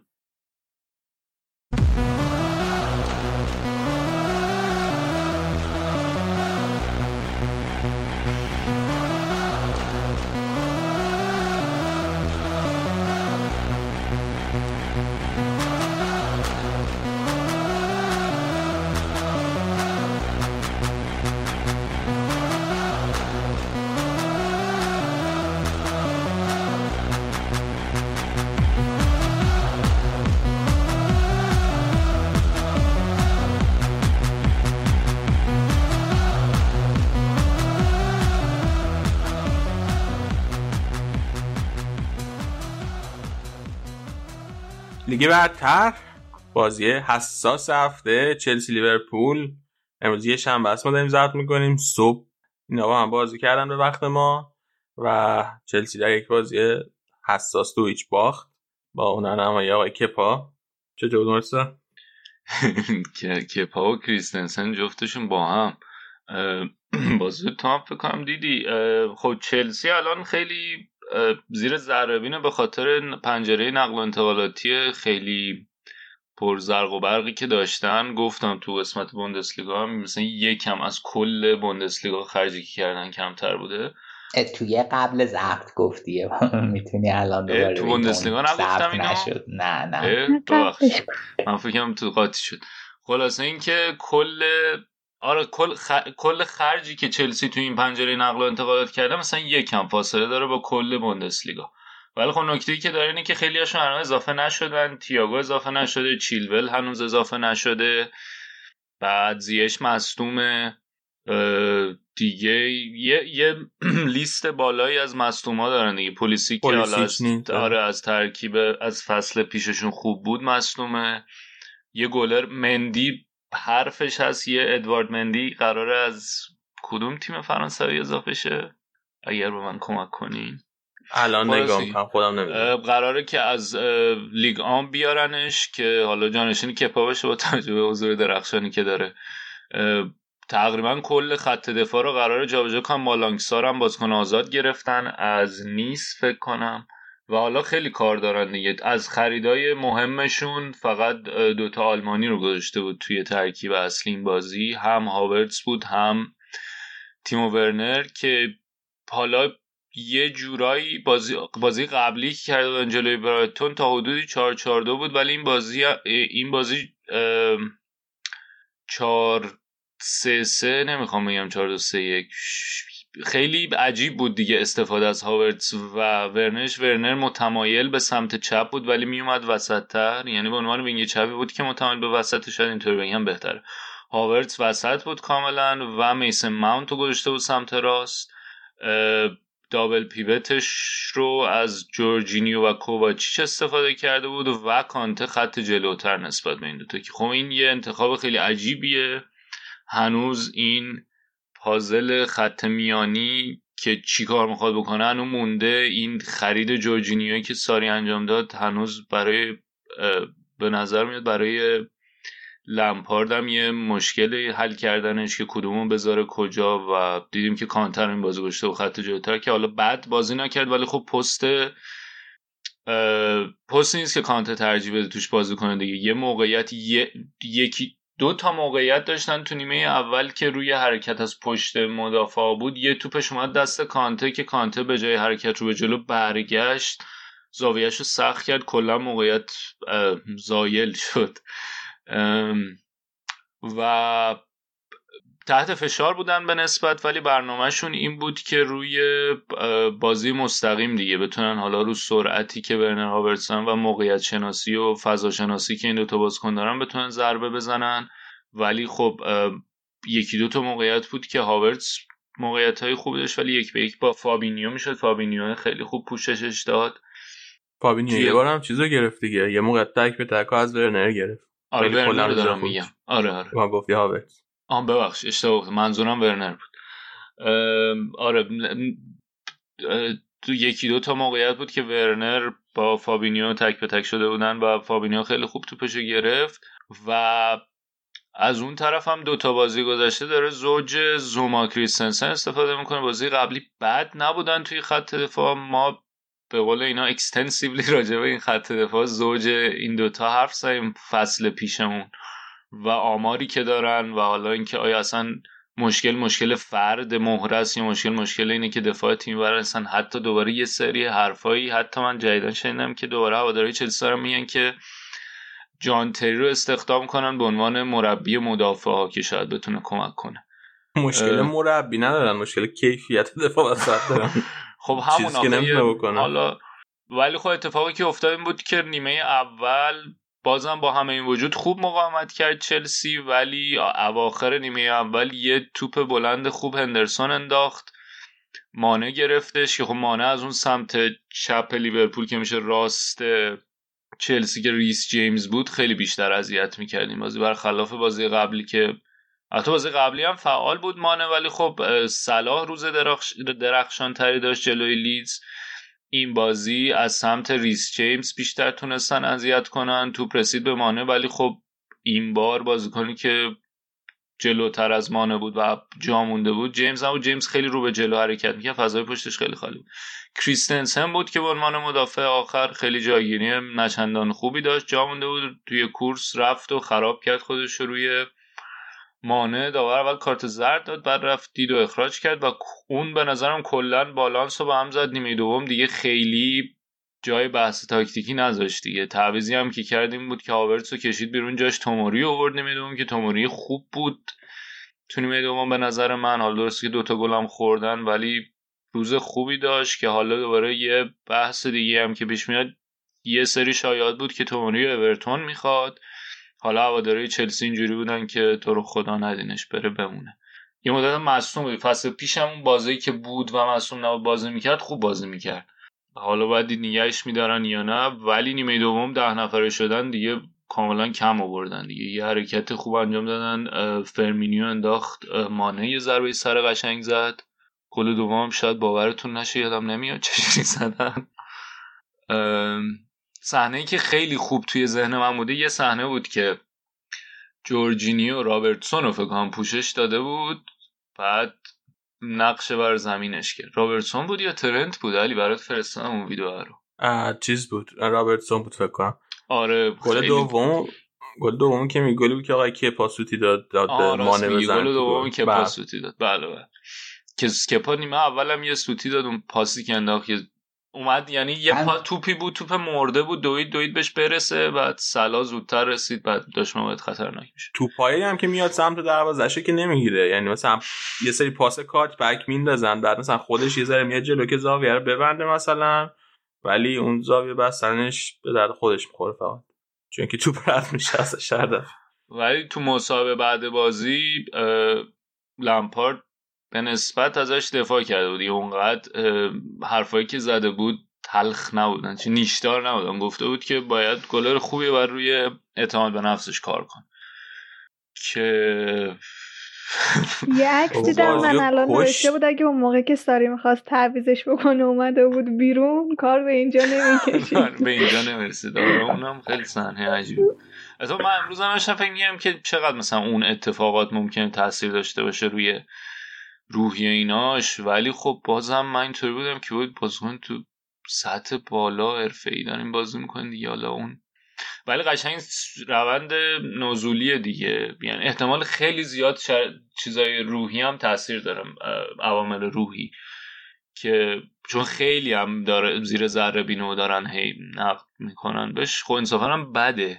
لیگ برتر، بازی حساس هفته چلسی لیورپول. امروز یه شنبه است ما داریم ضبط میکنیم، صبح اینا با هم بازی کردن به وقت ما و چلسی در یک بازی حساس 2-0 باخت با اون نمایی آقای کپا. چطور درسته؟ کپا و کریستنسن جفتشون با هم بازی تام فکر کنم دیدی. خب چلسی الان خیلی زیر ذره‌بینه به خاطر پنجره نقل و انتقالاتی خیلی پر زرق و برقی که داشتن. گفتم تو قسمت بوندسلیگا مثلا یکم از کل بوندسلیگا خرجی که کردن کمتر بوده. توی قبل ضبط گفتیه میتونی الان دوباره تو بوندسلیگا نگفتم اینو؟ نشد. نه ببخشید من فکرم تو قاطی شد. خلاصه این که کل خرجی که چلسی تو این پنجره نقل و انتقالات کرده مثلا یکم فاصله داره با کل بوندسلیگا. ولی خب نکته‌ای که داره اینه که خیلی هاشون هنوز اضافه نشدن. تییاگو اضافه نشده، چیلول هنوز اضافه نشده، بعد زیش مصدومه، دیگه یه لیست بالایی از مصدوما دارن دیگه. پولیسیک که حالا از ترکیب از فصل پیششون خوب بود مصدومه. یه گلر مندی حرفش هست، یه ادوارد مندی قراره از کدوم تیم فرانسوی اضافه شه؟ اگر به من کمک کنین. الان نگاه میکنم خودم نمیدونم. قراره که از لیگ آن بیارنش که حالا جانشین کپا بشه با توجه به حضور درخشانی که داره. تقریبا کل خط دفاع رو قراره جابجا کنن. مالانگسار هم بازیکن آزاد گرفتن از نیس فکر کنم و حالا خیلی کار دارن دیگه. از خریدای مهمشون فقط 2 تا آلمانی رو گذاشته بود توی ترکیب اصلی این بازی، هم هاورتس بود هم تیمو ورنر که حالا یه جورایی بازی قبلی که کرده بودن جلوی برایتون تا حدودی 4-4-2 بود، ولی این بازی 4-3-3 نمیخوام بگم 4-2-3-1 خیلی عجیب بود دیگه استفاده از هاورتس و ورنر متمایل به سمت چپ بود ولی میومد وسط‌تر، یعنی به عنوان وینگ چپی بود که متمایل به وسط، شاید اینطور بگم بهتره. هاورتس وسط بود کاملا و میسن ماونت رو گذاشته بود سمت راست. دابل پیوتش رو از جورجینیو و کوواچیچ استفاده کرده بود و کانته خط جلوتر نسبت به این دوتا که خب این یه انتخاب خیلی عجیبیه. هنوز این پازل خط میانی که چی کار میخواد بکنه هنوز مونده. این خرید جورجینیوی که ساری انجام داد هنوز برای به نظر میاد برای لمپارد هم یه مشکلی حل کردنش که کدومو بذاره کجا و دیدیم که کانتر این بازی گذاشته و خط جلوتر که حالا بد بازی نکرد ولی خب پست نیست که کانتر ترجیح بده توش بازی کنه دیگه. یه موقعیت یکی دو تا موقعیت داشتن تو نیمه اول که روی حرکت از پشت مدافع بود، یه توپش اومد دست کانته که کانته به جای حرکت رو به جلو برگشت زاویه‌اش رو سخت کرد، کلا موقعیت زایل شد و تحت فشار بودن به نسبت، ولی برنامهشون این بود که روی بازی مستقیم دیگه بتونن حالا رو سرعتی که ورنر هاورتسون و موقعیت شناسی و فضا شناسی که این دوتا بازیکن دارن بتونن ضربه بزنن. ولی خب یکی دو تا موقعیت بود که هاورتس موقعیت‌های خوبی داشت ولی یک به یک با فابینیو میشد. فابینیو خیلی خوب پوششش داد. فابینیو یه بار هم چیزو گرفت دیگه، یه موقع تک به تک از ورنر گرفت. آره ورنر رو دارم میگم. آره من گفتی هاورتس. ببخش اشتباه منظورم ورنر بود. آره تو یکی دو تا موقعیت بود که ورنر با فابینیو تک به تک شده بودن و فابینیو خیلی خوب توپشو گرفت. و از اون طرف هم دو تا بازی گذشته داره زوج زوما کریستنسن استفاده میکنه. بازی قبلی بد نبودن توی خط دفاع. ما به قول اینا اکستنسیولی راجع به این خط دفاع زوج این دوتا حرف زدیم فصل پیشمون و آماری که دارن و حالا اینکه آیا اصلا مشکل فرد مهرس یا مشکل اینه که دفاع تیم برسن. حتی دوباره یه سری حرفایی حتی من جدیدن شنیدم که دوباره هواداری چلسی رو میگن که جان تری رو استخدام کنن به عنوان مربی مدافع ها که شاید بتونه کمک کنه. مشکل مربی ندارن، مشکل کیفیت دفاع وسط دارن. خب همون حالا ولی خب اتفاقی که افتاد این بود که نیمه اول بازم با همه این وجود خوب مقاومت کرد چلسی، ولی اواخر نیمه اول یه توپ بلند خوب هندرسون انداخت، مانع گرفتش که خب مانع از اون سمت چپ لیورپول که میشه راست چلسی که ریس جیمز بود خیلی بیشتر اذیت می‌کرد این بازی، برخلاف بازی قبلی که البته بازی قبلی هم فعال بود مانع، ولی خب صلاح روز درخشان تری داشت جلوی لیدز. این بازی از سمت ریس جیمز بیشتر تونستن اذیت کنن، توپ رسید به مانع ولی خب این بار بازیکنی که جلوتر از مانع بود و جا مونده بود جیمز خیلی رو به جلو حرکت می‌کرد، فضای پشتش خیلی خالی بود. کریستنسن بود که به عنوان مدافع آخر خیلی جایگیری نچندان خوبی داشت، جا مونده بود توی کورس رفت و خراب کرد خودش روی مانع. داور اول کارت زرد داد، بعد رفت دید و اخراج کرد و اون به نظرم کلا بالانس رو به هم زد. نیمه دوم دیگه خیلی جای بحث تاکتیکی نذاشت دیگه. تعویضی هم که کردیم بود که هاورتس رو کشید بیرون، جاش توموری آورد نیمه دوم که توموری خوب بود تو نیمه دوم به نظر من. حالا درست که دوتا گل هم خوردن ولی روز خوبی داشت که حالا دوباره یه بحث دیگه هم که پیش میاد، یه سری شایعات بود که توموری اورتون میخواد. حالا هواداری چلسی اینجوری بودن که تو رو خدا ندینش بره بمونه. یه مدت مصدوم بود، فصل پیشم اون بازی که بود و مصدوم نبود بازی میکرد، خوب بازی میکرد. حالا باید دید نگهش میدارن یا نه، ولی نیمه دوم 10 نفره شدن دیگه کاملا کم آوردن دیگه. یه حرکت خوب انجام دادن، فرمینیو انداخت، مانع یه ضربه سر قشنگ زد. گل دوم شاید باورتون نشه، یادم نمیاد چجوری زدن. صحنه‌ای که خیلی خوب توی ذهن من بوده یه صحنه بود که جورجینیو رابرتسون رو فکر کنم پوشش داده بود، بعد نقشه بر زمینش کرد. رابرتسون بود یا ترنت بود؟ علی برات فرستادم اون ویدیو رو. چیز بود، رابرتسون بود فکر کنم. آره گل دوم که گلی بود که آقا کی پاسوتی داد مانع بزنه. گل دوم که پاسوتی داد. بله که اسکپا نیمه اولم یه سوتی داد، اون پاسی که انداخت اومد، یعنی یه توپی بود، توپ مرده بود، دوید بهش برسه، بعد صلاح زودتر رسید، بعد داشت موقعیت خطرناک میشه. توپایی هم که میاد سمت دروازه‌شه که نمیگیره، یعنی مثلا یه سری پاس کات بک میندازن، بعد مثلا خودش یه ذره میاد جلو که زاویه رو ببنده مثلا، ولی اون زاویه بستنش به درد خودش میخوره فقط، چون که توپ رد میشه از شرده. ولی تو مصاحبه بعد بازی لمپارد به نسبت ازش دفاع کرده بود. اونقدر حرفایی که زده بود تلخ نبودن، چه نیشدار نبودن. گفته بود که باید گلر خوبی بر روی اعتماد به نفسش کار کن. که یه عکس دیدم من الان نوشته بود اگه اون موقع که ساری میخواست تعویزش بکنه اومده بود بیرون کار به اینجا نمیکشید. به اینجا نمیرسید. اونم خیلی صحنه عجیبی. اصلا من امروز هم داشتم فکر می‌کردم که چقدر مثلا اون اتفاقات ممکنه تاثیر داشته باشه روی روحیه ایناش، ولی خب بازم من اینطوری بودم که بود بازیکن تو سطح بالا حرفه‌ای داریم بازی می‌کنن دیگه. حالا اون ولی قشنگ روند نزولیه دیگه، یعنی احتمال خیلی زیاد چیزای روحی هم تاثیر داره، عوامل روحی، که چون خیلی هم داره زیر ذره بینو دارن هی نقد میکنن بهش. خب انصافا هم بده.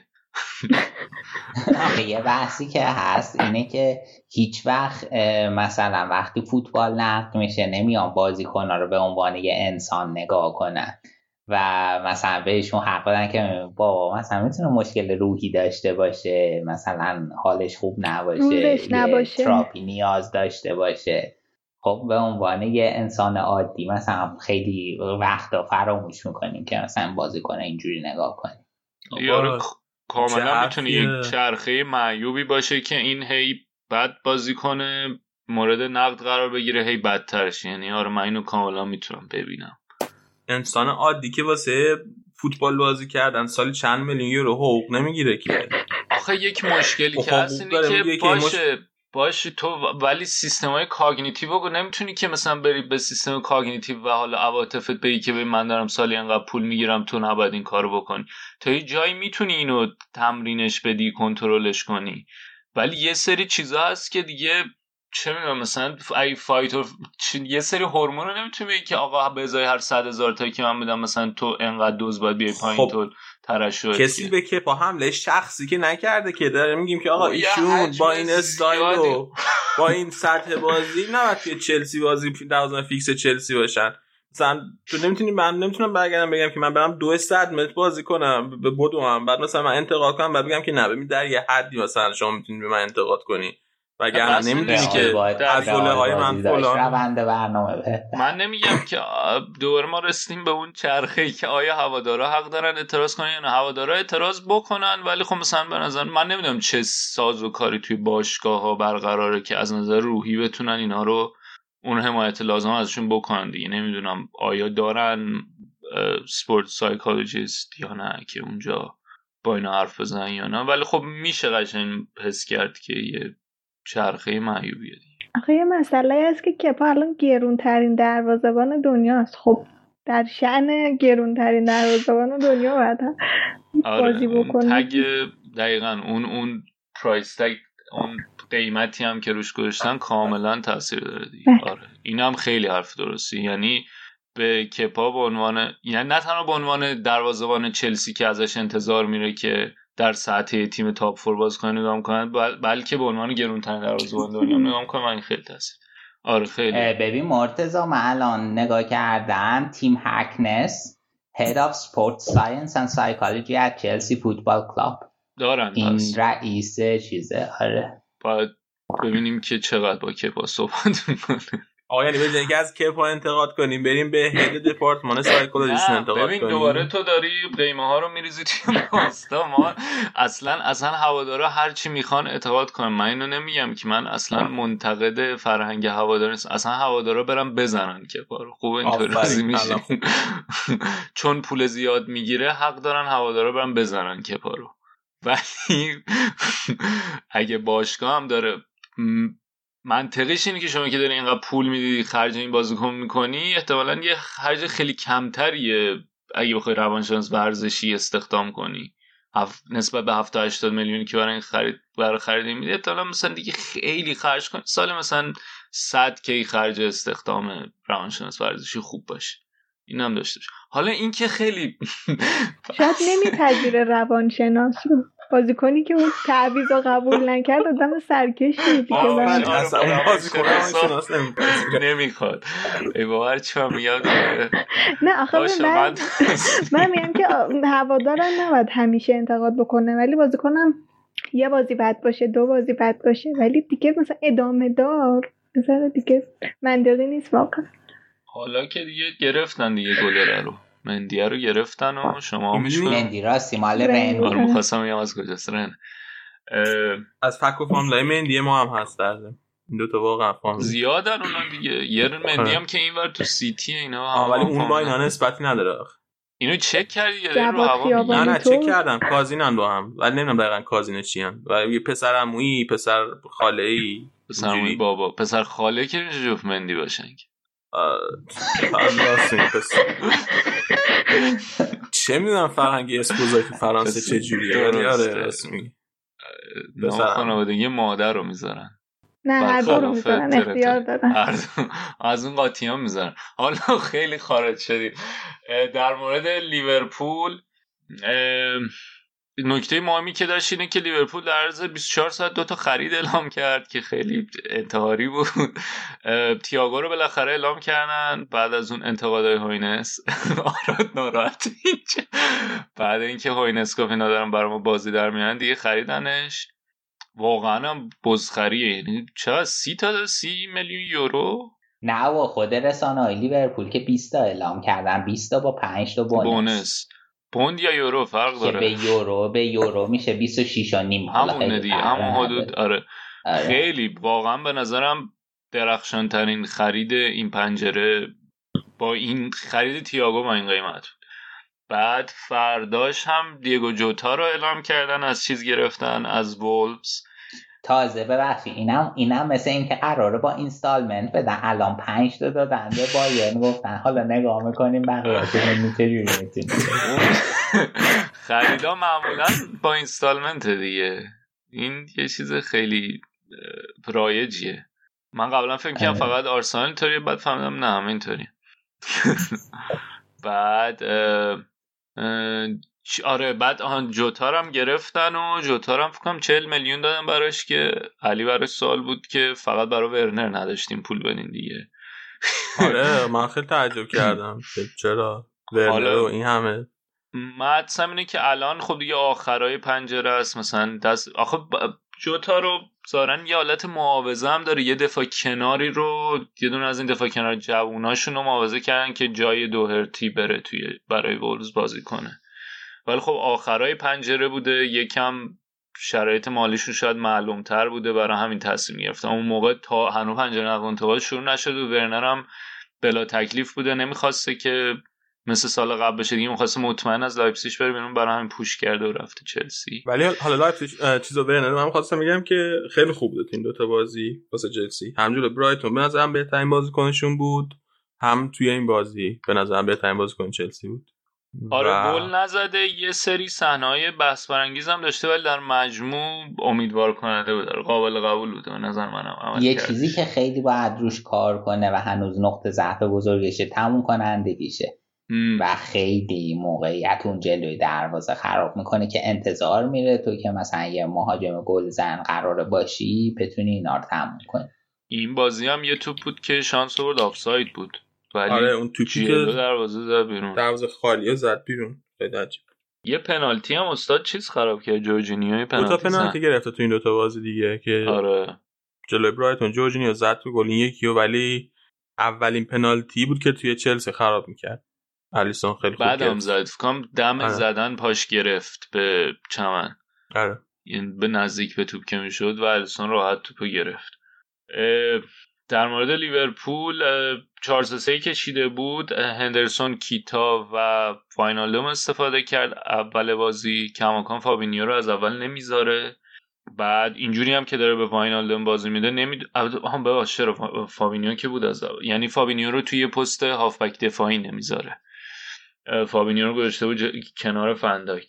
یه بحثی که هست اینه که هیچ وقت مثلا وقتی فوتبال نقد میشه نمیان بازیکن‌ها رو به عنوان یه انسان نگاه کنن و مثلا بهشون حق بدن که بابا مثلا میتونه مشکل روحی داشته باشه، مثلا حالش خوب نباشه، یه تراپی نیاز داشته باشه. خب به عنوان یه انسان عادی مثلا خیلی وقتا فراموش میکنیم که مثلا بازیکن اینجوری نگاه کنیم. یارو کاملا میتونه یک چرخه معیوبی باشه که این هی بد بازی کنه، مورد نقد قرار بگیره، هی بدترش. یعنی آره من اینو کاملا میتونم ببینم. انسان عادی که واسه فوتبال بازی کردن سالی چند میلیون یورو حقوق نمیگیره که. آخه یک مشکلی که هست اینه که باشه تو ولی سیستمای کاگنیتیو رو نمیتونی که مثلا بری به سیستم کاگنیتیو و حالا عواطفت بگی که من دارم سالی انقدر پول میگیرم تو نباید این کارو بکنی. تا یه جایی میتونی اینو تمرینش بدی، کنترلش کنی، ولی یه سری چیزا هست که دیگه چه میدونم مثلا ای فایتر یه سری هورمون رو نمیتونی بگی که آقا به ازای هر 100,000 تا که من بدم مثلا تو انقدر دوز باید بیای پایین. تو ترشح کسی به که با حمله شخصی که نکرده که داره میگیم که آقا ایشون با این استایل و با این سطح بازی نباید توی چلسی بازی دوازدهم فیکس چلسی باشن. مثلا تو من نمیتونم برگردم بگم که من برم 200 متر بازی کنم به بدوم بعد مثلا من انتقاد کنم بعد بگم که نه ببین در یه حدی مثلا شما میتونید به من انتقاد کنی وگرنه نمیدونی که از های من فلان روند برنامه بهتر. من نمیگم که دوباره ما رسیدیم به اون چرخه‌ای که آیا هوادارا حق دارن اعتراض کنن یا نه. هوادارا اعتراض بکنن، ولی خب مثلا به نظر من نمیدونم چه سازوکاری توی باشگاه‌ها برقراره که از نظر روحی بتونن اینا رو اون حمایت لازم ازشون بکنن دیگه. نمیدونم آیا دارن سپورت سایکولوژیست یا نه که اونجا با اینا حرف بزنن یا نه، ولی خب میشه قشنگ حس کرد که یه چرخه معیوبیه دیگه. آخه یه مسئله هست که کپا الان گرونترین دروازه‌بان دنیاست. خب در شأن گرونترین دروازه‌بان دنیا باید بازی بکنه. تگ دقیقاً اون پرایس تگ، اون قیمتی هم که روش گذاشتن کاملا تاثیر داره دیگه. آره اینم خیلی حرف درستی. یعنی به کپا به عنوان، یعنی نه تنها به عنوان دروازه‌بان چلسی که ازش انتظار میره که در سطح تیم تاپ فور بازی کنه نگاه کنن، بلکه به عنوان گرونترین دروازه‌بان دنیا نگاه کنن. این خیلی تاثیر. آره خیلی. ببین مرتضی من الان نگاه کردم تیم هکنس Head of Sports Science and Psychology at Chelsea Football Club دارن. این رئیس چیزه. آره باید ببینیم که چقدر با کپا صحبت میکنه. آقا یعنی بجنگی که از کپا انتقاد کنیم بریم به هد دپارتمان سایکولوژیست انتقاد کنیم. ببین دوباره تو داری قیمه ها رو میریزی توی ماستا. ما اصلا هوادارا هر چی میخوان اعتقاد کنن. من اینو نمیگم که من اصلا منتقد فرهنگ هوادار نیستم. اصلا هوادارا برن بزنن کپا رو. خوب اینطوری راضی میشه. چون پول زیاد میگیره حق دارن هوادارا برن بزنن کپا رو. ولی اگه باشگاه هم داره منطقیش اینه که شما که داری اینقدر پول میدی خرج این بازیکن میکنی، احتمالاً یه خرج خیلی کمتریه اگه بخوای روانشناس ورزشی استخدام کنی نسبت به 70-80 میلیونی که برای خرید میدی. احتمالاً مثلا دیگه خیلی خرج کنی سال مثلا 100 کی خرج استخدام روانشناس ورزشی خوب باشه. این هم داشته باشه. حالا این که خیلی شاید نمیپذیره روانشناس رو. بازیکنی که اون تعویض رو قبول نکرد آدم سرکشی دیگه. اصلا اون بازیکن روانشناس نمیخواد. ای باور چه میگم. نه آخه من میگم که هوادارم نباید همیشه انتقاد بکنه، ولی بازیکنم یه بازی بد باشه 2 بازی بد باشه ولی دیگه مثلا ادامه دار مثلا دیگه منطقی نیست واقعا. حالا که دیگه گرفتن دیگه گلره رو، مندیه رو گرفتن و شما میشون مندی راستی مال رن. آره میخواستم بگم از کجاست رن. از فک و فاملای مندی ما هم هست در این دوتا واقعا فامیل زیادن اونا دیگه. یه مندی هم که اینور تو سیتی اینا هم ولی اون با اینا نسبتی نداره. اینو چک کردی یا رو هوا؟ نه چک کردم، کازینن با هم ولی نمیدونم دقیقاً کازینه چی ان. و یه پسر عمویی، پسر خاله‌ای، پسر عمویی بابا، پسر خاله که میشه جفت مندی باشن. چه میدونم فرهنگ اسپوزای تو فرانسه چه جوریه ولی آره رسمی پسر خانوادگی مادر رو میذارن. نه هر دو رو میذارن، اختیار دادن. از اون قاطی ها میذارن. حالا خیلی خارج شدیم. در مورد لیورپول نکته مهمی که داشت اینه که لیورپول در عرض 24 ساعت 2 تا خرید اعلام کرد که خیلی انتحاری بود. تییاگو رو بالاخره اعلام کردن بعد از اون انتقادهای هوینس. آراد ناراحت اینجا بعد اینکه هوینس گفت اینا دارن برای ما بازی در میارن دیگه خریدنش. واقعا هم بزخریه. یعنی چقدر 30 میلیون یورو؟ نه و خود رسانه‌های لیورپول که 20 تا اعلام کردن، 20 تا با 5 تا بونس. پوند یا یورو فرق داره. به یورو میشه 26 و نیم. همونه دیگه، همون حدود. آره. خیلی واقعا به نظرم درخشان ترین خرید این پنجره با این خرید تییاگو با این قیمت. بعد فرداش هم دیگو جوتا رو اعلام کردن، از چیز گرفتن، از وولفز. تازه ببخشید اینم مثل این که قراره با اینستالمنت بدن، الان 5 تا دادن به بایرن، گفتن حالا نگاه میکنیم بقیه‌اش چه جوری میتونیم. خریدا معمولا با اینستالمنت دیگه، این یه چیز خیلی رایجیه. من قبلا فکر کردم فقط آرسنال اینطوریه، بعد فهمیدم نه هم اینطوریه. بعد آره بعد جوتا رو هم گرفتن و جوتا رو هم فکرم 40 میلیون دادن براش که علی براش سوال بود که فقط برای ورنر نداشتیم پول بدین دیگه. آره من خیلی تعجب کردم چرا ورنر و این همه. مطلب اینه که الان خب دیگه آخرای پنجره است، مثلا آخه جوتا رو ظاهرا یه حالت معاوضه هم داره، یه دفاع کناری رو یه دونه از این دفاع کنار جووناشون رو معاوضه کردن که جای دوهرتی بره برای وولز بازی کنه. ولی خب آخرای پنجره بوده، یکم شرایط مالیشون شاید معلوم‌تر بوده، برای همین تصمیم گرفتن. اون موقع تا هنوز پنجره نقل و انتقال شروع نشد و ورنر هم بلا تکلیف بوده، نمیخواسته که مثل سال قبل بشه دیگه، می‌خواسته مطمئن از لایپزیگ بره بیرون، برای همین پوش کرده و رفته چلسی. ولی حالا لایپزیگ چیزو ورنر من خواستم میگم که خیلی خوب بود این دوتا بازی واسه چلسی. همجوره برایتون به نظرم بهترین بازیکنشون بود، هم توی این بازی به نظرم بهترین بازیکن چلسی بود. آره گل نزده، یه سری صحنه‌های بحث برانگیز هم داشته ولی در مجموع امیدوار کننده بود، قابل قبول بود به نظر منم. یه چیزی که خیلی باید روش کار کنه و هنوز نقطه ضعف بزرگشه تموم کنندگیشه و خیلی موقعیت اون جلوی دروازه خراب میکنه که انتظار میره تو که مثلا یه مهاجم گلزن قراره باشی بتونی اینا رو تموم کنی. این بازی هم یه توپ بود که شانس آورد آفساید بود. آره اون توپی که دروازه زد بیرون، دروازه خالیه زد بیرون. خیلی عجیب. یه پنالتی هم استاد چیز خراب کرد، جورجینیو پنالتی گرفت تو این دو تا بازی دیگه که آره جلوی برایتون جورجینیو زد تو گل یکیو، ولی اولین پنالتی بود که توی چلسی خراب میکرد. الیسون خیلی خوب بعدم زد فکرم دم زدن پاش گرفت به چمن. آره یعنی به نزدیک به توپ که میشد و الیسون راحت توپو گرفت. در مورد لیورپول 4-3 کشیده بود، هندرسون، کیتا و واینالدوم استفاده کرد اول بازی، کماکان فابینیو رو از اول نمیذاره. بعد اینجوری هم که داره به واینالدوم بازی میده چرا فابینیو که بود از اول، یعنی فابینیو رو توی پست هافبک دفاعی نمیذاره، فابینیو رو گذاشته بود کنار فنداک.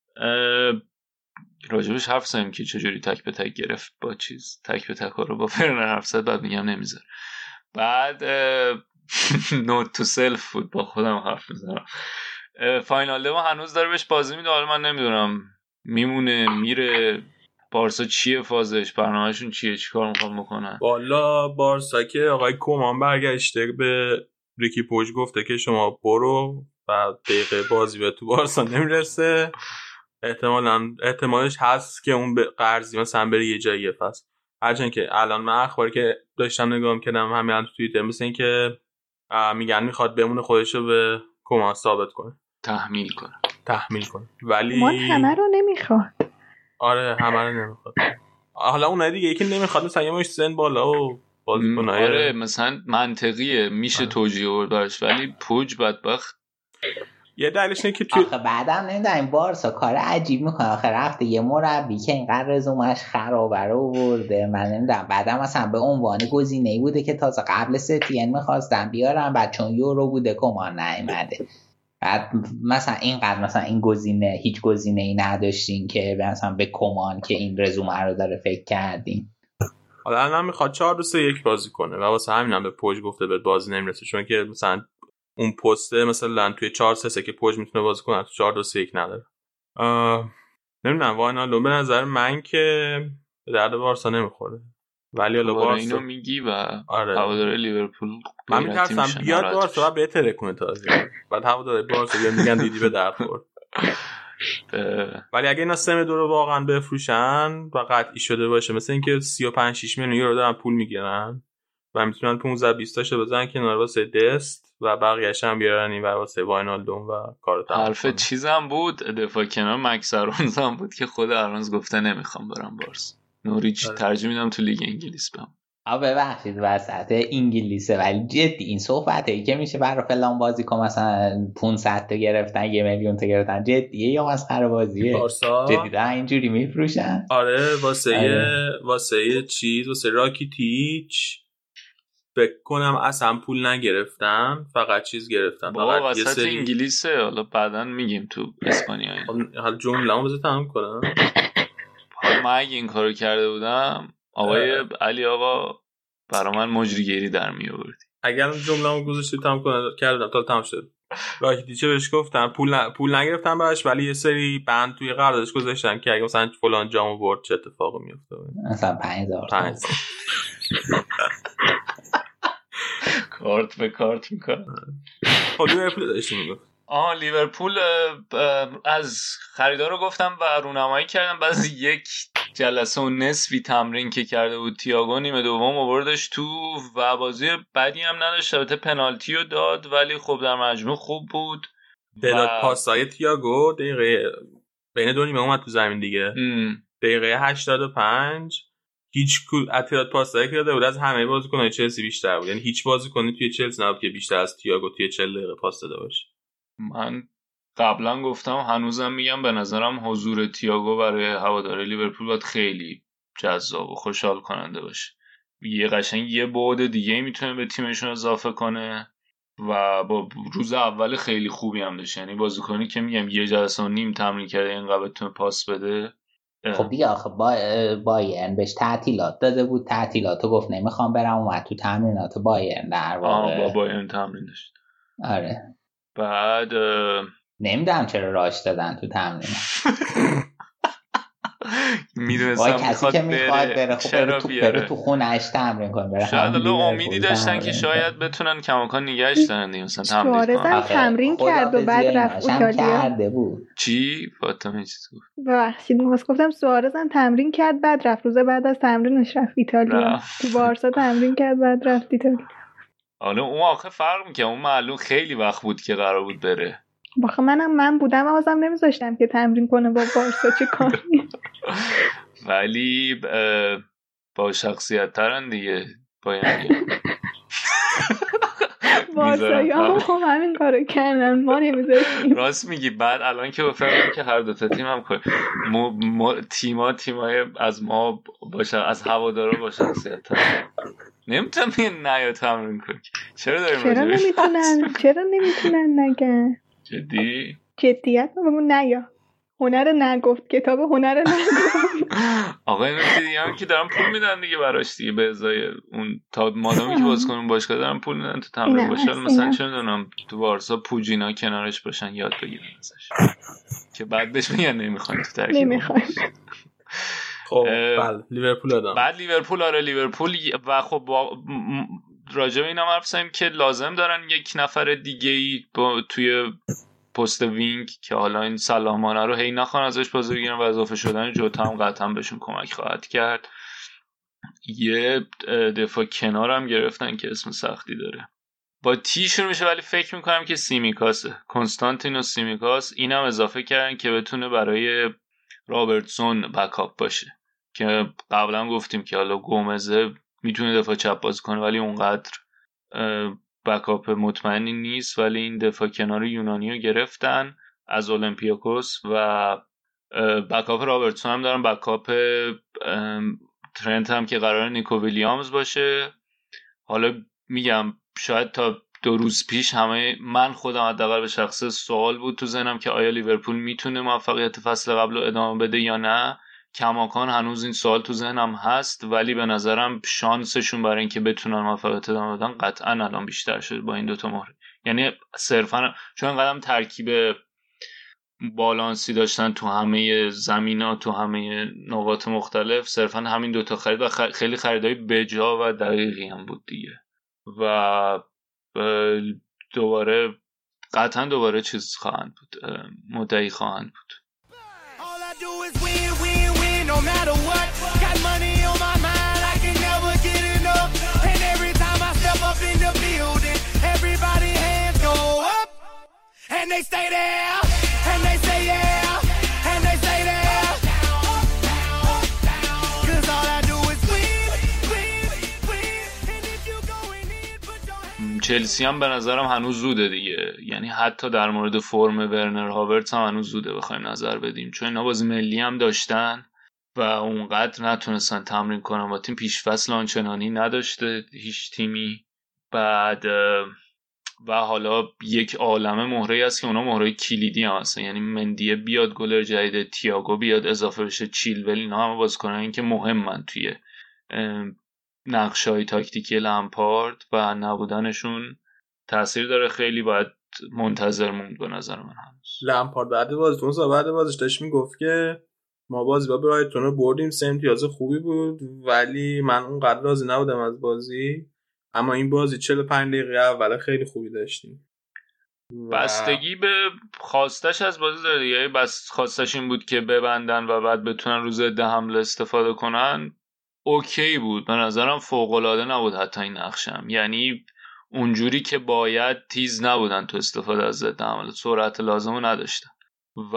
راجبش حرف زدیم که چجوری تک به تک گرفت با چیز، تک به تک رو با فرنر حرف زد، بعد میگم نمیذاره. بعد نوت تو سلف بود، با خودم حرف میزنم. فاینال ما هنوز داره بهش بازی میده، حالا من نمیدونم میمونه میره، بارسا چیه فازش، برنامهشون چیه، چیکار میخوام بکنن. والا بارسا که آقای کومان برگشته به ریکی پوش گفته که شما برو و دقیقه بازی به تو بارسا نمیرسه، احتمالش هست که اون به قرضی مثلا بره یه جایی. پس هرچند که الان من اخباری که داشتم نگاه می‌کردم همین الان تو توییتر مثل این که میگن میخواد بمونه خودشو به کمان ثابت کنه، تحمیل کنه ولی من همه رو نمیخواد. آره همه رو نمیخواد. حالا اون دیگه یکی نمیخواد مثلا یه مش سن بالا و بازیکنای آره مثلا منطقیه میشه توجیه برداشت، ولی پوج بدبخت یه دلیلش اینه که توی آخه بعدم نمیدونم بارسا کار عجیب میکنه. آخه رفته یه مربی که اینقدر رزومش خرابه رو برده، من نمیدونم بعدم مثلا به عنوان گزینه‌ای بوده که تازه قبل ستین میخواستن بیارن، بعد چون یورو بوده کمان نیومده. بعد مثلا اینقدر مثلا این گزینه هیچ گزینه‌ای نداشتین که مثلا به کمان که این رزومه رو داره فکر کردین. حالا الان میخواد 4-2-3-1 بازی کنه و واسه همینم به پوج گفته به بازی نمیرسه، چون که مثلا اون پسته مثلا توی 4-3-3 که پوج میتونه بازی کنه تو 4-2-3-1 نداره. نمیدونم واینالدوم به نظر من که به درد بارسا نمیخوره، ولی حالا بارسا اینو میگی و آره. هواداره لیورپول من میترسم بیاد بارسا و بهتره کنه تازه بعد هواداره بارسا بیان میگن دیدی به درد خورد. ولی اگه اینا سمدو رو واقعا بفروشن و قطعی شده باشه مثلا اینکه 35-6 میلیون یورو دارن پول میگیرن و میتونن 15-20 تاشو بزنن کنار واسه دست و بقیه‌اش هم بیارن این واسه واینالدوم و کارو تمام. حرف چیزم بود دفاع کنار مکس آرونز هم بود که خود آرونز گفته نمیخوام برم بارسا. نوریچ ترجمه میدم تو لیگ انگلیس بم. ببخشید وسط انگلیسه، ولی جدی این صحبته که میشه برای فلان بازیکن مثلا 500 تا گرفتن 1 میلیون تا گرفتن جدیه یا مسخره بازیه؟ بارسا جدی دارن اینجوری میفروشن؟ آره واسه چیز واسه راکیتیچ فکر کنم اصلا پول نگرفتن، فقط چیز گرفتن، فقط وسط انگلیسه. حالا بعدن میگیم تو اسپانیا. حالا جمله‌مو بذار تمام کنم. حالا من اگه این کارو کرده بودم آقای علی آقا برای من مجریگیری در می آوردی. اگر جمله‌مو گذاشتی تمام کردم تا تمام شد. راکیتیچ بهش گفتن پول نگرفتن براش، ولی یه سری بند توی قراردادش گذاشتن که اگه مثلا فلان جامو برد چه اتفاقی میفته. مثلا 5000 کارت به کارت میکنه. خب لیورپول داشتی میگفت. لیورپول از خریدار رو گفتم و رونمایی کردم. بعد یک جلسه و نصفی تمرین که کرده بود تییاگو نیمه دوم آوردش تو و بازی بدی هم نداشت. البته پنالتی رو داد ولی خب در مجموع خوب بود. داد پاسای تییاگو دقیقه بین دو نیمه اومد تو زمین دیگه. دقیقه 85 هیچ اتیرات پاسایی که داده بود از همه بازیکن‌های چلسی بیشتر بود. یعنی هیچ بازیکنی توی چلسی نبود که بیشتر از تییاگو توی 40 دقیقه پاس داده باشه. من قبلا گفتم هنوزم میگم به نظرم حضور تییاگو برای هواداره لیورپول باید خیلی جذاب و خوشحال کننده باشه. یه قشنگ یه بعد دیگه میتونه به تیمشون اضافه کنه و با روز اول خیلی خوبی هم داشت. یعنی بازیکنی که میگم یه جلسه و نیم تمرین کرده اینقدر بتونه پاس بده. خب دیگه آخه بایرن بهش تعطیلات داده بود، تعطیلاتو گفت نمیخوام برم، اومد تو تمرینات بایرن در واقع با بایرن تمرین داشت. آره بعد نمیدونم چرا راش دادن تو تمرین. میدونستم کسی که میخواد بره خب بره تو خونه‌اش تمرین کنه. بره شاید الان امیدی داشتن که شاید بتونن کماکان نگهش دارن دیگه، مثلا تمرین کرد و بعد رفت ایتالیا. چی فاطمه چی گفت؟ ببخشید گفتم سوارز هم تمرین کرد بعد رفت، روز بعد از تمرینش رفت ایتالیا. تو بارسا تمرین کرد بعد رفت ایتالیا. حالا اون آخه فرق میکنه، اون معلوم خیلی وقت بود که قرار بود بره. باخه من بودم آزم نمیذاشتم که تمرین کنه با بارسا چه کاری. ولی با شخصیت ترن دیگه باید بارسایی هم خب همین کارو کردن، ما نمیذاشتیم. راست میگی. بعد الان که بفهمیم که هر دوتا تیم هم تیمای از ما باشه، از هوادارا با شخصیت ترن. نمیتونم نیا تمرین کنی. چرا نمیتونن نگن؟ جدی؟ جدیت بگون نیا. هنر نگفت، کتاب هنر نگفت. آقا اینو دیگه هم که دارم پول میدن دیگه براش دیگه، به ازای اون تا مادامی که بازیکن باشگاه دارم پول میدن تو تمرین باشه. مثلا چه میدونم تو بارسا پوجینا کنارش باشن یاد بگیرن ازش که بعد بهش میگن نمیخوام تو ترکیب. نمیخوام. خب لیورپول دادم. بعد لیورپول و خب راجع به اینا حرف زدیم که لازم دارن یک نفر دیگه‌ای توی پست وینگ که حالا این سلاحمانه رو هی نخوان ازش بازی بگیرن و اضافه شدن جوتا هم قطعا بهشون کمک خواهد کرد. یه دفاع کنارم گرفتن که اسم سختی داره، با تی شروع میشه ولی فکر میکنم که سیمیکاسه، کنستانتینوس سیمیکاس. اینم اضافه کردن که بتونه برای رابرتسون بکاپ باشه که قبلا گفتیم که حالا گومزه میتونه دفاع چپ بازی کنه ولی اونقدر بکاپ مطمئنی نیست، ولی این دفاع کنار یونانی رو گرفتن از اولمپیاکوس و بکاپ رابرتسون هم دارن. بکاپ ترنت هم که قرار نیکو ویلیامز باشه. حالا میگم شاید تا 2 روز پیش من خودم حداقل به شخص سوال بود تو ذهنم که آیا لیورپول میتونه موفقیت فصل قبل رو ادامه بده یا نه. کماکان هنوز این سوال تو ذهنم هست، ولی به نظرم شانسشون برای اینکه بتونن موفقیت ادامه بدن قطعا الان بیشتر شده با این دوتا مهره. یعنی صرفا چون قدم ترکیب بالانسی داشتن تو همه زمینا، تو همه نقاط مختلف، صرفا همین دوتا خرید و خیلی خریدای بجا و دقیقی هم بود دیگه و قطعا دوباره چیز خواهند بود، مدعی خواهند بود. No matter what, got money on my mind, I can never get enough. And every time I step up in the building, everybody hands go up. And they stay there, and they say yeah, and they say there. Cause all I do is win, win, win. And if you going in, put your hands. چلسی هم به نظرم هنوز زوده دیگه، یعنی حتی در مورد فرم ورنر هاورتس هم هنوز زوده بخوایم نظر بدیم، چون اینا بازی ملی هم داشتن و اونقدر نتونستن تمرین کنن با تیم. پیش فصل آنچنانی نداشته هیچ تیمی. بعد و حالا یک عالمه مهره هست که اونا مهره کلیدی هم هستن، یعنی مندیه بیاد گلر جدید، تییاگو بیاد اضافه بشه، چیلول، اینا همه بازیکنایی که مهمن توی نقشه‌های تاکتیکی لمپارد و نبودنشون تاثیر داره. خیلی باید منتظر موند به نظر من. هنوز لمپارد بعد بازیش داشت میگفت که ما بازی با برایتون رو بردیم، 3 امتیاز خوبی بود ولی من اونقدر راضی نبودم از بازی، اما این بازی 45 دقیقه اول خیلی خوبی داشتیم. بستگی به خواستش از بازی داره دیگه. بس خواستش این بود که ببندن و بعد بتونن روز ضد حمله استفاده کنن، اوکی بود به نظرم. فوق‌العاده نبود حتی این نقشم، یعنی اونجوری که باید تیز نبودن تو استفاده از ضد حمله، سرعت لازمو نداشتن. و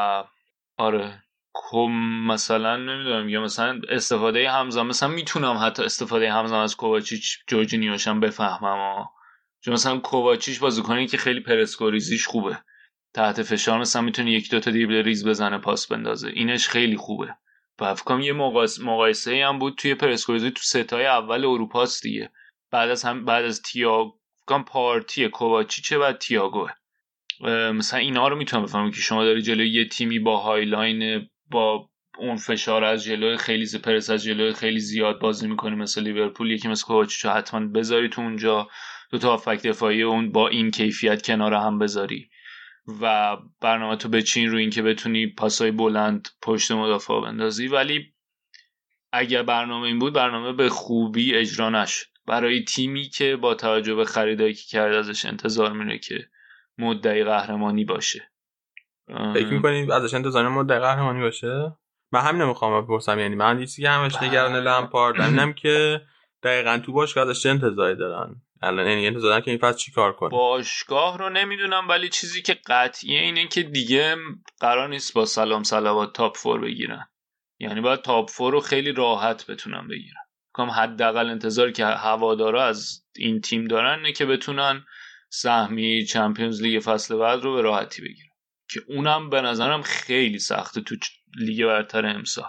آره مثلا نمیدونم، یا مثلا استفاده همزمان، مثلا میتونم حتی استفاده همزمان از کوواچیچ جورجینیوشم بفهمم چون مثلا کوواچیچ بازیکنی که خیلی پرسکوریزیش خوبه، تحت فشار مثلا میتونه 1-2 تا دریبل ریز بزنه، پاس بندازه، اینش خیلی خوبه. و فکر کنم یه مقایسه‌ای هم بود توی پرسکوریزی تو ستای اول اروپاست دیگه، بعد از تییاگو پارتی کوواچیچه و تییاگو. مثلا اینا رو میتونم بفهمم که شما داری جلوی یه تیمی با هایلاین، با اون فشار از جلوی خیلی پرس از جلوی خیلی زیاد بازی میکنی مثل لیورپول، یکی مثل کوواچیچو حتما بذاری تو اونجا، 2 تا هافبک دفاعی اون با این کیفیت کنار هم بذاری و برنامه تو بچین روی این که بتونی پاسای بلند پشت مدافع بندازی. ولی اگر برنامه این بود، برنامه به خوبی اجرا نشد برای تیمی که با توجه به خریدایی که کرد ازش انتظار میره که مدعی قهرمانی باشه. فکر می‌کنی ازش انتظار مدعی قهرمانی باشه؟ من همین می‌خوام بپرسم، یعنی من چیزی که همش نگران لمپارد اینم که دقیقاً تو باشگاه ازش انتظاری دارن الان، یعنی انتظار دارن که این فصل چیکار کنه. باشگاه رو نمیدونم، ولی چیزی که قطعیه اینه که دیگه قرار نیست با سلام صلوات تاپ 4 بگیرن، یعنی باید تاپ 4 رو خیلی راحت بتونن بگیرن. کام حداقل انتظاری که هوادارا از این تیم دارن اینه که بتونن سهمی چمپیونز لیگ فصل بعد رو به راحتی بگیرن، که اونم به نظرم خیلی سخته تو لیگ برتر امسال،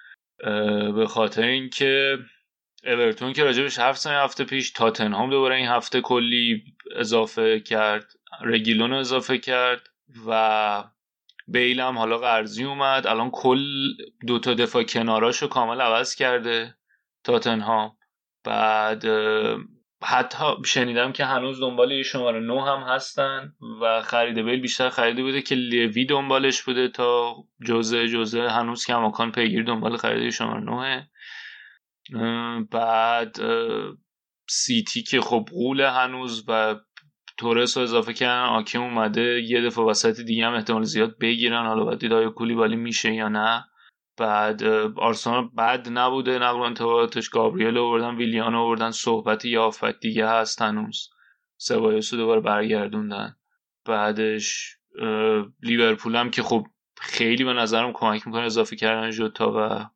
به خاطر اینکه اورتون که راجبش حرف زدیم هفته پیش، تاتنهام دوباره این هفته کلی اضافه کرد، رگیلون اضافه کرد و بیل هم حالا قرضی اومد، الان کل 2 تا دفاع کناراشو کامل عوض کرده تاتنهام. بعد حتی شنیدم که هنوز دنبال یه شماره 9 هم هستن و خرید بیل بیشتر خریده بوده که لوی دنبالش بوده تا جوزه هنوز کماکان پیگیر دنبال خرید شماره 9. بعد سیتی که خب قوله هنوز و تورس رو اضافه کردن، آکیم اومده، یه دفعه وسط دیگه هم احتمال زیاد بگیرن، حالا باید دیدای کولیبالی میشه یا نه. بعد آرسنال بد نبوده نقل و انتقالاتش، گابریل آوردن، ویلیان آوردن، صحبت یه هافبک دیگه هست هنوز، سبایوس رو دوباره برگردوندن. بعدش لیورپول هم که خب خیلی به نظرم کمک میکنه، اضافه کردن ژوتا و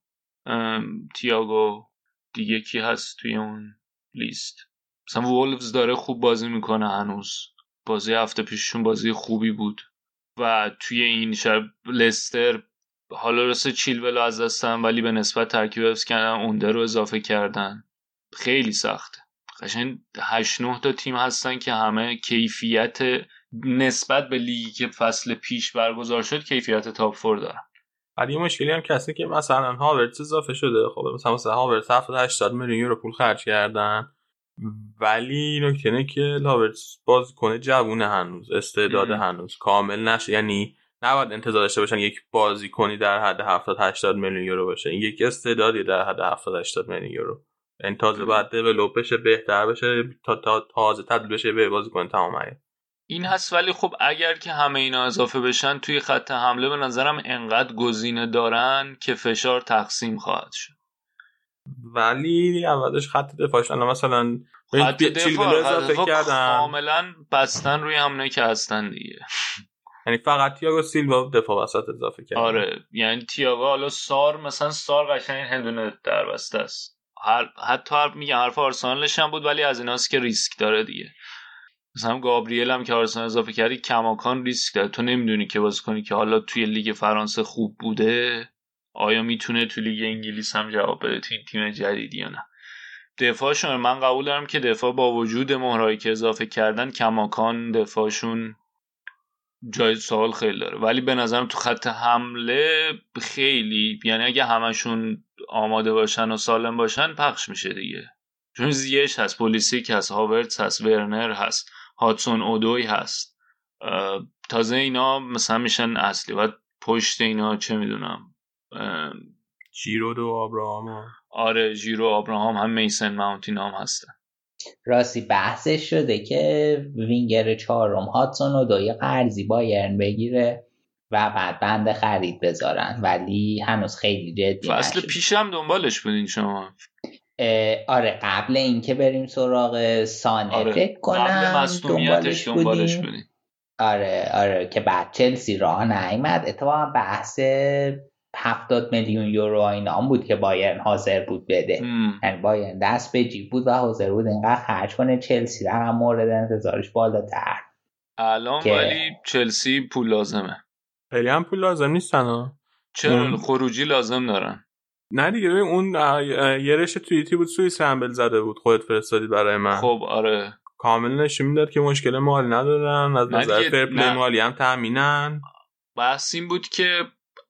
تییاگو. دیگه کی هست توی اون لیست؟ مثلا وولفز داره خوب بازی میکنه هنوز، بازی هفته پیششون بازی خوبی بود. و توی این شب لستر حالا رسه چیلول از دستن، ولی به نسبت ترکیب حفظ کردن، اونده رو اضافه کردن. خیلی سخته. قشنگ 8-9 تا تیم هستن که همه کیفیت نسبت به لیگی که فصل پیش برگزار شد کیفیت تاپ 4 دارن. ولی مشکلی هم کسی که مثلا هاورتز اضافه شده، خب مثلا هاورتز 70-80 میلیون یورو پول خرج کردن، ولی نکته اینه که هاورتز بازیکن جوونه، هنوز استعداد هنوز کامل نشه، یعنی نباید انتظار داشته باشن یک بازیکنی در حد 70-80 میلیون یورو باشه. این یک استعدادی در حد 70-80 میلیون یورو، این تازه باید دیولپ بشه، بهتر بشه تا تازه تبدیل بشه به بازیکن تمام عیار. این هست. ولی خب اگر که همه اینا اضافه بشن توی خط حمله به نظرم انقدر گزینه دارن که فشار تقسیم خواهد شد. ولی اولش خط دفاعش مثلا خط دفاع اضافه کردن، کاملا بستن روی همونه که هستن دیگه. یعنی فقط تییاگو سیلوا دفاع وسط اضافه کردن. آره یعنی تییاگو، حالا سار مثلا سار قشنگ هندونه در بسته است. حتی میگم حرف آرسنالش هم بود، ولی از ایناست که ریسک داره دیگه. مثلا گابریل هم که آرسنال اضافه کردی کماکان ریسک داره، تو نمیدونی که بازیکنی که حالا توی لیگ فرانسه خوب بوده آیا میتونه توی لیگ انگلیس هم جواب بده توی تیم جدیدی یا نه. دفاعشون من قبول دارم که دفاع با وجود مهرایی که اضافه کردن کماکان دفاعشون جای سوال خیلی داره، ولی به نظرم تو خط حمله خیلی، یعنی اگه همشون آماده باشن و سالم باشن پخش میشه دیگه. چون زیش هست، پولیسیک هست، هاورتز هست، ورنر هست، هاتسون اودوی هست، تازه اینا مثلا میشن اصلی. بعد پشت اینا چه میدونم ژیرو و آبراهام. آره ژیرو و آبراهام، هم میسن ماونت اینا هم هستن. راستی بحثش شده که وینگر چهارم هاتسون اودوی قرضی بایرن بگیره و بعد بند خرید بذارن، ولی هنوز خیلی جدی نشد. فصل پیشم دنبالش بودین شما؟ آره قبل اینکه بریم سراغ سانه آره. فکر کنم قبل مصدومیتش دنبالش بودین. آره که بعد چلسی راه نیامد. اتفاقا بحث 70 میلیون یورو اینا هم بود که بایرن حاضر بود بده، یعنی بایرن دست به جیب بود و حاضر بود اینقدر خرج کنه. چلسی رقم مورد انتظارش بالاتر الان که... ولی چلسی پول لازمه. خیلی هم پول لازم نیستن چرا خروجی لازم دارن. نه دیگه اون یه رشته توییتی بود سوئیس همبل زده بود، خودت فرستادی برای من. خب آره کامل نشون میداد که مشکل مالی ندارن، از نظر فرپلی مالی هم تامینن. بحث این بود که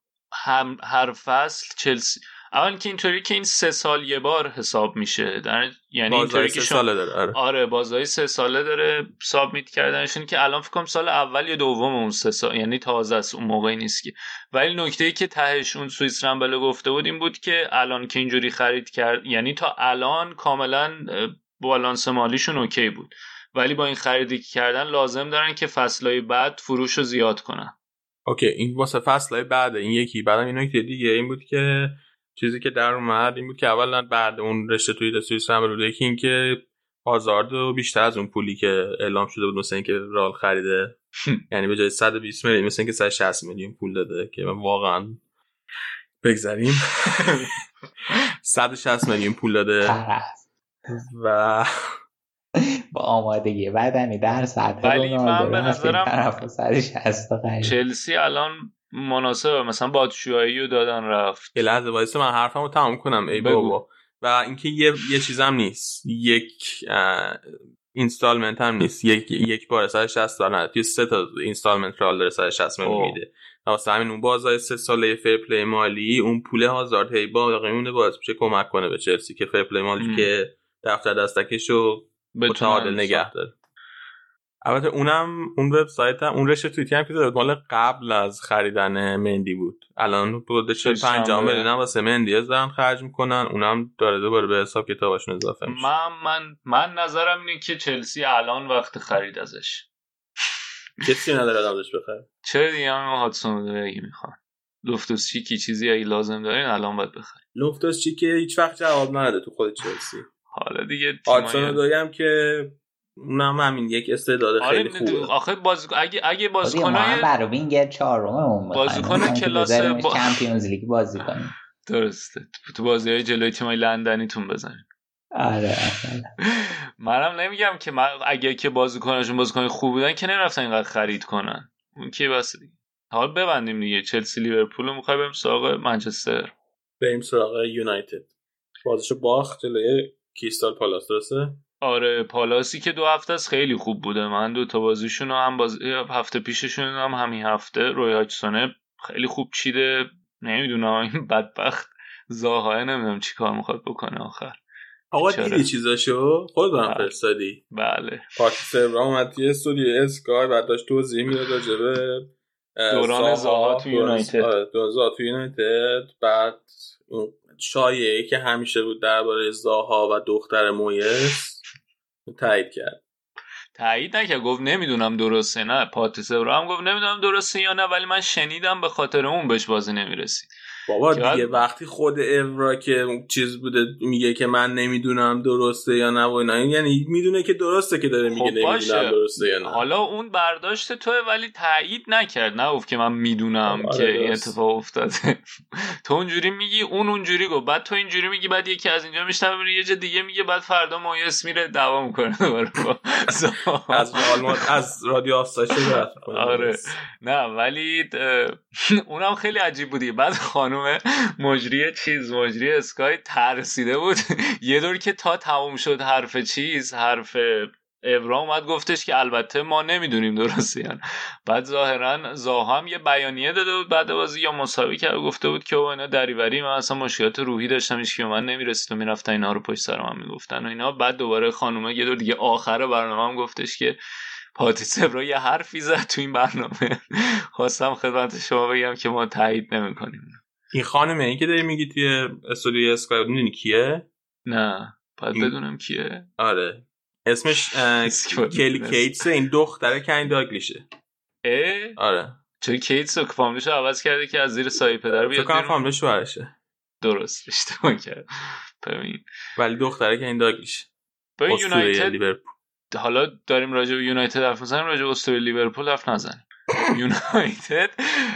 هر فصل چلسی اول که اینطوری که این 3 سال یه بار حساب میشه، یعنی اینطوری که 3 ساله داره. آره بازهای 3 ساله داره سابمیت کردنشون، که الان فکر کنم سال اول یا دوم اون 3 سال، یعنی تازه است، اون موقعی نیست که. ولی نکته‌ای که تهش اون سوئیس رمبل گفته بود این بود که الان که اینجوری خرید کرد، یعنی تا الان کاملا بالانس مالیشون اوکی بود، ولی با این خریدی که کردن لازم دارن که فصلهای بعد فروش رو زیاد کنن. اوکی این واسه فصلهای بعد. این یکی بعدم این نکته دیگه این بود که چیزی که در اومد این بود که اولا بعد اون رشته توی سوئیس هم بود، یکی این که هازارد بیشتر از اون پولی که اعلام شده بود مثلا اینکه رال خریده یعنی به جای 120 میلیون مثلا اینکه 160 میلیون پول داده، که واقعا بگذاریم 160 میلیون پول داده و با آمادگی بدنی در سطح ولی من به نظرم چلسی الان مناسبه مثلا باتشوایی رو دادن رفت. یه لحظه وایسا من حرفمو تمام کنم. ای بابا. و اینکه یه چیزم نیست، یک اینستالمنت هم نیست، یک بار 160 دلار نه، توی 3 تا اینستالمنت رال داره 160 میلیون میده. واسه همین اون بازای 3 ساله فیر پلی مالی اون پول هازارد هی باقی مونده باعث میشه کمک کنه به چلسی که فیر پلی مالی که دفتر دستکشو متعادل نگه داره. البته اون وبسایت هم اون رشته توییتی هم که داره مال قبل از خریدن مندی بود، الان بوده 45 میلیون واسه مندی ازن خرج میکنن، اونم داره دوباره به حساب کتابشون اضافه میشه. من نظرم اینه که چلسی الان وقت خرید ازش. کسی نداره قبلش بخره. چرا دیگه هم هاتسون رو اگه میخوان لوفتوس چیکی چیزی اگه لازم دارین الان باید بخرید. لوفتوس چیکی هیچ وقت جواب نداده تو خود چلسی. حالا دیگه آتسون داریم که اونم همین یک استعداد خیلی خوبه. آخه اگه بازیکنای برای وینگر چهارممون بازیکن کلاس چمپیونز لیگ بازی کنیم. درسته تو بازی‌های جلوی تیم‌های لندنیتون بزنید. آره منم نمیگم که اگه که بازیکن خوب بودن که نرفتن اینقدر خرید کنن. اون کی واسه دیگه. حالا ببندیم دیگه چلسی لیورپول رو می‌خوایم بریم سراغ منچستر. بریم سراغ یونایتد. بازیشو باخت جلوی کریستال پالاس درسته؟ آره پالاسی که 2 هفته است خیلی خوب بوده. من 2 تا بازیشون رو هم هفته پیششون هم همین هفته روی هاچسون خیلی خوب چیده. نمیدونم این بدبخت زاها نمیدونم چی کار میخواد بکنه آخر. آقا دیدی چیزاشو؟ خود برام فرستادی؟ بله. پاتریس ابراهام اومد توی استودیو اسکای بعد داشت توضیح میداد راجع به دوران زاها تو یونایتد. زاها تو یونایتد. بعد شایعه‌ای که همیشه بود درباره زاها و دختر مویس تایید کرد. تایید نکرد، گفت نمیدونم درسته. نه پاتریس ابراهام گفت نمیدونم درسته یا نه، ولی من شنیدم به خاطر اون بهش بازی نمیرسید. بابا دیگه وقتی خود ابرا که چیز بوده میگه که من نمیدونم درسته یا نه و اینا، یعنی میدونه که درسته که داره میگه نمیدونم درسته یا نه. حالا اون برداشت توه ولی تایید نکرد، نه گفت که من میدونم که این اتفاق افتاده. تو اونجوری میگی اون اونجوری گفت، بعد تو اینجوری میگی، بعد یکی از اینجا میشنوه یه جا دیگه میگه، بعد فردا مایس میره دعوا میکنه دوباره از رادیو آفساید شده. آره نه ولی اونم خیلی عجیب بودی. بعد خانم مجری اسکای ترسیده بود یه دور که تا تموم شد حرف ابرا اومد گفتش که البته ما نمیدونیم درسته یعنی. بعد ظاهرا زاها هم یه بیانیه داده بود بعد بازی یا مساوی کرد، گفته بود که اینا دریوری، من اصلا مشکلات روحی داشتم، هیچ کی من نمیرسید و میرفتن اینا رو پشت سر من میگفتن و اینا. بعد دوباره خانومه یه دور دیگه آخر برنامه هم گفتش که پاتریس ابرا یه حرفی زد تو این برنامه. خواستم خدمت شما بگم که ما تایید نمی‌کنیم. این خانمه این که داری میگی توی استودیو اسکای میدونی کیه؟ نه باید بدونم کیه. آره اسمش کلی کیتس، این دختره کین داگلیشه. آره چون کیتس رو فامیلش رو عوض کرده که از زیر سایه پدر بیاد بیرون. فامیلش برشه. درست اشتباه کرد. ببین ولی دختره کین داگلیشه. با یونایتد حالا داریم راجع به یونایتد حرف می‌زنیم، راجع به اسطوره لیورپول حرف نزنیم. یونایتد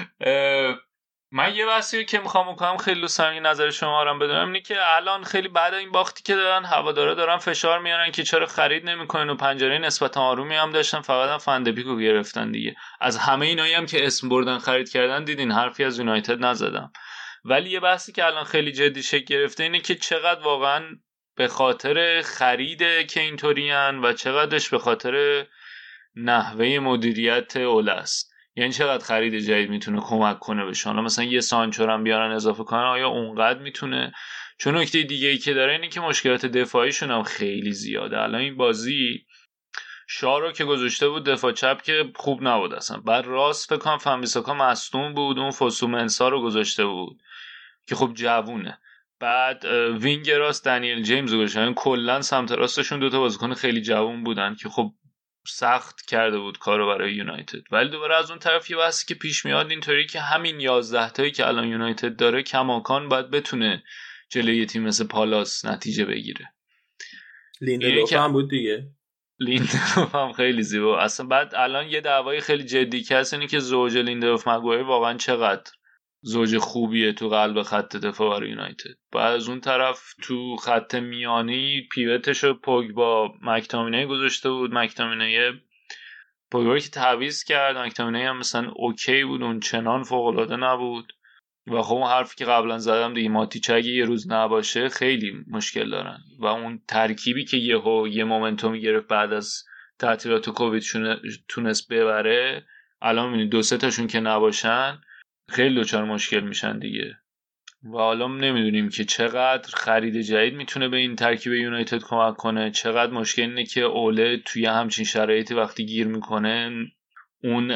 من یه بحثی که میخوام بکنم خیلی دوست دارم نظر شما رو بدونم، اینه که الان خیلی بعد این باختی که دارن هوادارا دارن فشار میارن که چرا خرید نمیکنن و پنجره نسبتا آرومی هم داشتن، فقط هم فندپیکو گرفتن دیگه. از همه اینایی هم که اسم بردن خرید کردن دیدین حرفی از یونایتد نزدم. ولی یه بحثی که الان خیلی جدی شکل گرفته اینه که چقدر واقعا به خاطر خرید که اینطورین و چقدرش به خاطر نحوه مدیریت اول است. یعنی چقدر خرید جدید میتونه کمک کنه بهشون. مثلا یه سانچو هم بیارن اضافه کنن، آیا اونقدر میتونه؟ چون نکته دیگه ای که داره اینه که مشکلات دفاعیشون هم خیلی زیاده. الان این بازی شارو که گذاشته بود دفاع چپ که خوب نبود اصلا، بعد راست فکر کنم فنبیساکا مصدوم بود، اون فوسومنسا رو گذاشته بود که خب جوونه، بعد وینگ راست دنیل جیمز گذاشتن. کلا سمت راستشون دوتا بازیکن خیلی جوون بودن که خب سخت کرده بود کارو برای یونایتد. ولی دوباره از اون طرف یه بحثی که پیش میاد اینطوری که همین 11 تایی که الان یونایتد داره کماکان باید بتونه جلوی تیم مثل پالاس نتیجه بگیره. لیندلوف هم بود دیگه، لیندلوف هم خیلی زیبا اصلا. بعد الان یه دعوای خیلی جدی که هست اینه که زوج لیندلوف مگوایر واقعا چقدر زوج خوبیه تو قلب خط دفاع برای یونایتد. بعد از اون طرف تو خط میانی پیوتشو پوگبا مک‌تامینی گذاشته بود. مک‌تامینی پوگبا که تعویض کرد، مک‌تامینی هم مثلا اوکی بود، اون چنان فوق‌العاده نبود. و خب اون حرفی که قبلا زدم دیگه، ماتیچ اگه یه روز نباشه خیلی مشکل دارن. و اون ترکیبی که یه مومنتومی گرفت بعد از تعطیلات کووید تونست ببره، الان می‌بینید 2-3 تاشون که نباشن خیلی دچار مشکل میشن دیگه. و حالا نمیدونیم که چقدر خرید جدید میتونه به این ترکیب یونایتد کمک کنه. چقدر مشکل اینه که اوله توی همچین شرایطی وقتی گیر میکنه اون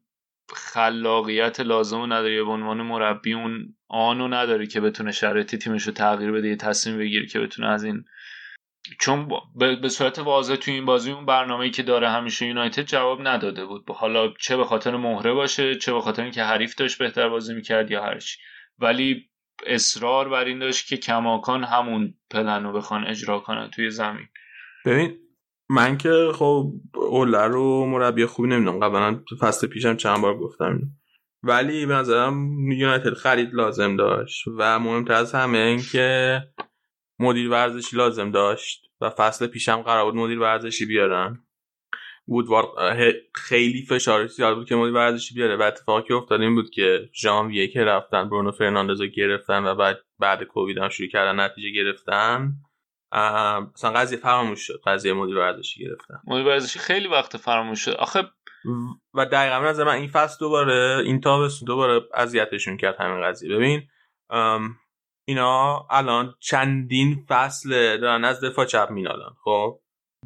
خلاقیت لازمو نداره، به عنوان مربی اون آنو نداره که بتونه شرایط تیمش رو تغییر بده، یه تصمیم بگیره که بتونه از این چون به صورت واضح توی این بازی اون برنامه‌ای که داره همیشه یونایتد جواب نداده بود، حالا چه به خاطر مهره باشه، چه به خاطر اینکه حریف داشت بهتر بازی میکرد یا هر چی، ولی اصرار بر این داشت که کماکان همون پلنو بخوان اجرا کنن توی زمین. ببین من که خب اوله رو مربی خوبی نمیدونم، قبلا فصل پیشم چند بار گفتم، ولی به نظرم یونایتد خرید لازم داشت و مهمتر از همه این که مدیر ورزشی لازم داشت و فصل پیشم قرار بود مدیر ورزشی بیارن. وودوارد خیلی فشار زیاد بود که مدیر ورزشی بیاره و اتفاقی که افتاد این بود که ژانویه که رفتن برونو فرناندزو گرفتن و بعد کووید هم شروع کردن نتیجه گرفتن، مثلا قضیه فراموش شد، قضیه مدیر ورزشی گرفتن. مدیر ورزشی خیلی وقت فراموش شد آخه، و دقیقاً از من این فصل دوباره این تابستون دوباره اذیتشون کرد همین قضیه. ببین اینا الان چندین فصل دارن از دفاع چپ مینالن، خب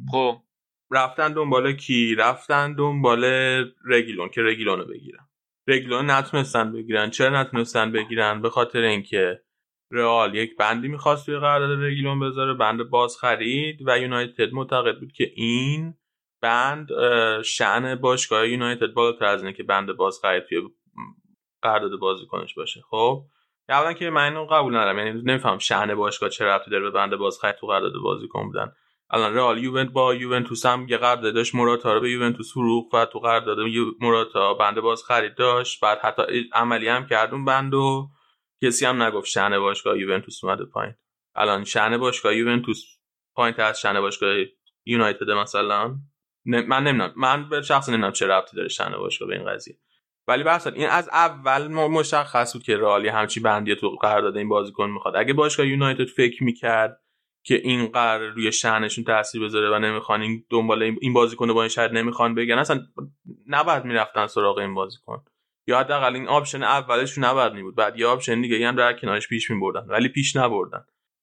رفتن دنبال کی؟ رفتن دنبال رگیلون که رگیلونو بگیرن. رگیلون نتونستن بگیرن. چرا نتونستن بگیرن؟ به خاطر اینکه رئال یک بندی می‌خواست توی قرارداد رگیلون بذاره، بند باز خرید و یونایتد معتقد بود که این بند شأن باشگاه یونایتد بالاتر از اینه که بند باز خرید توی قرارداد بازیکنش باشه. خب اولا که من اینو قبول ندارم، یعنی نمیفهم شأن باشگاه چه ربطی داره به بند باز خرید تو قرارداد بازیکن بودن. الان رئال با یوونتوس هم یه قرارداد داشت، موراتا رو به یوونتوس فروخت و تو قرارداد موراتا بند باز خرید داشت، بعد حتی عملی هم کردون بندو، کسی هم نگفت شأن باشگاه یوونتوس اومده پایین. الان شأن باشگاه یوونتوس پایین‌تر از شأن باشگاه یونایتد مثلا؟ من نمیدونم، من به شخص نمیدونم چه ربطی داره شأن باشگاه به این قضیه، ولی بحث این از اول مشخص بود که رئال همچی بندی تو قرارداد این بازیکن میخواد. اگه باشگاه یونایتد فکر میکرد که این قرار روی شأنشون تاثیر بذاره و نمیخوان این دنبال این بازیکن با این شرط نمیخوان بگن، اصلا نباید میرفتن سراغ این بازیکن، یا حداقل این آپشن اولش نباید می بود، بعد یه آپشن دیگه هم در کنارش پیش میبردن، ولی پیش نبردن.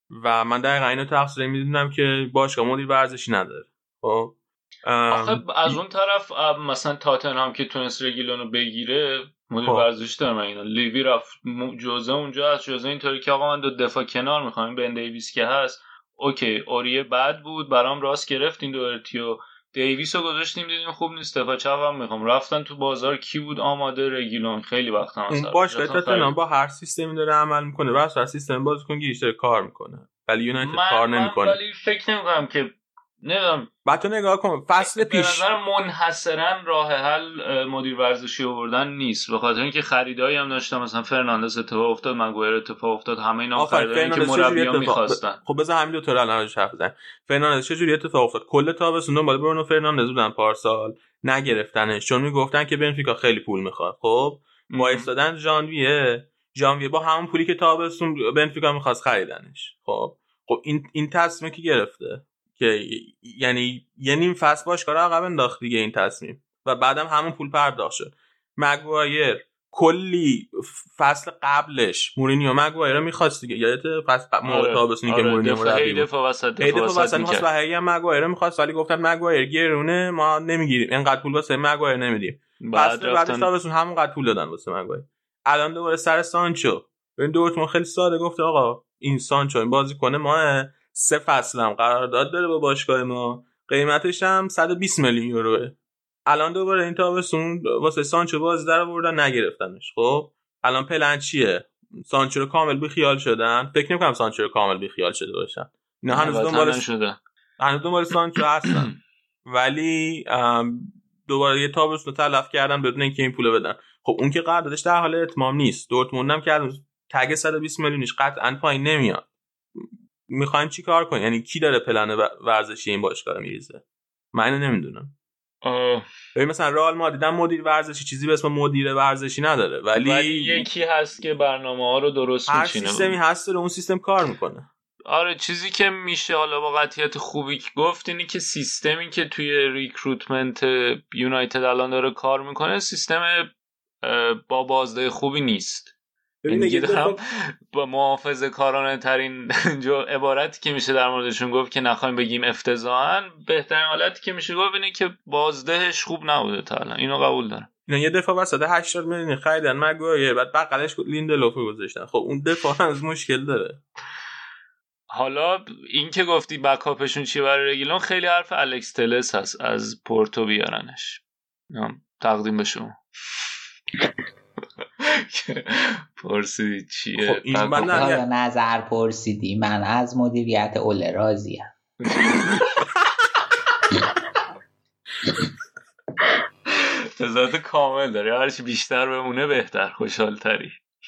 و من دقیقاً اینو تقصیر میدونم که باشگاه مدیر ورزشی نداره. خب آخه از اون طرف مثلا تاتنهام که تونست رگیلونو بگیره مدیر ورزشی داره. من اینا لیوی رفت جوزه اونجا از جوزه اینطوری که آقا من دو دفاع کنار میخوام، بن دیویس که هست اوکی، اوریه بد بود برام راست گرفتین دورتیو، دیویسو گذاشتیم دیدیم خوب نیست، دفاع چپ هم میخوام، رفتن تو بازار کی بود آماده؟ رگیلون. خیلی وقت هم اون باشگاه تاتنهام با هر سیستمی داره عمل میکنه، واسه هر سیستم بازیکن گیریش داره کار میکنه، ولی یونایتد کار نمیکنه. ولی فکر نمیکنم که نمیدونم، بعد تو نگاه کن فصل پیش به نظر منحصرا راه حل مدیر ورزشی آوردن نیست، به خاطر اینکه خریدایی هم داشتم، مثلا فرناندز اتفاق افتاد، ماگوایر اتفاق افتاد، همه اینا خریدایی که مربیان می‌خواستن. خب بذار همین دو تا الان راجعش حرف بزنیم. فرناندز چه جوری اتفاق افتاد؟ کل تابستون دنبال برونو فرناندز بودن پارسال، نگرفتنش چون میگفتن که بنفیکا خیلی پول میخواد. خب وایستادن ژانویه با همون پولی که تابستون بنفیکا می‌خواست خریدنش. خب این تصمیم کی گرفته؟ که یعنی یه نیم فصل باشگاه رو عقب انداخت دیگه این تصمیم، و بعدم همون پول پرداخت شد. مگوایر کلی فصل قبلش مورینیو مگوایر رو می‌خواست دیگه، یادت فصل تابستونی که مورینیو مربی دفاع وسط می‌خواست و هی مگوایر رو می‌خواست، ولی گفتن مگوایر گرونه ما نمیگیریم، اینقدر پول واسه مگوایر نمیدیم. بعد تابستون همونقدر پول دادن واسه مگوایر. الان دوباره سر سانچو، ببین دورتموند خیلی ساده گفته آقا این سانچو این بازیکن ما 3 فصل هم قرارداد داره با باشگاه ما، قیمتش هم 120 میلیون یوروه. الان دوباره این تابستون واسه سانچو باز در آوردن نگرفتنش. خب الان پلن چیه؟ سانچو رو کامل بی خیال شدن. فکر نمی‌کنم سانچو رو کامل بی خیال شده باشن، اینا هنوز دنبال سانچو هستن، ولی دوباره یه تابستون تلف کردن بدون اینکه این پولو بدن. خب اون که قراردادش در حال اتمام نیست. دورتموند هم که تگ 120 میلیونش قطعاً پایین نمیاد. میخوایم چی کار کنیم؟ یعنی کی داره پلن ورزشی این باشگاه رو میریزه؟ من اینو نمیدونم. ببین مثلا رئال مادرید مدیر ورزشی چیزی به اسم مدیر ورزشی نداره، ولی یکی هست که برنامه‌ها رو درست میچینه. هر سیستمی هست داره اون سیستم کار میکنه. آره چیزی که میشه حالا با قطعیت خوبی گفت اینی که سیستمی که توی ریکروتمنت یونایتد الان داره کار میکنه سیستم با بازده خوبی نیست. این دارم با محافظه کارانه ترین عبارتی که میشه در موردشون گفت که نخوایم بگیم افتضاحاً، بهترین حالتی که میشه گفت اینه که بازدهش خوب نبوده تا الان. اینو قبول دارم. اینا یه دفعه وسط 80 میلیون خریدن مگوایر، بعد بغلش لیندلوف گذاشتن. خب اون دفاع از مشکل داره. حالا این که گفتی بکاپشون چی برای رگیلون، خیلی حرف الکس تلس هست از پورتو بیارنش. تقدیم به شما. پرسیدی چیه؟ خب این من نظر پرسیدی، من از مدیریت اوله راضیم. تضاد کامل داره، هرچی بیشتر بمونه بهتر، خوشحال تری.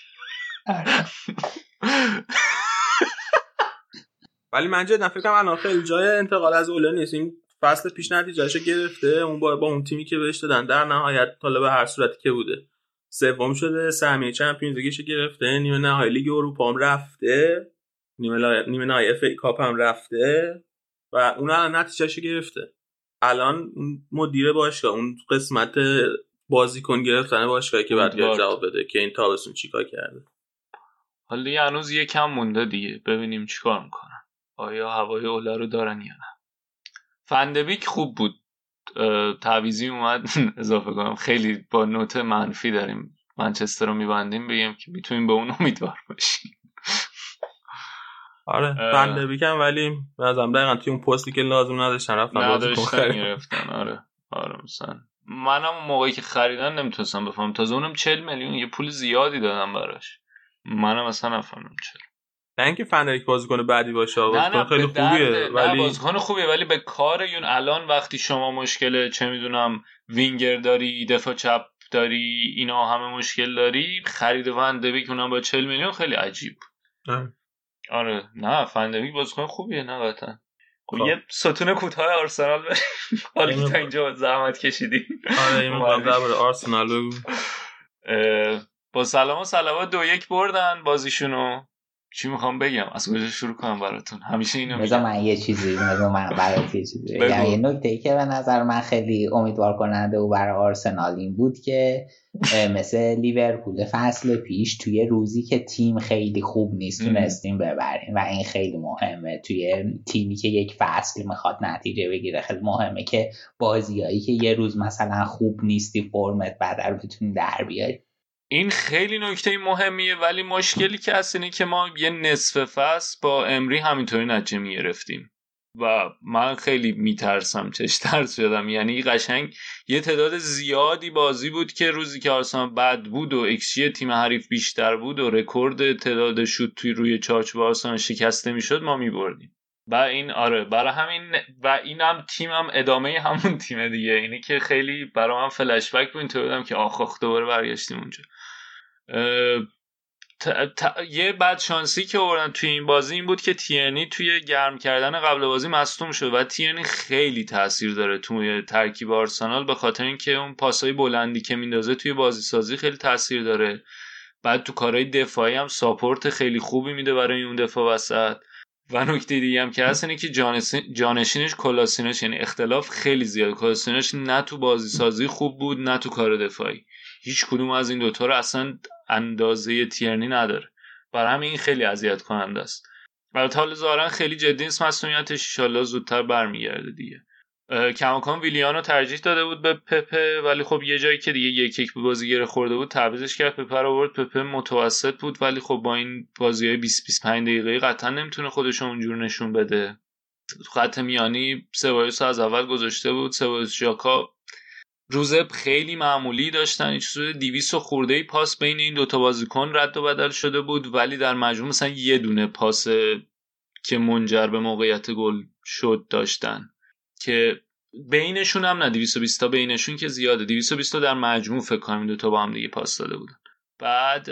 ولی من جدا فکر کنم الان خیلی جای انتقال از اوله نیست. این فصل پیش نتیجهشو گرفته، اون با اون تیمی که بهش دادن در نهایت حالا به هر صورتی که بوده سوم شده، سهمیه چمپیونز لیگش گرفته، نیمه نهایی لیگ اروپا هم رفته، نیمه نهایی اف ای کاپ هم رفته و اون الان نتیجهشو گرفته. الان مدیر باشگاه اون قسمت بازیکن گرفتن باشگاهی که بعد جواب بده که این تابستون چیکار کرده. حالا هنوز یکم مونده دیگه، ببینیم چیکار میکنن. آیا هوای اوله رو دارن یا نه. فندبیک خوب بود، تعویضی اومد. اضافه کنم خیلی با نوت منفی داریم منچستر رو میبندیم، بگیم که میتونیم به اون امیدوار باشیم. آره فندبیک هم ولی بازم دقیقاً توی اون پستی که لازم نداشتن رفتن گرفتن. آره مثلا منم اون موقعی که خریدن نمیتونستم بفهمم، تازه اونم 40 میلیون یه پول زیادی دادم براش. منم اصلا نفهمیدم چرا. نه اینکه فندریک بازیکن بعدی باشه، بازیکن خیلی خوبیه، ولی بازیکن خوبیه ولی به کار یون الان وقتی شما مشکل چه میدونم وینگر داری، دفاع چپ داری، اینا همه مشکل داری، خرید فندریک اونم با 40 میلیون خیلی عجیب. آره نه فندریک بازیکن خوبیه نه قطعا. یه ستون کوتاه آرسنال حالی که تا اینجا زحمت کشیدی. آره این مقام درباره آرسنال بگو. با سلام و صلوات 2-1 بردن بازیشونو. چی میخوام بگم؟ از کجا شروع کنم براتون؟ همیشه اینو میگم. من یه چیزی برات یه چیزی بگم. یه نکته‌ای که به نظر من خیلی امیدوار کننده و برای آرسنال این بود که مثل لیورپول فصل پیش توی روزی که تیم خیلی خوب نیست تونستیم ببریم و این خیلی مهمه. توی تیمی که یک فصل میخواد نتیجه بگیره خیلی مهمه که بازیایی که یه روز مثلا خوب نیستی فرمت بعد رو بتونی در بیاری. این خیلی نکته مهمیه، ولی مشکلی که هست اینه که ما یه نصف فصل با امری همینطوری نتیجه میگرفتیم و من خیلی میترسم، چش ترس شدم. یعنی قشنگ یه تعداد زیادی بازی بود که روزی که آرسنال بد بود و ایکس‌جی تیم حریف بیشتر بود و رکورد تعداد شوت توی روی چارچوب آرسنال شکسته میشد ما میبردیم. و این آره برای همین و اینم تیمم ادامه همون تیمه دیگه. اینی که خیلی برای من فلش بک بود، اینطور بودم که آخ دوباره برگشتیم اونجا. یه بد شانسی که آوردن توی این بازی این بود که تیرنی توی گرم کردن قبل بازی مصدوم شد و تیرنی خیلی تاثیر داره توی ترکیب آرسنال، به خاطر اینکه اون پاسای بلندی که میندازه توی بازی سازی خیلی تاثیر داره. بعد تو کارهای دفاعی هم ساپورت خیلی خوبی میده برای اون دفاع وسط. و نکته دیگه هم که هست اینه که جانشینش کلاسیناش، یعنی اختلاف خیلی زیاد. کلاسیناش نه تو بازی سازی خوب بود نه تو کار دفاعی، هیچ کدوم از این دوتا رو اصلا اندازه تیرنی نداره. برای همین این خیلی اذیت کننده است. البته حالا ظاهرا خیلی جدی نیست مسئولیتش، ان شاءالله زودتر برمیگرده دیگه. کماکان ویلیانو ترجیح داده بود به پپه، ولی خب یه جایی که دیگه 1-1 به بازی گره خورده بود تعویضش کرد، پپه رو آورد. پپه متوسط بود ولی خب با این بازی‌های 20-25 دقیقه‌ای قطعا نمیتونه خودش رو اونجور نشون بده. خط میانی سوایوس از اول گذاشته بود، سوایوس ژاکا روز خیلی معمولی داشتن، هیچ چیز 200 خورده‌ای پاس بین این دوتا بازیکن رد و بدل شده بود، ولی در مجموع مثلا یه دونه پاس که منجر به موقعیت گل شد داشتن که بینشون هم نه 220 تا بینشون که زیاده، 220 تا در مجموع فکر کنم این دوتا با هم دیگه پاس داده بودن. بعد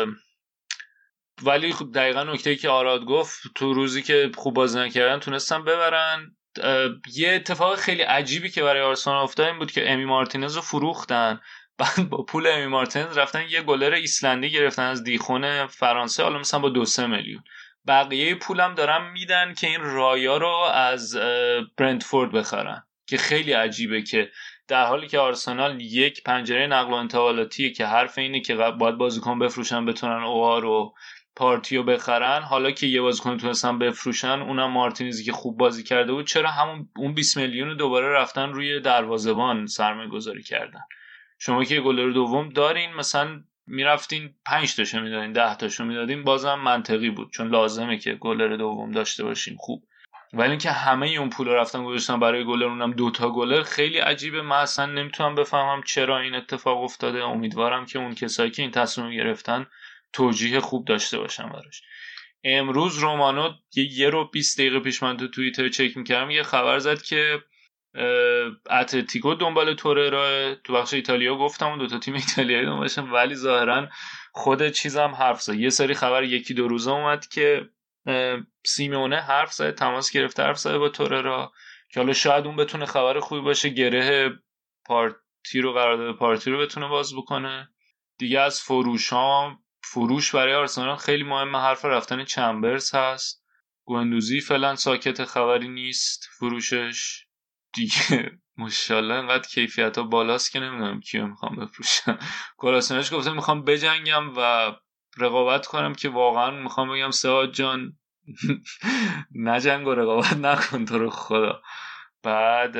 ولی خب دقیقاً نکته‌ای که آراد گفت، تو روزی که خوب بازی نکردن تونستن ببرن. یه اتفاق خیلی عجیبی که برای آرسنال افتاد این بود که امی مارتینز رو فروختن، بعد با پول امی مارتینز رفتن یه گلر ایسلندی گرفتن از دیخون فرانسه، حالا مثلا با 2-3 میلیون. بقیه پولم دارن میدن که این رایا رو از برنتفورد بخرن، که خیلی عجیبه که در حالی که آرسنال یک پنجره نقل و انتقالاتیه که حرف اینه که باید بازیکن بفروشن بتونن اوار و پارتیو بخرن، حالا که یه بازیکن تونستن بفروشن اونم مارتینزی که خوب بازی کرده بود، چرا همون اون 20 میلیون رو دوباره رفتن روی دروازه‌بان سرمایه‌گذاری کردن؟ شما که گلر دوم دارین، مثلا میرفتین 5 تاشو میدادین 10 تاشو میدادین بازم منطقی بود، چون لازمه که گلر دوم داشته باشیم خوب. ولی اینکه همه اون پول رفتن گذاشتن برای گلر، اونم 2 تا گلر، خیلی عجیبه. من اصلا نمیتونم بفهمم چرا این اتفاق افتاده. امیدوارم که اون کسایی که این تصمیم گرفتن توجیه خوب داشته باشن براش. امروز رومانو یه رو 20 دقیقه پیش من تو توییتر چک میکردم یه خبر زد که اتلتیکو دنبال توررا. تو بخش ایتالیا گفتم اون 2 تا تیم ایتالیایی دنبالشن، ولی ظاهرا خود چیزم حرف زد. یه سری خبر 1-2 روزه اومد که سیمونه حرف زد، تماس گرفته، حرف زد با توررا که حالا شاید اون بتونه خبر خوبی باشه، گره پارتی رو، قرارداد پارتی رو بتونه باز بکنه دیگه. از فروش برای آرسنال خیلی مهمه. حرف رفتن چمبرز هست. گوندوزی فعلا ساکت، خبری نیست فروشش دیگه. ماشاءالله انقدر کیفیت‌ها بالاست که نمیدونم کیو میخوام بفروشم. کلاسیناش گفته میخوام بجنگم و رقابت کنم، که واقعا میخوام بگم سعاد جان نجنگ و رقابت نکن تو رو خدا. بعد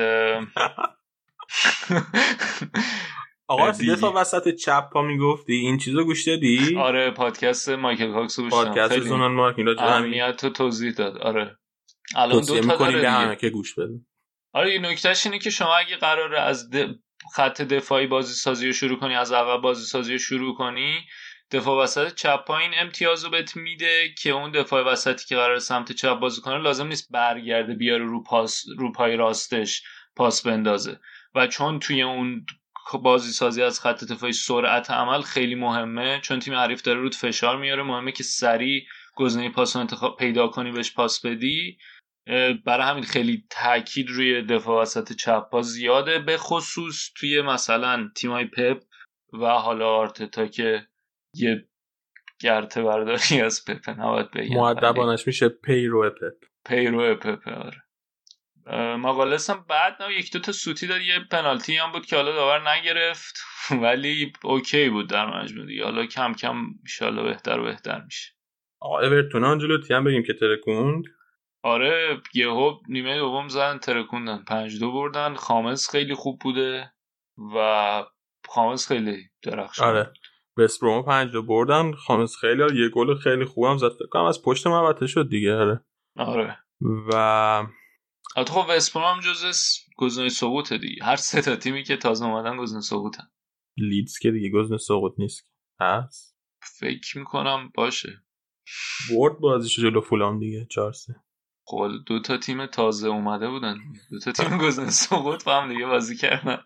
آقا دفاع وسط چپ پا میگفتی این چیزو گوش دادی؟ آره پادکست مایکل کاکس گوش دادم. پادکست زونان مارک این اهمیت رو توضیح داد. آره الان 2 تا داره به همه که گوش بده. آره این نکتهش اینه که شما اگه قراره از خط دفاعی بازی سازی رو شروع کنی، از عقب بازی سازی رو شروع کنی، دفاع وسط چپ پایین امتیازو بهت میده که اون دفاع وسطی که قراره سمت چپ بازی کنه لازم نیست برگرده بیاره رو پای راستش پاس بندازه. و چون توی اون بازی سازی از خط دفاعی سرعت عمل خیلی مهمه، چون تیم حریف داره رود فشار میاره، مهمه که سریع گزینه پاس رو انتخاب پیدا کنی، بهش پاس بدی. برای همین خیلی تاکید روی دفاع وسط چپ پا زیاده، به خصوص توی مثلا تیمای پپ و حالا آرتتا که یه گرته برداری از پپ نباید بگم، مؤدبانش میشه پیرو پپ. آره ماگالس هم بعد 1-2 تا سوتی داد، یه پنالتی هم بود که حالا داور نگرفت ولی اوکی بود در مجموع دیگه. حالا کم کم ان شاءالله بهتر و بهتر میشه. آقا اورتون آنجلوتی هم بگیم که ترکوند. آره یهو نیمه دوم زدن ترکوندن، 5-2 بردن. خامس خیلی خوب بوده و خامس خیلی درخشان. آره وست بروم 5-2 بردن، خامس خیلی یه گل خیلی خوبم زد، فکر کنم از پشت محوطه شد دیگه. آره و البته خب وست بروم هم جزء گزینه سقوط دیگه. هر 3 تا تیمی که تازه اومدن گزینه سقوطن. لیدز که دیگه گزینه سقوط نیست هست، فکر میکنم باشه. برد بازیشو جلو فولام دیگه 4-3. خب 2 تا تیم تازه اومده بودن، 2 تا تیم گزینه سقوط با هم دیگه بازی کردن.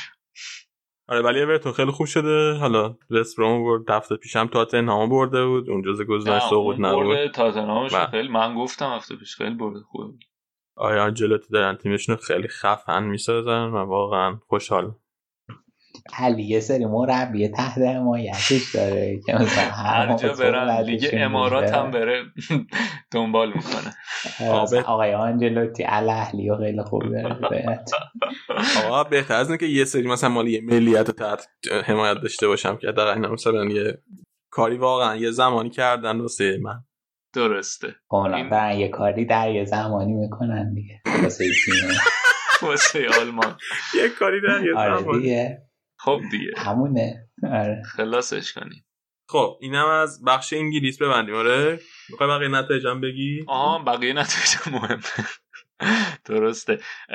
آره ولی اورتون خیلی خوب شده. حالا وست بروم برد، هفته پیشم تاتنهام برده بود، اون جزء گزینه سقوط نبود. تاتنهامش خیلی من گفتم هفته پیش خیلی برده خوبه. آیا آنجلوتی دارن تیمشون خیلی خفن میسازن و واقعا خوشحال. علی یه سری مربی تحت حمایتش داره که مثلا هر جا برن لیگ امارات هم بره دنبال میکنه. آقای آنجلوتی الاهلی خیلی خوب داره. آقا بهتر از اینه که یه سری مثلا مالی ملیت تحت حمایت داشته باشم که دقیقاً مثلا یه کاری واقعا یه زمانی کردن واسه من. درسته اونا برن یه کاری در یه زمانی میکنن دیگه واسه تیم واسه آلمان یه کاری در یه زمانی دیگه. خب دیگه همونه. آره خلاصش کنیم. خب اینم از بخش انگلیس ببندیم. آره میخوای بقیه نتایجم بگی؟ بقیه نتایج مهمه. درسته.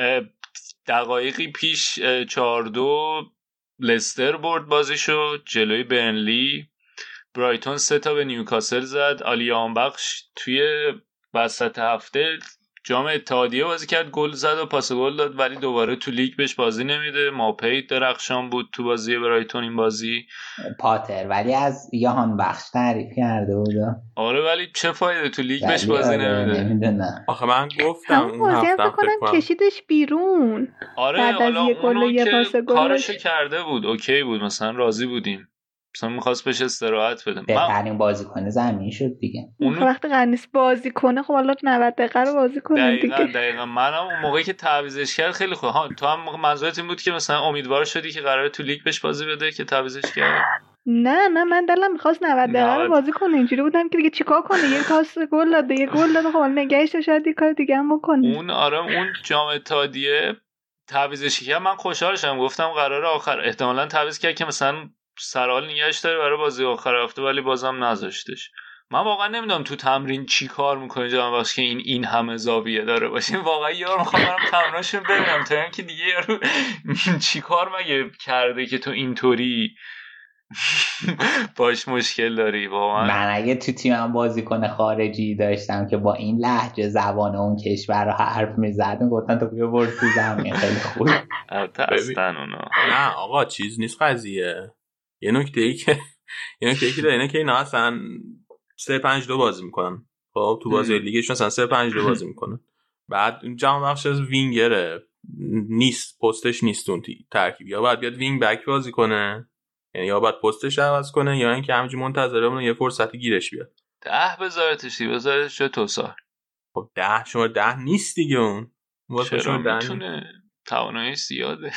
دقایقی پیش 4-2 لستر برد بازیشو جلوی برنلی. برایتون 3 تا به نیوکاسل زد. آلیان بخش توی وسط هفته جام اتحادیه بازی کرد، گل زد و پاس گل داد، ولی دوباره تو لیگ بهش بازی نمیده. ماپی درخشان بود تو بازی برایتون این بازی. پاتر ولی از یهان بخش تعریف کرده بود. آره ولی چه فایده تو لیگ بهش بازی نمیده. آخه من گفتم اون هفته کشیدش بیرون. آره بعد از یه گل و یه پاس گل کارشو کرده بود، اوکی بود، مثلا راضی بودیم، مثلا می‌خواست بهش استراحت بده. بهترین بازیکن زمین شد دیگه. اون وقتی قرار نیست بازی کنه خب حالا 90 دقیقه رو بازی کنه دیگه. دقیقاً منم اون موقعی که تعویضش کرد خیلی خوب. تو هم منظورت این بود که مثلا امیدوار شدی که قراره تو لیگ بهش بازی بده که تعویضش کرد؟ نه من دلم می‌خواست 90 دقیقه رو بازی کنه. اینجوری بودم که دیگه چیکار کنه، یه پاس گل داده، یه گل داده، خب نگهش شاید یه کار دیگه هم بکنه. اون جام اتحادیه تعویضش کرد، من خوشحال شدم، گفتم قراره آخر احتمالاً تعویض کرد که مثلا سرحال نگهش داره برای بازی آخر هفته ولی بازم نذاشتش. من واقعا نمیدونم تو تمرین چی کار میکنه جان واسه که این همه زاویه داره باشه. واقعا یارو میخوام برم تمریناشو ببینم تا اینکه دیگه یارو چی کار مگه کرده که تو اینطوری باش مشکل داری واقعا. من اگه تو تیمم بازیکن خارجی داشتم که با این لهجه زبان اون کشور رو حرف میزد میگفتن تو بیا برو تو زمین خیلی خوب. هستن اونا. نه آقا چیز نیست قضیه. یه نکته ای که داره اینه که اینا اصلا 3-5-2 بازی میکنن. خب تو بازی لیگشون اصلا 3-5-2 بازی میکنن. بعد جام بخش از وینگره نیست، پستش نیست اون ترکیب، یا باید بیاد وینگ بک بازی کنه، یعنی یا باید پستش عوض کنه یا اینکه همینجوری منتظره بمونه یه فرصتی گیرش بیاد. 10 بذارتش چه توسار. خب 10 شما 10 نیست دیگه اون. واسه شما 10 میتونه توانایی زیاده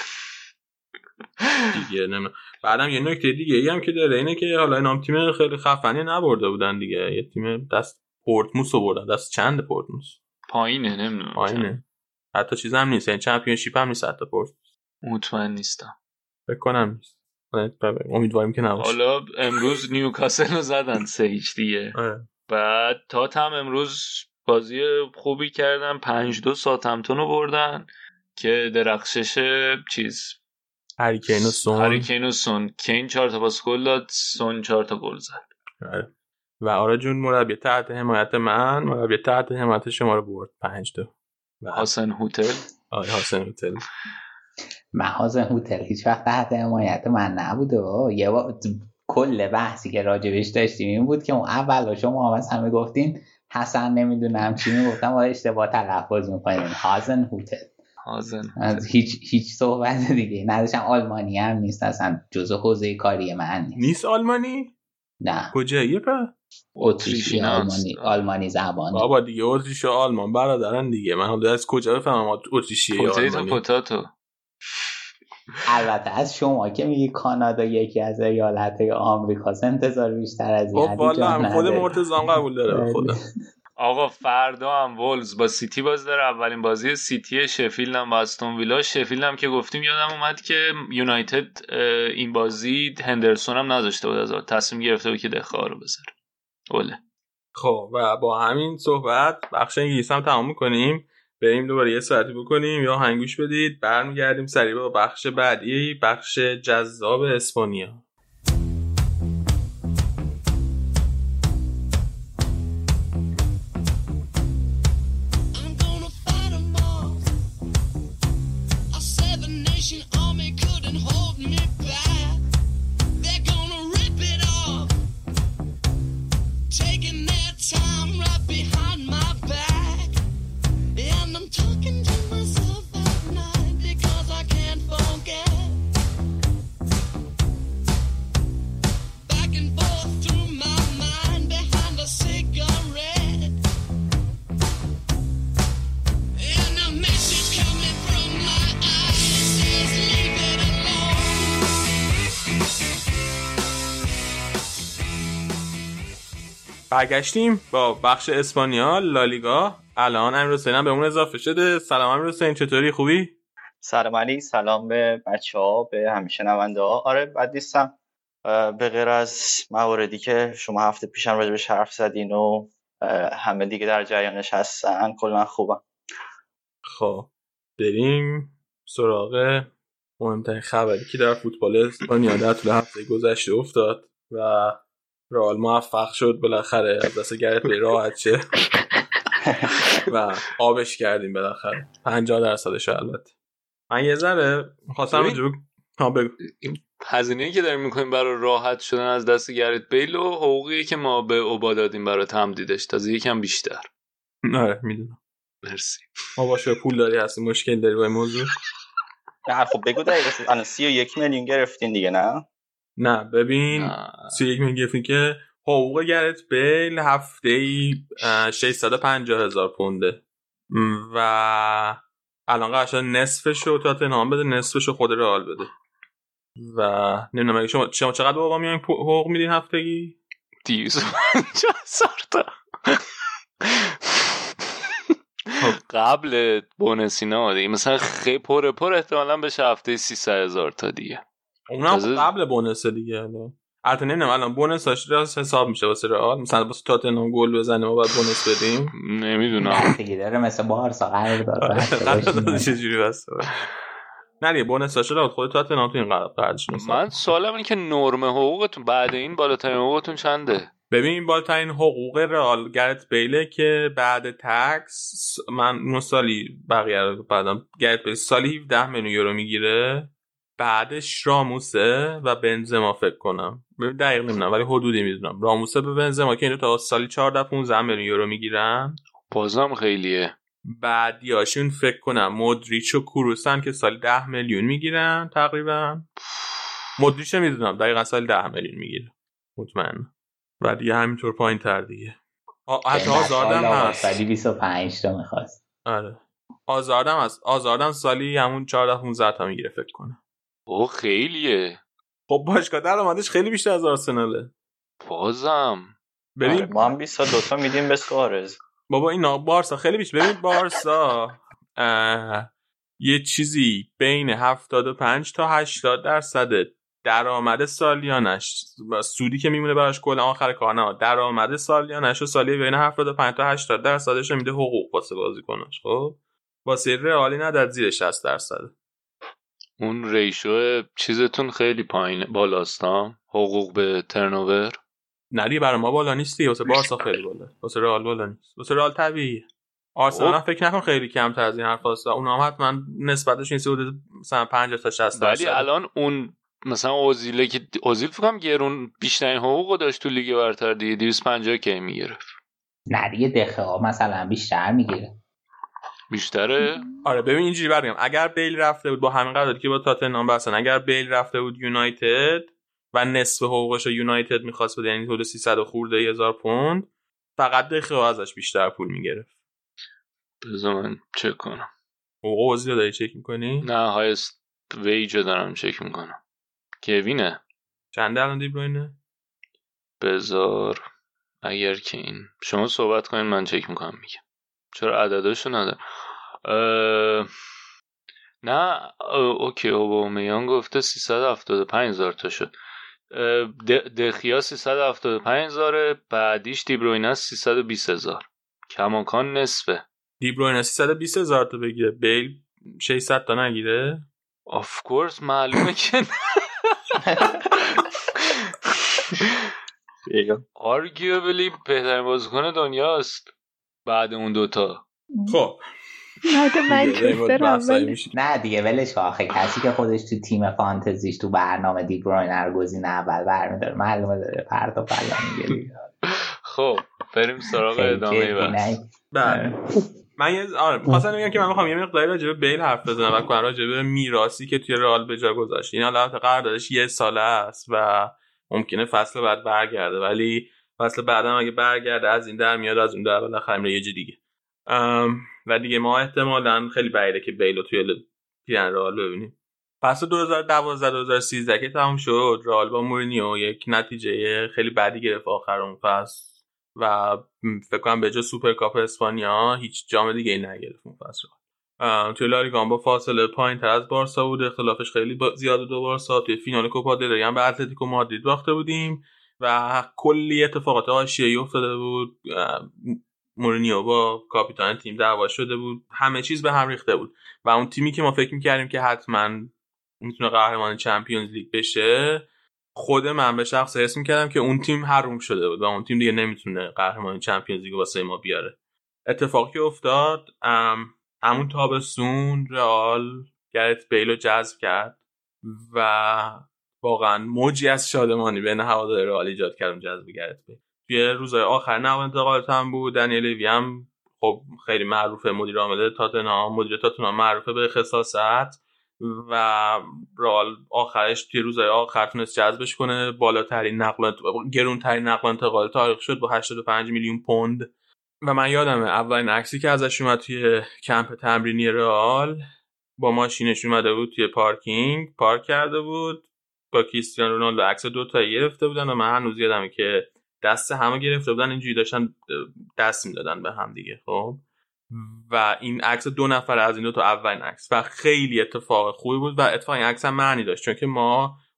دیگه. نمیدونم. بعدم یه نکته دیگه ای هم که داره اینه که حالا اینا تیم خیلی خفنی نبرده بودن دیگه. یه تیم دست پورتموس رو بردن. دست چند پورتموس؟ پایینه نمیدونم. پایینه. حتی چیز هم نیست. این چمپیونشیپ هم نیست حتی پورتموس. مطمئن نیستم. فکر کنم نیست. امیدواریم که نباشه. حالا امروز نیوکاسل رو زدن 3-0 دیگه. بعد تاتم امروز بازی خوبی کردن 5-2 ساوثهمپتون رو بردن که درخشش چیز هری کین و سون کین 4 تا پاس گل داد، سون 4 تا گل زد. و آرا جون مربی تحت حمایت من، مربی تحت حمایت شما رو برد 5-2. حسن هوتل. آره حسن هوتل. من حسن هوتل هیچ وقت تحت حمایت من نبوده. یه کل بحثی که راجبش داشتیم این بود که اون اول شما همه گفتین حسن نمیدونم چی میگفتم و اشتباه تلفظ میکنین. حسن هوتل. هیچ صحبت دیگه نداشتم. آلمانی هم نیست اصلا، جزء حوزه کاری من نیست. آلمانی؟ نه. کجاییه پا؟ اتریشی. آلمانی زبان. بابا دیگه اتریش و آلمان برادرن دیگه. من حالا از کجا بفهمم اتریشیه یا آلمانی؟ پوتاتو. البته از شما که میگی کانادا یکی از ایالت‌های آمریکاست انتظار بیشتر از این. خب والا هم خود مرتضی قبول داره خدا. آقا فردا هم وولز با سیتی باز داره. اولین بازی سیتی شفیلد هم با استون ویلا. شفیلد هم که گفتیم یادم اومد که یونایتد این بازی هندرسون هم نذاشته بود، از تصمیم گرفته بود که دخا رو بذاره. اوله. خب و با همین صحبت بخش انگلیسی هم تمام می‌کنیم. بریم دوباره یه ساعتی بکنیم یا هنگوش بدید. برمیگردیم سریع با بخش بعدی، بخش جذاب اسپانیا. برگشتیم با بخش اسپانیا لالیگا. الان امیر حسین هم به اون اضافه شده. سلام امیر حسین، چطوری؟ خوبی؟ سلام علی، سلام به بچه‌ها، به همه شنونده‌ها. آره بد نیستم، به غیر از مواردی که شما هفته پیشم راجبش حرف زدین و همه دیگه در جریانش هستن، کلا خوبم. خب بریم سراغ مهمترین خبری که در فوتبال اسپانیا در طول هفته گذشته افتاد و رئال موفق شد بالاخره از دست گرت بیل راحت شه و آبش کردیم بالاخره 50%. البته من یه ذره خواستم بگو این هزینه‌ای که داریم میکنیم برای راحت شدن از دست گرت بیل و حقوقی که ما به اوبا دادیم برای تمدیدش تازه یکم بیشتر. آره میدونم. مرسی. ما باشه پول داری هستی، مشکل داری با این موضوع؟ نه خب بگو دقیقاً الان 31 میلیون گرفتین دیگه؟ نه ببین 31 میلیون گرفتین که حقوق گرت بیل هفته‌ای 650,000 پونده و الان قرار شد نصفشو تاتنهام بده، نصفشو خود رئال بده و نمیدونم اگه شما چقدر به آقا میان حقوق میدین هفتگی؟ 250,000 تا قبل بونسینا دیگه مثلا خیلی پر احتمالاً بشه هفته 300,000 تا دیگه. اونم قبل بونس دیگه. البته نمیدونم الان بونساش حساب میشه واسه رئال، مثلا واسه تاتنهام گل بزنه ما باید بونس بدیم. نمیدونم دیگه داره مثل بارسا قرارداد چجوری واسه نه دیگه بونساش رو خود تاتنهام تو این قراردادش مثلا. من سوالم اینه که نرم حقوقتون بعد این بالاترین حقوقتون چنده؟ ببین بالاترین حقوق رئال گرت بیله که بعد تکس من اون سالی بقیه رو بعدم گرت بیل سالی 17 میلیون یورو میگیره، بعدش راموسه و بنزما فکر کنم، دقیق نمیدونم ولی حدودی میدونم راموسه به بنزما که این تا سالی 14-15 میلیون یورو میگیرن، بازم خیلیه. بعدیاشون فکر کنم مودریچ و کروسن که سالی 10 میلیون میگیرن تقریبا. مودریچ میدونم دقیقاً سالی 10 میلیون میگیره مطمئن، و دیگه همینطور پایین تر دیگه. حتی آزاردم هست سالی 25 تا میخواست. آره آزاردم هست، آزاردم سالی همون 14-15 تا میگیره فکر کنم. او خیلیه. خب باشگاه درآمدش خیلی بیشتر از آرسناله. بازم ببین ما هم 22 تا میدیم به سوارز. بابا این بارسا خیلی بیشتر. ببین بارسا یه چیزی بین 75 تا 80% درآمد سالیانش، سودی که میمونه براش کل آخر کار نه، درآمد سالیانش و سالی بین 75 تا 80%ش میده حقوق واسه بازیکناش. خب واسه رئالی نداد زیر 60%. اون ریشو چیزتون خیلی پایینه، بالاست. حقوق به ترنوور نه برای ما بالا نیستی، واسه بارسا خیلی بالا، واسه رئال بالا نیست. واسه رئال طبیعیه. آرسنال فکر نکن خیلی کمتر از این حرفاستا، اونها هم حتما نسبتش این حدود مثلا 50 تا 60%. ولی الان اون مثلا اوزیل که اوزیل فکر کنم گرون بیشترین حقوقو داشت تو لیگ برتر دیگه 250 کی میگرفت. نه دیگه دخه مثلا بیشتر میگیره. بیشتره؟ آره ببین اینجوری برگم، اگر بیل رفته بود با همین قراردادی که با تاتنهام بستن، اگر بیل رفته بود یونایتد و نصف حقوقش رو یونایتد می‌خواست بده، یعنی حدود 300 خورده هزار پوند، فقط دخه ازش بیشتر پول میگرفت. بذار من چک کنم. حقوق اوزیل داری چک می‌کنی؟ نه هایست ویج دارم چک می‌کنم. کوینه چنده الان دی بروینه؟ بذار اگر که این شما صحبت کنین من چک می‌کنم میگم. چرا عدداشو ندارم؟ نه اوکی اوبامیان گفته 375,000 تا شد. دخیا 375,000، بعدیش دی بروینه 320,000، کماکان نصفه. دی بروینه 320,000 تا بگیره، بیل 600 تا نگیره؟ آف کورس معلومه که آرگیوبلی بهترین بازیکن دنیاست بعد اون دوتا. خب نه دیگه ولش کن، آخه کسی که خودش تو تیم فانتزیش تو برنامه دی بروینه رو گزینه اول برمی‌داره معلومه داره پرت و پلا میگه. خب بریم سراغ ادامه بحث. بله من خواستم بگم که من می‌خوام یه مقداری راجع به بیل حرف بزنم و کنم راجع به میراثی که توی رئال به جا گذاشت. این حالت قراردادش یه ساله است و ممکنه فصل بعد برگرده، ولی فصل بعدم اگه برگرده از این در میاد از اون در بالاخره میره یه جای دیگه. و دیگه ما احتمالاً خیلی بعیده که بیلو توی پیرن رئال ببینیم. فصل 2012-2013 که تموم شد، رئال با مورینیو یک نتیجه خیلی بدی گرفت آخر اون فصل و فکر کنم به جز سوپرکاپ اسپانیا هیچ جام دیگه ای نگرفت اون فصل. توی لالیگا با فاصله پایین‌تر از بارسا بود، اختلافش خیلی زیاده. دو بارسا توی فینال کوپا دل ری هم به اتلتیکو مادرید باخته بودیم و کلی اتفاقات حاشیه‌ای افتاده بود. مورینیو با کاپیتان تیم دعوا شده بود، همه چیز به هم ریخته بود و اون تیمی که ما فکر می‌کردیم که حتما میتونه قهرمان چمپیونز لیگ بشه، خود من به شخص حس می‌کردم که اون تیم حروم شده بود و اون تیم دیگه نمیتونه قهرمان چمپیونز لیگ واسه ما بیاره. اتفاقی که افتاد همون تابستون رئال گرت بیل رو جذب کرد و واقعا موجی از شادمانی بین هوادار رئال ایجاد کرد جذب گرت بیل. توی روزهای آخر نقل انتقالات هم بود. دنیل لوی هم خب خیلی معروفه، مدیر عامل تاتنهام معروفه به خصاصت و رئال آخرش توی روزهای آخر تونست جذبش کنه. گرونترین نقل انتقال تاریخ شد با 85 میلیون پوند و من یادمه اولین عکسی که ازش اومد توی کمپ تمرینی رئال با ماشینش اومده بود توی پارکینگ پارک کرده بود با کریستیانو رونالدو، عکس دو تا گرفته بودن و من هنوز یادمه که دست همه گرفته بودن، اینجوری داشتن دست میدادن به هم دیگه. خب و این عکس دو نفر از این دو تا اولین عکس و خیلی اتفاق خوبی بود و اتفاقا این عکس هم معنی داشت چون که ما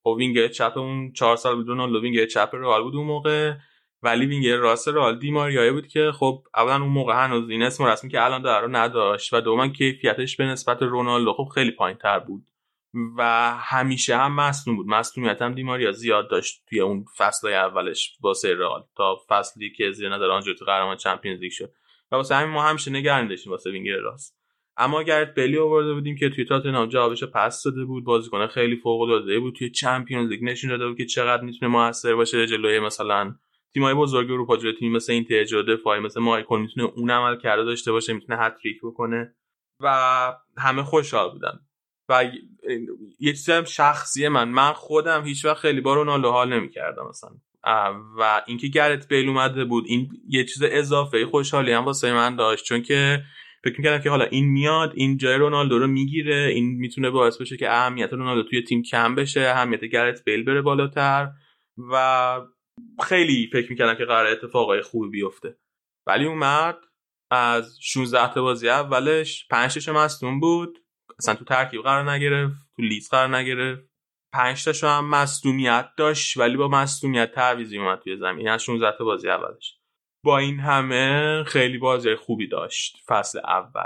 خب وینگر چپ اون 4 سال بود رونالدو وینگر چپ رئال بود اون موقع، ولی وینگر راست رئال دی ماریا بود که خب اولا اون موقع هنوز این اسم رسمی که الان داره رو نداشت و دوما کیفیتش به نسبت رونالدو خب خیلی پایین‌تر بود و همیشه هم مصدوم بود. مصدومیت هم دی ماریا زیاد داشت توی اون فصل‌های اولش واسه رئال تا فصلی که زیر نظر آنجلوتی قهرمان چمپیونز لیگ شد و واسه همین ما همیشه نگران داشتیم واسه وینگر راست. اما گرت بیلی آورده بودیم که توی تاتنهام جوابش پس داده بود، بازیکن خیلی فوق‌العاده بود، توی چمپیونز لیگ نشون داده بود که چقدر میتونه موثر باشه جلوی مثلا تیم‌های بزرگ اروپا، جلوی تیم مثل اینتر، جلوی دفاعی مثل مایکل میتونه اون عمل کرده داشته باشه، میتونه هتریک بکنه و همه خوشحال بودن. و یه چیز شخصی من خودم هیچ وقت خیلی با رونالدو حال نمی‌کردم مثلا، و اینکه گرت بیل اومده بود این یه چیز اضافه خوشحالی هم واسه من داشت، چون که فکر می‌کردم که حالا این میاد این جای رونالدو رو میگیره، این میتونه باعث بشه که اهمیت رونالدو توی تیم کم بشه، اهمیت گرت بیل بره بالاتر و خیلی فکر می‌کردم که قراره اتفاقای خوبی بیفته. ولی اومد از 16 تا بازی اولش 5 تاشو مصدوم بود، اصلا تو ترکیب قرار نگرفت، تو لیست قرار نگرفت. 5 تاشو هم مصدومیت داشت ولی با مصدومیت تعویضی اومد توی زمین از 16 تا بازی اولش. با این همه خیلی بازی خوبی داشت فصل اول.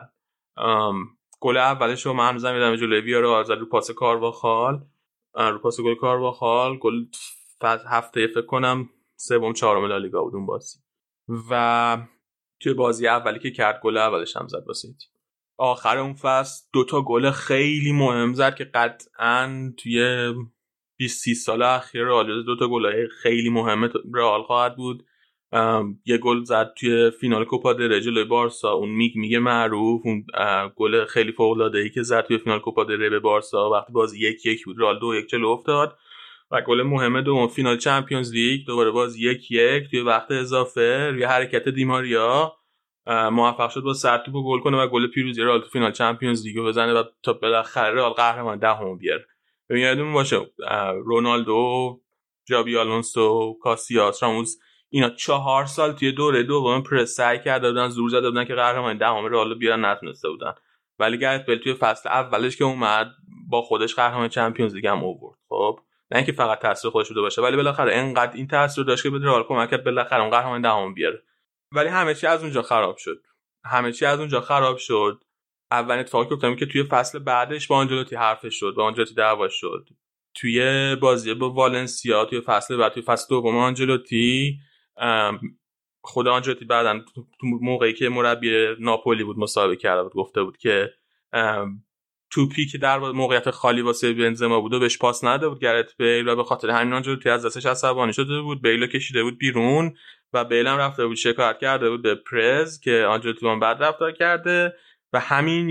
گل اولش رو من هنوز میدم جلوی ویارال زد رو پاس کارواخال، رو پاس گل کارواخال، گل هفته فکر کنم سوم چهارم لالیگا بود اون بازی و توی بازی اولی که کرد گل اولش هم زد واسه تیم. آخر اون فصل 2 گل خیلی مهم زد که قطعاً توی 20-30 سال اخیر رئال 2 گل خیلی مهم رئال خواهد بود. یه گل زد توی فینال کوپا دل ری جلوی بارسا، اون میگه معروف، اون گل خیلی فوق العاده ای که زد توی فینال کوپا دل ری به بارسا وقتی بازی 1-1 بود، رئال 2-1 جلو افتاد. و گل مهم دوم فینال چمپیونز لیگ دوباره بازی 1-1 توی وقت اضافه روی حرکت دیماریا موفق شد با سرتوپ گل کنه و گل پیروزی رئال تو فینال چمپیونز لیگ رو بزنه و تا بالاخره رئال قهرمان دهم بیاره. یادتون باشه رونالدو، جابی آلونسو، کاسیاس، راموس اینا 4 سال توی دوره دوم پرس سعی کرده بودن، زور زده بودن که قهرمان دهم رئال رو بیارن، نتونسته بودن. ولی گرت بیل توی فصل اولش که اومد با خودش قهرمان چمپیونز لیگ هم آورد. خب نه اینکه فقط تاثیر خودش بوده باشه ولی بالاخره اینقدر این تاثیر داشت که به رئال کمک کرد بالاخره اون قهرمان دهم بیاره. ولی همه چی از اونجا خراب شد. اولین اتفاقی که افتاد که توی فصل بعدش با آنجلوتی حرفش شد، با آنجلوتی دعوا شد. توی بازی با والنسیا توی فصل بعد، توی فصل دوم آنجلوتی، خود آنجلوتی بعداً تو موقعی که مربی ناپولی بود مصاحبه کرده بود، گفته بود که توپی که در موقعیت خالی واسه بنزما بود و بهش پاس نداده بود گرت بیل و به خاطر همین آنجلوتی از دستش عصبانی شده بود، بیلو کشیده بود بیرون و بیل هم رفته بود شکایت کرده بود به پرز که آنجلوتی اون بد رفتار کرده و همین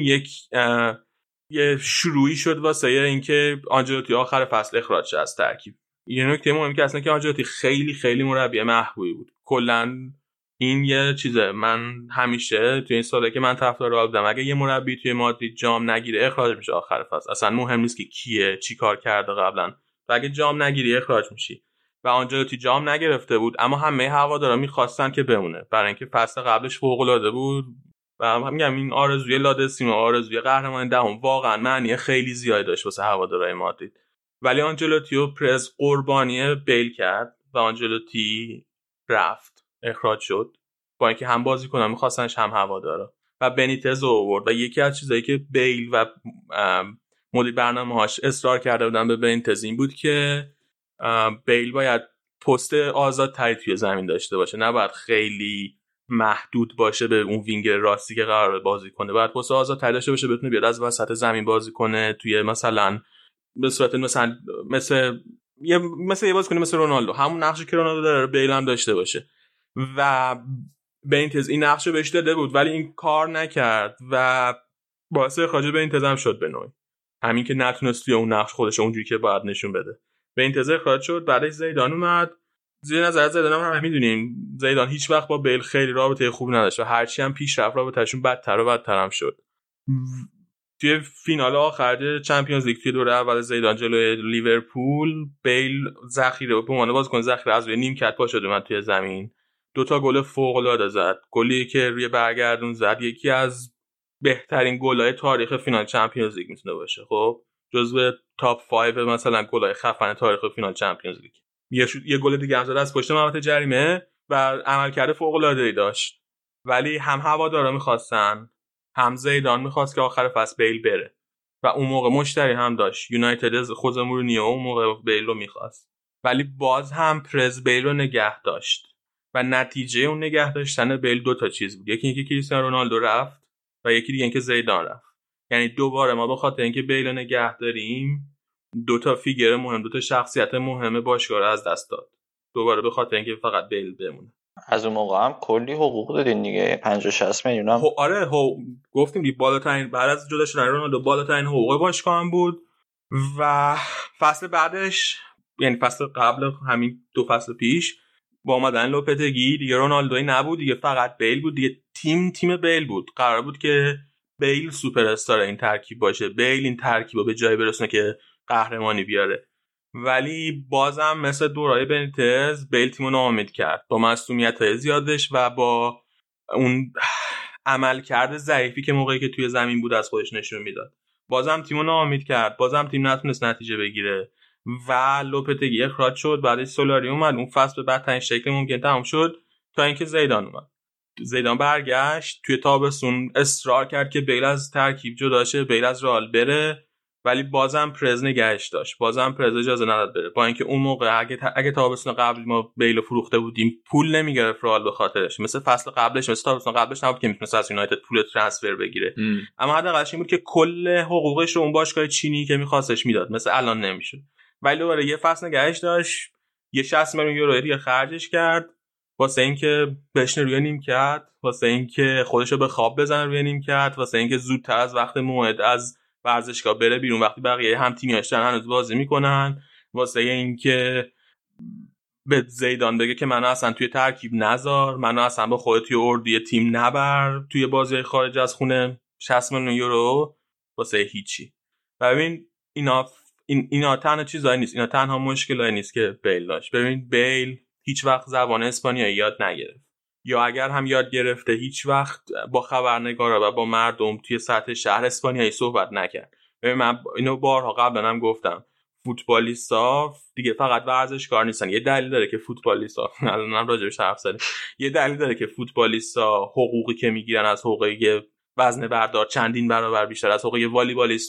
یه شروعی شد واسه اینکه آنجلوتی آخر فصل اخراج شه از ترکیب. یه نکته مهمی که اصلا که آنجلوتی خیلی خیلی مربی محبوبی بود. کلاً این یه چیزه، من همیشه توی این ساله که من طرفدار رئال بودم اگه یه مربی توی مادرید جام نگیره اخراج میشه آخر فصل، اصلا مهم نیست که کیه چی کار کرده قبلا، و اگه جام نگیری اخراج میشی. و آنجلوتی جام نگرفته بود اما همه هوادارا می‌خواستن که بمونه برای اینکه فصل قبلش فوق‌العاده بود و میگم این آرزوی لادسیما، آرزوی قهرمانی دهم واقعا معنی خیلی زیادی داشت واسه هوادارهای مادرید. ولی آنجلوتی و پرز قربانی بیل کرد و آنجلوتی رفت، اخراج شد، با اینکه هم بازیکن‌ها می‌خواستنش هم هوادارا، و بنیتز آورد. و یکی از چیزایی که بیل و مدیر برنامه‌هاش اصرار کرده بودن به بنیتز این بود که بیل باید پست آزادتری توی زمین داشته باشه، نباید خیلی محدود باشه به اون وینگر راستی که قراره بازی کنه، باید پست آزادتری داشته باشه، بتونه بیاد از وسط زمین بازی کنه توی مثلا به صورت مثل یه بازیکن مثل رونالدو، همون نقشی که رونالدو داره بیل هم داشته باشه. و بنیتز این نقشو بهش داده بود ولی این کار نکرد و باعث اخراج بنیتز هم شد به نوعی، همین که نتونست توی اون نقش خودش اونجوری که باید نشون بده. بنیتز اخراج شد، بعدش زیدان اومد. زیر نظر زیدان هم میدونیم زیدان هیچ وقت با بیل خیلی رابطه خوبی نداشت و هرچی هم پیش رفت رابطه‌شون بدتر و بدتر هم شد. توی فینال آخر چمپیونز لیگ توی دوره اول زیدان جلوی لیورپول، بیل ذخیره به عنوان بازیکن ذخیره از روی نیمکت پا شد اومد توی زمین، 2 گل فوق‌العاده زد. گلی که روی برگردون زد یکی از بهترین گل‌های تاریخ فینال چمپیونز لیگ میتونه باشه. خب جزو تاپ 5 مثلا گلای خفن تاریخ فینال چمپیونز لیگ. یه گل دیگه هم زد از پشت محوطه جریمه و عملکرد فوق‌العاده‌ای داشت. ولی هم هوادارا می‌خواستن، هم زیدان می‌خواست که آخر فصل بیل بره و اون موقع مشتری هم داشت. یونایتد از خوزه مورینیو اون موقع بیل رو می‌خواست. ولی باز هم پرز بیل رو نگه داشت و نتیجه اون نگه داشتن بیل دو تا چیز بود. یکی اینکه کریستیانو رونالدو رفت و یکی دیگه اینکه زیدان رفت. یعنی دوباره ما به خاطر اینکه بیل رو نگه داریم دو تا فیگر مهم، دو تا شخصیت مهم باشگاه رو از دست داد. دوباره به خاطر اینکه فقط بیل بمونه. از اون موقع هم کلی حقوق دادین دیگه، 50-60 میلیون هم. آره گفتیم دیگه بالاترین بعد از جدا شدن رونالدو بالاترین حقوق باشگاه هم بود و فصل بعدش یعنی فصل قبل همین 2 فصل پیش با اومدن لوپتگی دیگه رونالدوی نبود دیگه، فقط بیل بود دیگه. تیم بیل بود. قرار بود که بیل سوپر استار این ترکیب باشه، بیل این ترکیبو به جای برسونه که قهرمانی بیاره. ولی بازم مثل دورای بنیتز بیل تیمو ناامید کرد با معصومیت‌های زیادش و با اون عملکرد ضعیفی که موقعی که توی زمین بود از خودش نشون میداد. بازم تیمو ناامید کرد، بازم تیم نتونست نتیجه بگیره و لوپتگی اخراج شد. بعدش سولاری اومد، اون فصل به بدترین شکل ممکن تمام شد تا اینکه زیدان اومد. زیدان برگشت توی تابستون اصرار کرد که بیل از ترکیب جدا شه، بیل از رئال بره، ولی بازم پرز نگهش داشت. بازم پرز اجازه نداد بره، با اینکه اون موقع اگه تابستون قبل ما بیل فروخته بودیم پول نمیگرفت رئال به خاطرش، مثل فصل قبلش، مثل تابستون قبلش نبود که میتونست از یونایتد پول ترانسفر بگیره. اما حداقلش این بود که کل حقوقش رو اون باشگاه چینی که می‌خواستش میداد، مثل الان نمیشه. ولی دوباره یه فصل نگهش داشت، یه 60 میلیون یورو دیگه خرجش کرد واسه اینکه بشینه روی نیمکت، واسه اینکه خودشو به خواب بزنه روی نیمکت، واسه اینکه زودتر از وقت موعد از ورزشگاه بره بیرون وقتی بقیه هم تیمیاش دارن هنوز بازی میکنن، واسه اینکه به زیدان بگه که منو اصلا توی ترکیب نذار، منو اصلا با خودت توی اردوی تیم نبر توی بازی خارج از خونه. 60 میلیون یورو واسه هیچی. ببین اینا تنها چیزایی نیست، اینا تنها مشکلایی نیست که بیل داشت. ببین بیل هیچ وقت زبان اسپانیایی یاد نگرفت، یا اگر هم یاد گرفته هیچ وقت با خبرنگارا و با مردم توی سطح شهر اسپانیایی صحبت نکرد. ببین من اینو بارها قبلا هم گفتم، فوتبالیستا دیگه فقط ورزشکار نیستن. یه دلیل داره که فوتبالیستا الانم راجعش حرف زدیم، یه دلیل داره که فوتبالیستا حقوقی که میگیرن از حقوقی وزنه بردار چندین برابر بیشتر، از حقوقی والیبالیست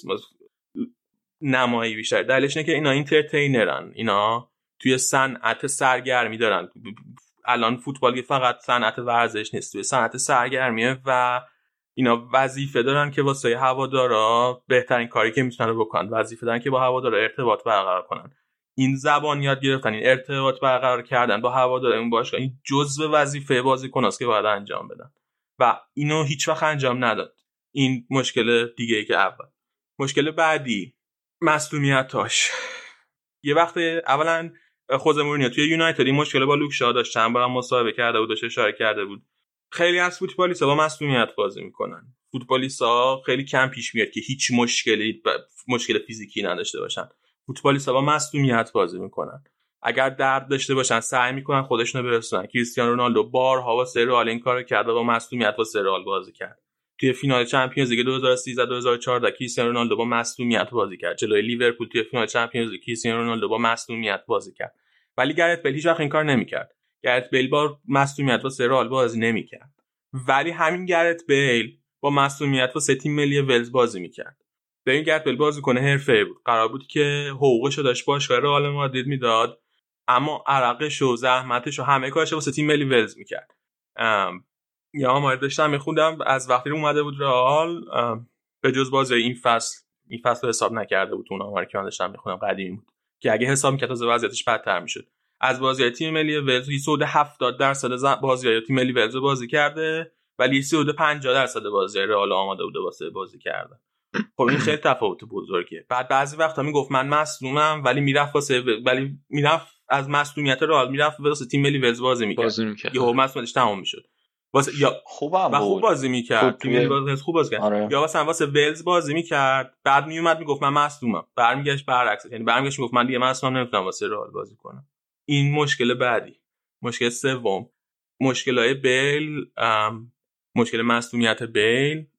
نمایی بیشتر. دلیلش اینه که اینا اینترتینرن، اینا توی صنعت سرگرمی دارن. الان فوتبال فقط صنعت ورزش نیست، توی صنعت سرگرمیه و اینا وظیفه دارن که واسه هوادارا بهترین کاری که میتونن رو بکنن، وظیفه دارن که با هوادارا ارتباط برقرار کنن. این زبان یاد گرفتن، این ارتباط برقرار کردن با هوادارا اون باشگاه، این جزء وظیفه بازیکناست که باید انجام بدن و اینو هیچ وقت انجام نداد. این مشکل دیگه ای که اول. مشکل بعدی مصدومیتاش. یه وقت اولا خوزه مورینیو توی یونایتد این مشکل با لوک شا داشت، چند بارم مصاحبه کرده بود، اشاره کرده بود. خیلی از فوتبالیست‌ها با مصدومیت بازی میکنن. فوتبالیست‌ها خیلی کم پیش میاد که هیچ مشکل فیزیکی نداشته باشن. فوتبالیست‌ها با مصدومیت بازی میکنن. اگر درد داشته باشن سعی میکنن خودشونو برسونن. کریستیانو رونالدو بارها واسه رئال این کارو کرد و با مصدومیت واسه رئال بازی کرد. توی فینال چمپیونز لیگ 2013 2014 کریستیانو رونالدو با مصدومیت بازی کرد. جلوی لیورپول توی فینال چمپیونز لیگ کریستیانو رونالدو با مصدومیت بازی کرد. ولی گرت بیل هیچ وقت این کار نمی‌کرد. گرت بیل با مصدومیت واسه رئال بازی نمی‌کرد. ولی همین گرت بیل با مصدومیت واسه تیم ملی ولز بازی می‌کرد. ببین گرت بیل بازیکن حرفه‌ای بود. قرار بود که حقوقش رو داشت باشگاه رئال مادرید میداد، اما عرقش و زحمتش و همه کارش واسه تیم ملی ولز می‌کرد. یا آمار داشتم میخوندم از وقتی اومده بود رئال به جز بازی این فصل حساب نکرده بود. اون آماری که من داشتم میخوندم قدیمی بود که اگه حساب میکرد از وضعیتش بدتر میشد. از بازی تیم ملی ولز حدود 70% بازی تیم ملی ولز بازی کرده ولی حدود 50% بازی رئال آماده بوده واسه بازی کردن. خب این خیلی تفاوت بزرگیه. بعد بعضی وقتا میگفت من مصدومم ولی میرفت از مصدومیت رئال میرفت واسه تیم ملی ولز بازی میکرد. یهو مصدومیتش تمام میشد. یا خوب بازی میکرد، تیم ولز خوب بازی کرد. آره. یا واسه ولز بازی میکرد، بعد میومد میگفت من مصدومم، برمیگشت برعکس، یعنی برمیگشت میگفت من دیگه مصدومم نمیتونم واسه رئال بازی کنم. این مشکل بعدی. مشکل سوم، مشکلای بیل، مشکل مصدومیت بیل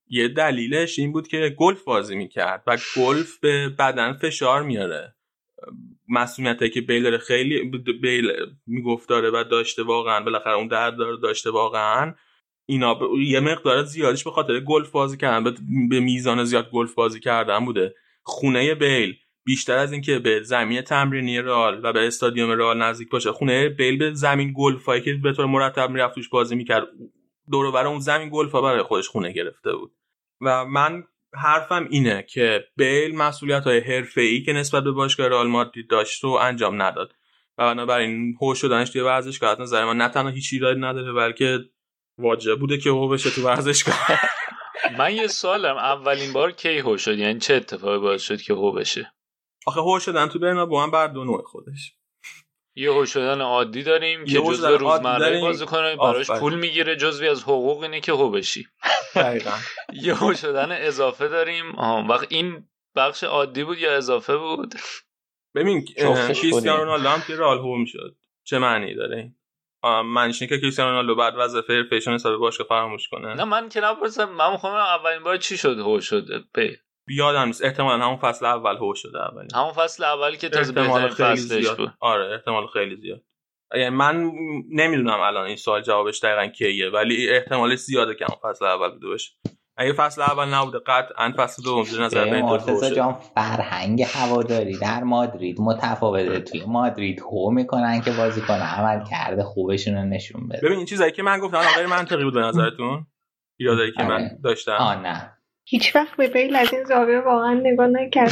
یه دلیلش این بود که گلف بازی میکرد و گلف به بدن فشار میاره. مسئولیتی که بیل خیلی بیل میگفت داره و داشته واقعا، بالاخره اون درد داشته واقعا. اینا یه مقدار زیادیش به خاطر گلف بازی کردن، به میزان زیاد گلف بازی کردن بوده. خونه بیل بیشتر از این که به زمین تمرینی رئال و به استادیوم رئال نزدیک باشه، خونه بیل به زمین گلفایی که به طور مرتب میرفت توش بازی میکرد دور و بر اون زمین گلفا برای خودش خونه گرفته بود. و من حرفم اینه که بیل مسئولیت‌های حرفه‌ای که نسبت به باشگاه رئال مادرید داشت و انجام نداد و بنابراین هو شدنش توی ورزشگاه از نظر من نه تنها هیچ ایرادی نداره بلکه واجب بوده که هو بشه تو ورزشگاه. من یه سوالم، اولین بار کی هو شد؟ یعنی چه اتفاقی باعث شد که هو بشه؟ آخه هو شدن تو برنابو هم بر دو نوع خودش. یه هو شدن عادی داریم که جزء روزمره بازیکن‌ها براش پول میگیره، جزوی از حقوق اینه که هو بشی. دقیقاً. یه هو شدن اضافه داریم. وقت این بخش عادی بود یا اضافه بود؟ ببین کریستیانو رونالدو هم که رئال هو میشد. چه معنی داره این؟ معنیش اینه که کریستیانو رونالدو بعد وظیفه فیشن حساب باشگاه فراموش کنه؟ نه من که نپرسیدم، من میخوام اولین بار چی شد هو شده. یادم نیست، احتمالاً همون فصل اول هو شده. همون فصل اولی که تازه بهترین فصلش بود. آره احتمال خیلی زیاد. یعنی من نمیدونم الان این سوال جوابش دقیقاً کیه، ولی احتمالش زیاده که همون فصل اول بوده باشه. اگه فصل اول نبوده قطعاً فصل دوم به نظر میاد. مرتضی جان فرهنگ هواداری در مادرید متفاوته. توی مادرید هو میکنن که بازیکن عمل کرده خوبشون رو نشون بده. ببین این چیزایی که من گفتم غیر منطقی بود به نظرتون؟ ایرادایی که من داشتم؟ نه هیچ وقت به بیل از این زاویه واقعا نگاه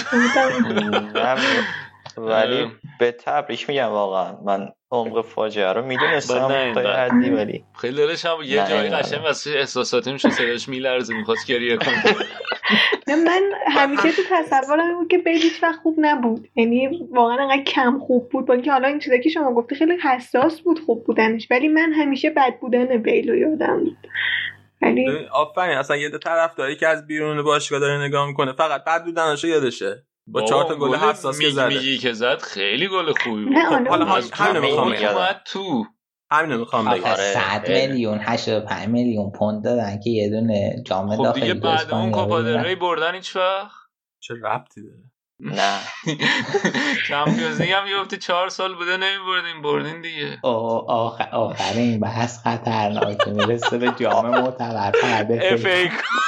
نکردم. ولی به تبریک میگم، واقعا من عمق فاجعه رو میدونستم تا حدی، ولی خیلی دلشم یه جایی قشنگ واسه احساساتی میشه، صداش میلرزه میخواست گریه کنه. من همیشه تو تصورم بود که بیل هیچ وقت خوب نبود، یعنی واقعا انقدر کم خوب بود، با اینکه حالا این چیزایی که شما گفتی خیلی حساس بود خوب بودنش، ولی من همیشه بد بودن بیل رو یادم بود. آفرین، اصلا یه طرفداری که از بیرون باشگاه داره نگاه میکنه فقط بد بودنش یادشه. با 4 تا گل حساس که زد. میگی که زد خیلی گل خوبی بود. حالا همین میخوام اومد تو. همین میخوام بگم. 100 میلیون 85 میلیون پوند دادن که یه دونه جام داخلی دیگه بعد اون کوپا دل ری بردن هیچ وقت. چه ربطی داره؟ نه چمپیونز لیگ هم گفتی 4 سال بوده بردین دیگه. آخر این بحث خطرناکه میرسه به جام معتبر اف ای.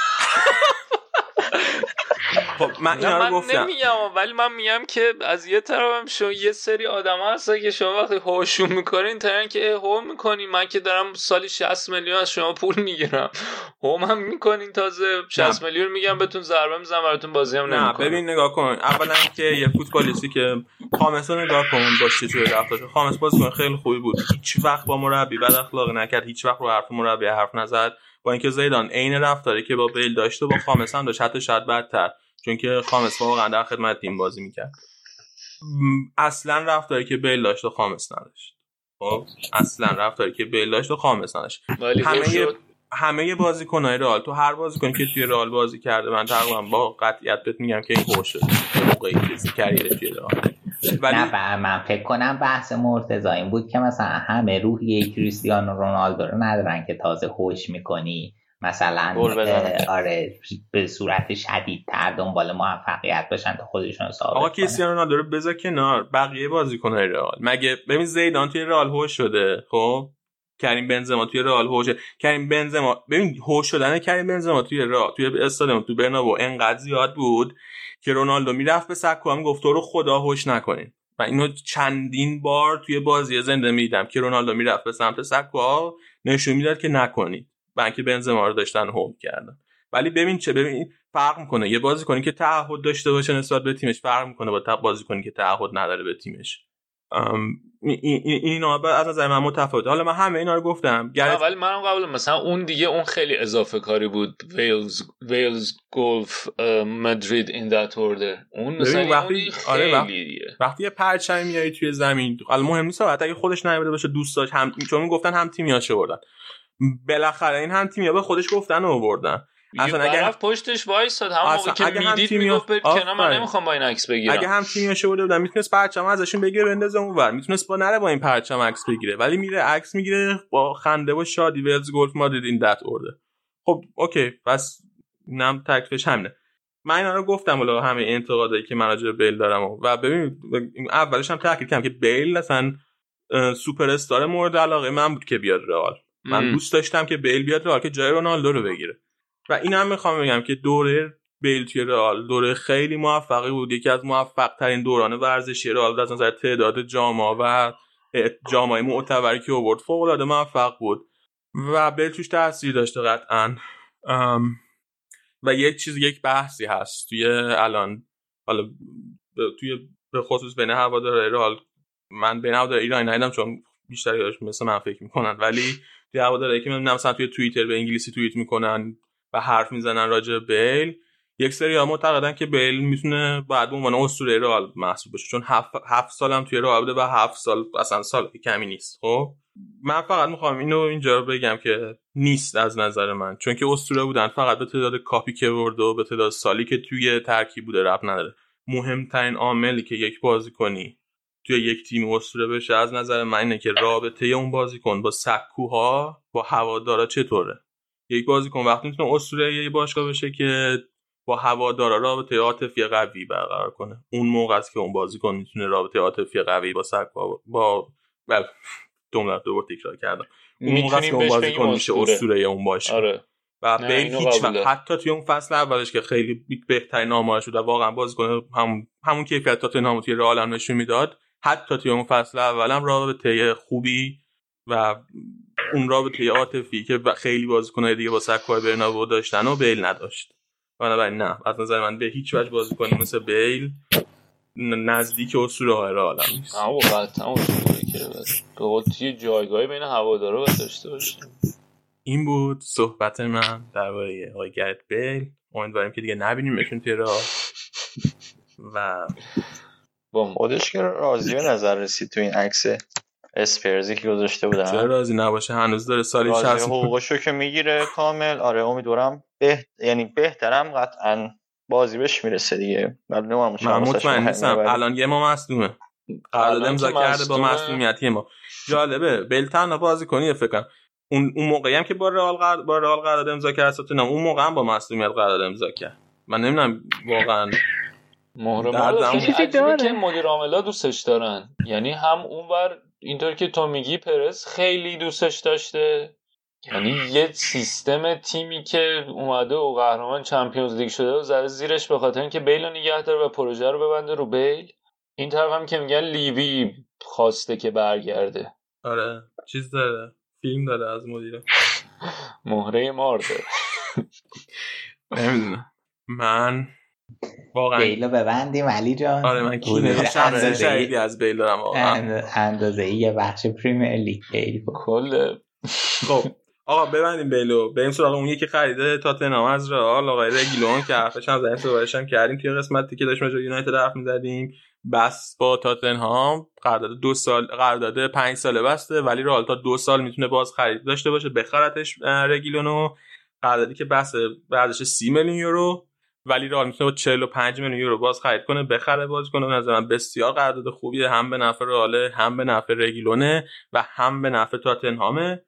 خب من اینا رو گفتم نمیگم، ولی من میگم که از یه طرفم شما یه سری آدما هستن که شما وقتی هوشون میکنین تا اینکه هو میکنین، من که دارم سالی 60 میلیون از شما پول میگیرم، هو هم میکنین تازه 60 میلیون میگم بهتون ضربه میزنم براتون بازی هم نمیکنم. نه ببین نگاه کن، اولا که یه فوتبالیستی که خامس رو نگاه کن باشه توی رفتارش، خامس بازیکن خیلی خوبی بود، هیچ وقت با مربی بد اخلاقی نکرد، هیچ وقت رو حرف مربی حرف نزد، با اینکه زیدان عین رفتاری که با بیل داشت و با خامس هم داشت، حتی شاید بدتر، چون که خامس واقعا در خدمت تیم بازی میکرد. اصلا رفتاری که بیل داشت و خامس نداشت. خب اصلا رفتاری که بیل داشت و خامس نداشت. همه بازیکن‌های رئال، تو هر بازیکنی که توی رئال بازی کرده من تقریبا با قطعیت بهت میگم که این هو شده موقعی که کریرش توی رئال. نه من فکر کنم بحث مرتضی این بود که مثلا همه روحیه کریستیانو رونالدو رو ندارن که تازه هوش میکنی مثلا آره به صورت شدیدتر دنبال موفقیت باشن تا خودشون ثابت کنن. آقا کریستیانو رونالدو رو بذار کنار، بقیه بازیکن‌های رئال مگه ببین زیدان توی رئال هوش شده، خب کریم بنزما توی رئال هوش، کریم بنزما ببین هوش شدن کریم بنزما توی رئال توی استادیوم تو برنابو انقدر زیاد بود که رونالدو میرفت به سکو هم گفت تو رو خدا هوش نکنین. و اینو چندین بار توی بازی زنده میدیدم که رونالدو میرفت به سمت سکو نشون میداد که نکنید، بلکه بنزما رو داشتن هول کردن. ولی ببین فرق میکنه یه بازیکنی که تعهد داشته باشه نسبت به تیمش فرق میکنه با بازیکنی که تعهد نداره به تیمش. اینا از نظر من متفاوته. حالا من همه اینا رو گفتم ولی منم قبول مثلا اون دیگه اون خیلی اضافه کاری بود، ویلز گلف مادرید این دات اوردر اون مثلا وقتی یه پرچم میاری توی زمین الان مهم نیست حتی اگه خودش نمیده باشه دوست داشت هم چون گفتن هم تیمیاشو بردن، بالاخره این هم تیمیا به خودش گفتن و بردن. اصلا اگه طرف پشتش وایساد همون موقع که میدید میگفت کنار من نمیخوام با این عکس بگیرم. اگه هم تیمیاشو برده بودن میتونست پرچم ازشون بگیره بندازه اونور، میتونست با نره با این پرچم عکس بگیره، ولی میره عکس میگیره با خنده و شادی ویلز گلف مادرید این دت اورده. خب اوکی بس اینم تکلیفش همینه. من اینا رو گفتم ولی همه انتقادایی که من راجع به بیل دارم و ببین اولش هم تاکید کردم که بیل اصلا سوپر استار مورد علاقه من بود که بیاد رئال. من دوست داشتم که بیل بیاد رئال که جای رونالدو رو بگیره و اینم میخوام بگم که دوره بیل توی رئال دوره خیلی موفقی بود، یکی از موفق ترین دوران ورزشی رئال از نظر تعداد جام‌ها و جام‌های معتبری که آورد فوق العاده موفق بود و بیل توش تاثیر داشته قطعاً. و یک بحثی هست توی الان حالا توی به خصوص بین هوادارهای رئال، من بین هوادارهای ایرانی ندیدم چون بیشتریش مثل من فکر میکنن، ولی توی هوادارهایی که من مثلا توی توییتر به انگلیسی توییت میکنن و حرف میزنن راجع به بیل، یک سری ها معتقدن که بیل میتونه بعد به عنوان اسطوره رئال محسوب بشه چون 7 سالم توی رئال بوده و 7 سال اصلا سال کمی نیست. خب من فقط میخوام اینو اینجا بگم که نیست از نظر من، چون که اسطوره بودن فقط به تعداد کاپی که برده و به تعداد سالی که توی ترکیب بوده ربط نداره. مهمترین عاملی که یک بازیکنی توی یک تیم اسطوره بشه از نظر من اینه که رابطه اون بازیکن با سکوها با هوادارا چطوره. یک بازیکن وقتی میتونه اسطوره یه باشگاه بشه که با هوادارا رابطه عاطفی قوی برقرار کنه، اون موقع است که اون بازیکن میتونه رابطه عاطفی قوی با سکوها با دوباره تکرار کردم اون موقع است که اون بازیکن میشه اسطوره اون باشه. آره. و بیل هیچ وقت حتی توی اون فصل اولش که خیلی بهترین آمارش بود و واقعا بازیکن همون کیفیت تاتنهام توی رئال هم نشون میداد، حتی توی اون فصل اولم رابطه خوبی و اون رابطه عاطفی که خیلی بازیکن‌های دیگه با سکوهای برنابئو داشتن و بیل نداشت. بنابراین نه، از نظر من به هیچ وجه بازیکنی مثل بیل نزدیک اسطوره‌های رئال نیست. قطعاً اسطوره که تو جایگاهی بین هوادارا داشته باشه. این بود صحبت من درباره آقای گرت بیل. امیدواریم که دیگه نبینیم بهشون توی راه و با خودش که راضی به نظر رسید تو این عکس اسپرزی که گذاشته بودن. چرا راضی نباشه؟ هنوز داره سالی 60 حقوقشو که میگیره کامل. آره امیدوارم یعنی بهترم قطعاً بازی بهش میرسه دیگه. من مطمئن نیستم الان یه ما مصدومه، قرارداد امضا کرده با مصدومیتی ما. جالبه بیل تنها بازیکنیه فکر کنم اون موقعی هم که با رئال قرارداد امضا کرد ساتونام اون موقع هم با مصدومیت قرارداد امضا کرد. من نمیدونم واقعا مهره عجیبه که مدیر عاملا دوستش دارن، یعنی هم اونور اینطور که تو میگی پرز خیلی دوستش داشته، یعنی یه سیستم تیمی که اومده و قهرمان چمپیونز لیگ شده و زده زیرش به خاطر اینکه بیل رو نگه داره و پروژه رو ببنده رو بیل. این طرف هم که میگن لیوی خواسته که برگرده. آره چیز داره، فیلم داره از مدیر مهره مار داره. نمیدونم من واقعا بیلو ببندیم علی جان. آره من شهیدی از بیل دارم واقعا. اندازه یه بخش پریمیر لیگ بیل کل. خب آقا ببندیم بیلو، بریم سراغ اون یکی خریده تاتنهام از رئال آقای رگیلون که حرفش هم زدیم صحبتش هم کردیم توی قسمتی که داشتیم راجع به یونایتد حرف می‌زدیم. بس با تاتنهام قرارداد 5 ساله بسته ولی رئال تا 2 سال میتونه باز خرید داشته باشه بخرتش رگیلونو. قراردادی که بس ارزش 30 میلیون یورو ولی رئال میتونه با 45 میلیون یورو باز خرید کنه بخره بازیکن. به نظر من بسیار قرارداد خوبیه، هم به نفع رئال هم به نفع رگیلونه و هم به نفع تاتنهام.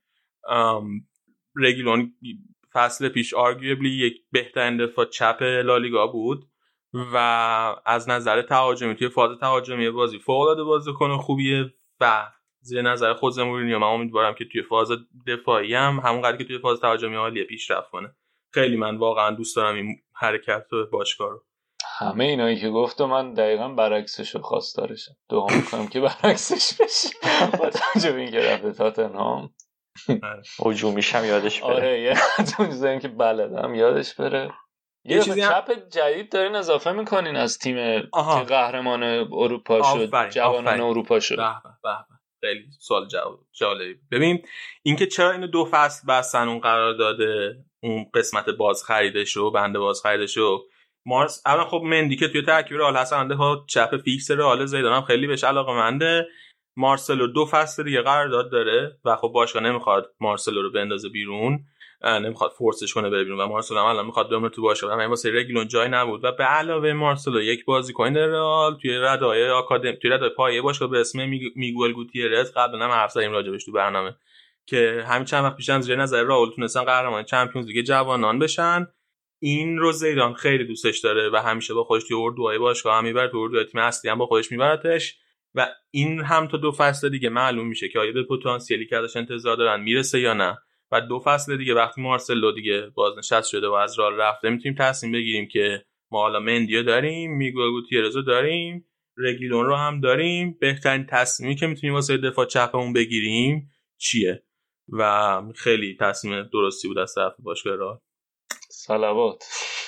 رگیلون فصل پیش آرگویبلی یک بهترین دفاع چپ لالیگا بود و از نظر تهاجمی توی فاز تهاجمی بازی فوق‌العاده بازیکن خوبیه و زیر نظر خود مورینیو من امیدوارم که توی فاز دفاعی هم همونقدر که توی فاز تهاجمی عالیه پیشرفت کنه. خیلی من واقعا دوست دارم این حرکت باشگاه رو. همه اینایی که گفتم من دقیقاً برعکسشو خواستارشم. دعا می‌کنم که برعکسش بشه. با توجه به اینکه رفت تاتنهام هجومیش هم یادش بره. آره یه چیزایی که بلدم یادش بره. یه چیزی چپ جدید دارین اضافه میکنین از تیم که قهرمان اروپا شد، جوانان اروپا شد. به خیلی سوال جالبی. ببین اینکه چرا اینو 2 فصل بستن اون قرار داده اون قسمت باز خریدشو بنده باز خریدشو مارس الان خب مندی که توی ترکیب رئال هستن ها چپ فیکس رئال زیدان خیلی بهش علاقه‌منده. مارسلو 2 فصل دیگه قرارداد داره و خب باشگاه نمیخواد مارسلو رو بندازه بیرون، نمیخواد فورسش کنه بره بیرون و مارسلو هم الان میخواد بمونه تو باشگاه. همین واسه رگیلون جای نبود و به علاوه مارسلو یک بازیکن رئال توی ردای آکادمی توی ردای پایه باشگاه به اسم میگوئل گوتیرز قبلا هم حرف زدیم راجبش تو برنامه که همین چند وقت پیش زیر نظر راول تونستن قهرمان چمپیونز لیگ جوانان بشن این رو زیدان خیلی دوستش داره و همیشه با خودش توی اردوهای باشگاه هم میبره، تو اردوهای تیم اصلی هم با خودش میبرتش و این هم تا 2 فصل دیگه معلوم میشه که آیا به پتانسیلی که ازش انتظار دارن میرسه یا نه. و 2 فصل دیگه وقتی مارسلو دیگه بازنشست شده و از رئال رفته میتونیم تصمیم بگیریم که ما حالا مندیو داریم، میگوئل گوتیرزو داریم، رگیلون رو هم داریم، بهترین تصمیمی که میتونیم واسه دفاع چپمون بگیریم چیه. و خیلی تصمیم درستی بود از طرف باشگاه رئال. صلوات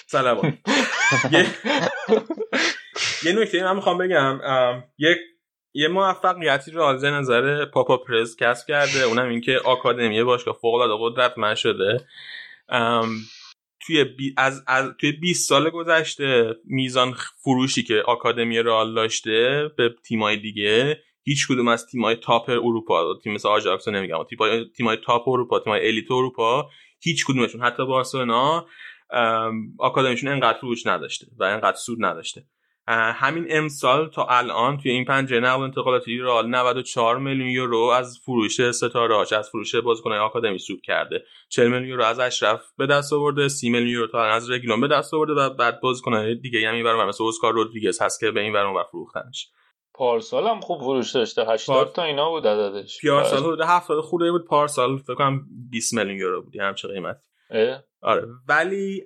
یه نکته من میخوام بگم، یه موفقیتی رو از نظر پاپا پرز کسب کرده، اونم این که آکادمی باشگاه فوق‌العاده قدرتمند شده. توی 20 سال گذشته میزان فروشی که آکادمی رئال داشته به تیمای دیگه هیچ کدوم از تیمای تاپ اروپا، تیم مثل آژاکس نمیگم، تیمای تاپ اروپا، تیمای الیت اروپا، هیچ کدومشون حتی بارسلونا آکادمیشون انقدر فروش نداشته و انقدر سود نداشته. همین امسال تا الان توی این پنجره نقل و انتقالاتی رئال 94 میلیون یورو از فروش ستاره‌هاش، از فروش بازیکن‌های آکادمی سود کرده. 40 میلیون یورو از اشرف به دست آورده، 30 میلیون یورو تا از رگیلون به دست آورده و بعد بازیکن‌های دیگه هم میبرن مثل اسکار رودریگز هست که به این ور اون ور فروختنش. پارسال هم خوب فروش داشته، 80 تا اینا بود عددش. پارسال حدود 70 خورده بود، پارسال فکر کنم 20 میلیون یورو بود همچه قیمتی. آره ولی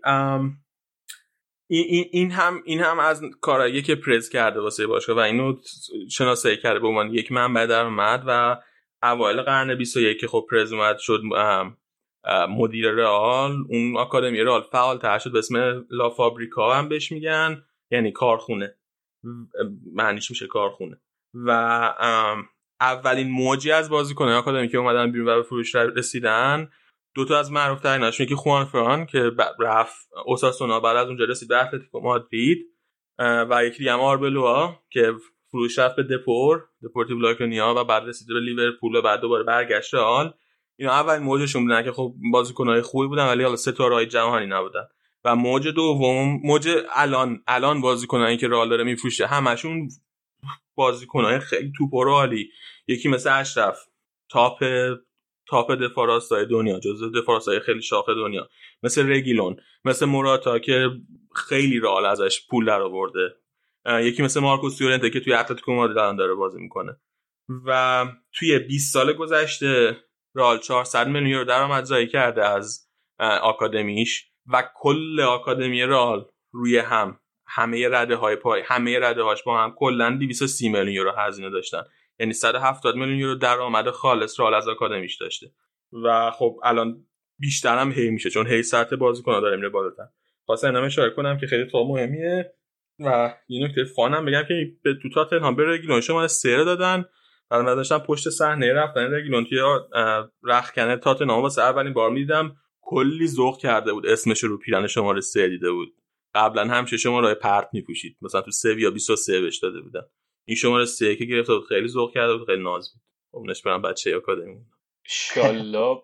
این هم از کارهایی که پرز کرده واسه باشگاه و اینو شناسایی کرده به عنوان یک منبع درآمد. و اوایل قرن 21 که خب پرز اومد شد مدیر رئال، اون آکادمی رئال فعال‌تر شد به اسم لا فابریکا هم بهش میگن، یعنی کارخونه، معنیش میشه کارخونه. و اولین موجی از بازیکن‌های آکادمی که اومدن بیرون و به فروش رسیدن، 2 تا از معروف تریناشون که خوان فران که رفت اوساسونا، بعد از اونجا رسید به اتلتیکو مادرید، و یکی دیگه هم آربلوا که فروش رفت به دپورتیو لاکرونیا و بعد رسید به لیورپول و بعد دوباره برگشت رئال. اینا اولین موجشون بودن که خب بازیکن‌های خوبی بودن ولی حالا ستاره‌های جهانی نبودن. و موج دوم، موج الان بازیکنایی که رئال داره میفروشه همشون بازیکن‌های خیلی توپ‌و عالی، یکی مثل اشرف تاپ دفاع راستای دنیا، جزو دفاع راستای خیلی شاخص دنیا، مثل رگیلون، مثل موراتا که خیلی رئال ازش پول در آورده، یکی مثل مارکوس یورنته که توی اتلتیکو مادرید داره بازی میکنه. و توی 20 سال گذشته رئال 400 میلیون یورو درآمدزایی کرده از آکادمیش و کل آکادمی رئال روی همه رده‌های پای، همه رده‌هاش با هم کلاً 230 میلیون یورو هزینه داشتن، یعنی 170 میلیون یورو درآمد خالص رئال از آکادمیش داشته. و خب الان بیشتر هم هی میشه چون هی سطح بازیکن‌ها داره میره بالاتر. واسه اینم اشاره کنم که خیلی تو مهمیه. و یه نکته فانم بگم که به تو تاتنهام به رگیلون شما 3 دادن، بعد داشتم پشت صحنه رفتن رگیلون توی رختکن تاتنهام واسه اولین بار میدیدم، کلی ذوق کرده بود، اسمش رو پیرن شماره 3 دیده بود. قبلا همیشه شماره پرت میپوشید، مثلا تو سویا 23 بهش داده بودن، این شماره 3 که گرفته بود خیلی ذوق کرده بود، خیلی ناز بود. اونش برام بچه آکادمی ان شاءالله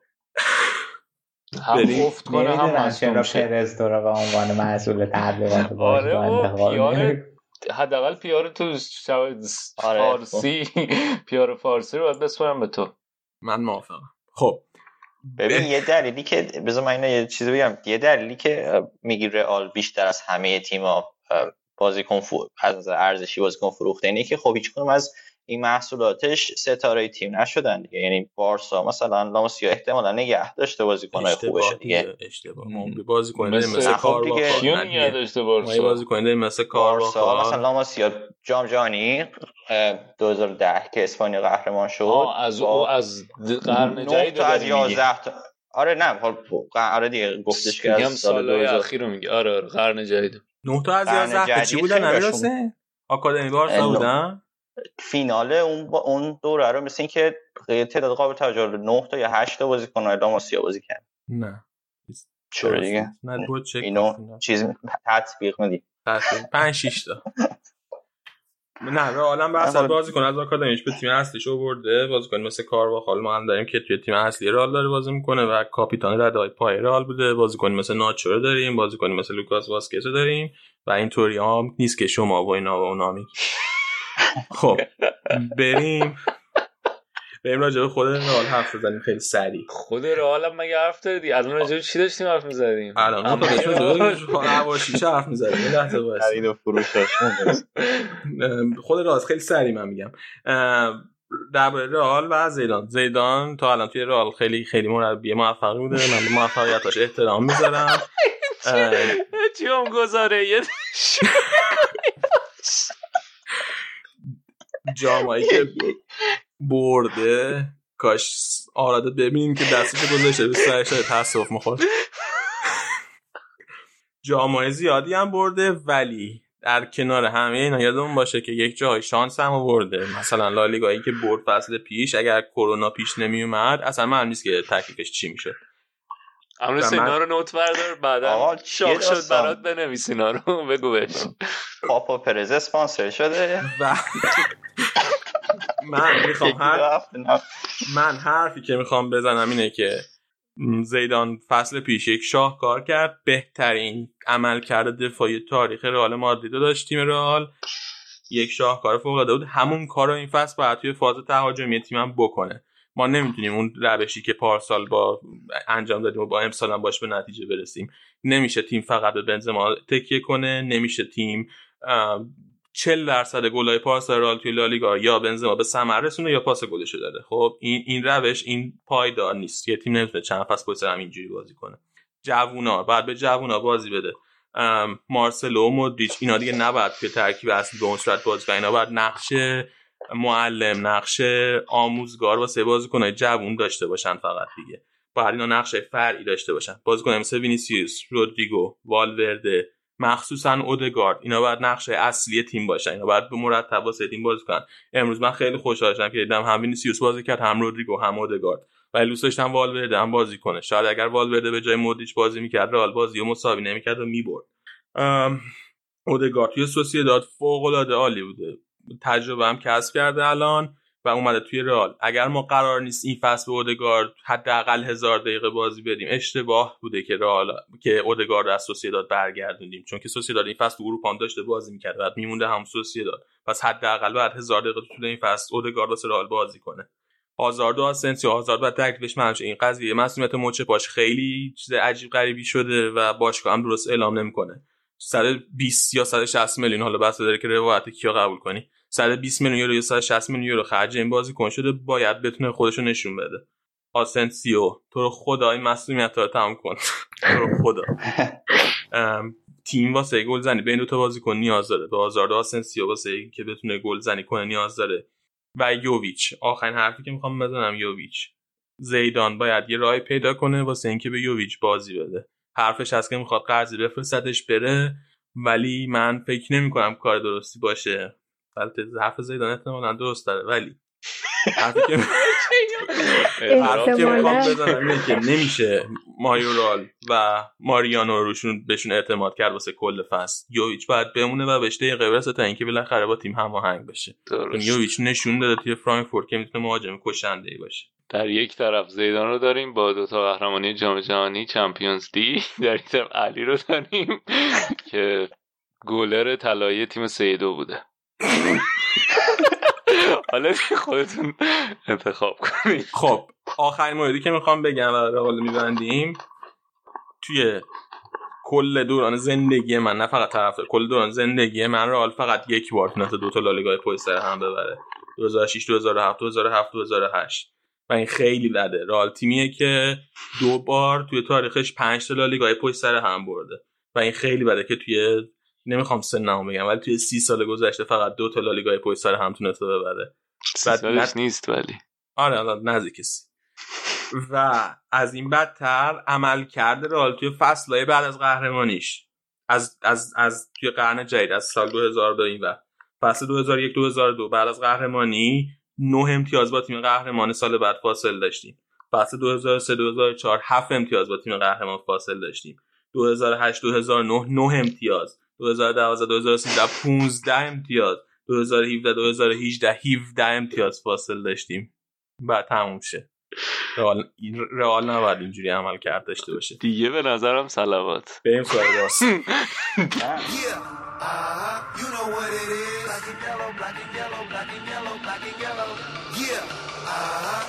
هم افت کنه هم مصدوم شه. پرز داره به عنوان مسئول تبلیغات آره حداقل پیار تو فارسی پیار فارسی رو باید بسپارم به تو. من موافقم. خب ببین یه دلیلی که بذار من یه چیزی بگم، یه دلیلی که میگی رئال بیشتر از همه تیم‌ها بازیکن از ارزشی بازیکن فروخته اینه که خب هیچ کدوم از این محصولاتش ستاره تیم نشدن دیگه. یعنی بارسا مثلا لاماسیا احتمالاً نگه داشته بازیکن‌های خوبش دیگه. اشتباه بازیکن مثل کارواخال نگه داشته بارسا، بازیکن مثل کارواخال مثلا لاماسیا جام جهانی 2010 که اسپانیا قهرمان شد از قرن جدید تا از 11 تا آره نه آره دیگه گفتش که از سال اخیر رو میگه. آره قرن جدید 9 تا از 11 تا چی بودن نمیرسه آکادمی بارسا بودن. فینال اون دوره رو مثل این که تعداد قابل توجه 9 تا یا 8 تا بازیکن‌های لاماسیا بازی کرد. نه چرا دیگه نه بود چک اینو چیز تطبیق ندی 5 6 تا نه رئال بس بازیکن از آکادمیش به تیم اصلیش آورده، بازیکن مثل کارواخال ما هم داریم که توی تیم اصلی رئال داره بازی میکنه و کاپیتان ردهای پای رئال بوده، بازیکن مثل ناچو داریم، بازیکن مثل لوکاس واسکز داریم و اینطوری هم نیست که شما و اینا و اونا میگید. خب بریم بریم راجع به خود رئال حرف بزنیم خیلی سریع. خود رئال هم مگه حرف دادی؟ الان راجع به چی داشتیم حرف می‌زدیم؟ الان ما راجع به حواشیش حرف می‌زدیم. یه لحظه وایس. خرید و فروشش خود رئال خیلی سریع من میگم. درباره رئال و زیدان تا الان توی رئال خیلی مربی موفقی بوده. من به موفقیتاش احترام میذارم. چیام گذاره یه جامایی که برده کاش آراده ببینیم که دستش گذاشته به سرش تاسف میخورد. جامای زیادی هم برده ولی در کنار همه اینا یادمون باشه که یک جای شانس هم آورده. مثلا لالیگایی که برد فصل پیش اگر کرونا پیش نمی اومد اصلا معلوم نیست که تکلیفش چی میشد. امروز سینا رو نوت بردار بعدا شاق شد برات بنویس اینا رو بگو بهش. پاپا پرز اسپانسر شده و من حرفی که میخوام بزنم اینه که زیدان فصل پیش یک شاهکار کرد. بهترین عملکرد دفاعی تاریخ رئال مادرید داشت تیم رئال. یک شاهکار فوق‌العاده بود. همون کارو این فصل باید توی فاز تهاجمی تیمم بکنه. ما نمیتونیم اون روشی که پارسال با انجام دادیم و با امسال هم باش به نتیجه برسیم. نمیشه تیم فقط به بنزما تکیه کنه. نمیشه تیم 40% گلای پارسال رئال توی لالیگا یا بنزما به ثمر رسونه یا پاس گلش داده. خب این روش این پایدار نیست. یه تیم نمیتونه چند فصل پشت هم اینجوری بازی کنه. جوونا بعد به جوونا بازی بده. مارسلو و مودریچ اینا دیگه نباید که ترکیب اصلی به اون صورت بازی کنن. اینا باید نقش معلم، نقش آموزگار واسه بازیکن‌های جوون داشته باشن. فقط دیگه باید اینا نقش فرعی داشته باشن. بازیکن مثل وینیسیوس، رودریگو، والورده، مخصوصا اودگارد اینا باید نقش اصلی تیم باشن. اینا باید به مرتب واسه تیم بازی کنن. امروز من خیلی خوشحال شدم که دیدم هم وینیسیوس بازی کرد، هم رودریگو، هم اودگارد. ولی دوست داشتم والورده هم بازی کنه. شاید اگر والورده به جای مودریچ بازی می‌کرد رئال بازیو مساوی نمی‌کرد و می‌برد. اودگارد توی سوسییداد فوق‌العاده عالی بوده. تجربه هم کسب کرده الان و اومده توی رئال. اگر ما قرار نیست این فصل به اودگارد حداقل 1000 دقیقه بازی بدیم اشتباه بوده که رئال که اودگارد از سوسییداد برگردوندیم، چون که سوسییداد این فصل تو اروپا هم داشته بازی می‌کرد بعد میمونده هم سوسییداد. پس حداقل بعد 1000 دقیقه تو این فصل اودگارد واسه رئال بازی کنه. هازارد و آسنسیو هازارد بعد تکلیفش معلوم شه. این قضیه مسئولیت مچ پاش خیلی چیز عجیب غریبی شده و باشگاه هم درست اعلام نمی‌کنه. 120 یا 160 میلیون حالا بس داره که روایت کیو قبول کنی. 120 میلیون یورو یا 160 میلیون یورو خرج این بازیکن شده، باید بتونه خودشو نشون بده. آسنسیو تو رو خدا این مسئولیت رو تمام کن. تو رو خدا. تیم واسه گل زنی بین دو تا بازیکن نیاز داره. به هازارد و آسنسیو واسه اینکه بتونه گل زنی کنه نیاز داره. و یوویچ آخرین حرفی که میخوام بزنم یوویچ. زیدان باید یه راه پیدا کنه واسه اینکه به یوویچ بازی بده. حرفش هست که میخواد قرضی بفرستش بره، ولی من فکر نمی‌کنم کار درستی باشه. البته حرف زیدان احتمالاً درست داره ولی حرفی که میخوام بزنم اینه که نمیشه مایورال و ماریانو روشون بهشون اعتماد کرد واسه کل فصل. یوویچ باید بمونه و بهش دقیقه برسه تا اینکه بالاخره با تیم هماهنگ بشه. یوویچ نشون داده توی فرانکفورت که میتونه مهاجم کشنده‌ای باشه. در یک طرف زیدان رو داریم با 2 تا قهرمانی جام جهانی چمپیونز لیگ، در یک طرف علی رو داریم که گلر طلایی تیم 3-2 بوده. حالا خودتون انتخاب کنید. خب آخرین موردی که میخوام بگم و حالا میبندیم، توی کل دوران زندگی من، نه فقط طرفدار، کل دوران زندگی من رئال فقط یک بار تونسته 2 تا لالیگای پشت سر هم ببره. 2006 2007 2007 2008 و این خیلی بده. رئال تیمیه که 2 بار توی تاریخش 5 تا لالیگای پشت سر هم برده و این خیلی بده که توی نمیخوام سنمو بگم ولی توی 30 سال گذشته فقط 2 تا لالیگای پشت سر هم تونسته ببره. سالش نیست ولی آره نزدیک است. و از این بدتر عمل کرده رئال توی فصلای بعد از قهرمانیش از توی قرن جدید از سال 2000 به این وقت، فصل 2001 2002 بعد از قهرمانی 9 امتیاز با تیم قهرمان سال بعد فاصله داشتیم. فصل 2003 2004 7 امتیاز با تیم قهرمان فاصله داشتیم. 2008 2009 9 امتیاز. 2012 2013 15 امتیاز. 2017 2018 17 امتیاز فاصله داشتیم. بعد تموم شه. رئال نباید اینجوری عمل کرد داشته باشه دیگه. به نظرم صلوات. بریم سوال راست. Black and yellow, black and yellow, black and yellow, black and yellow. Yeah.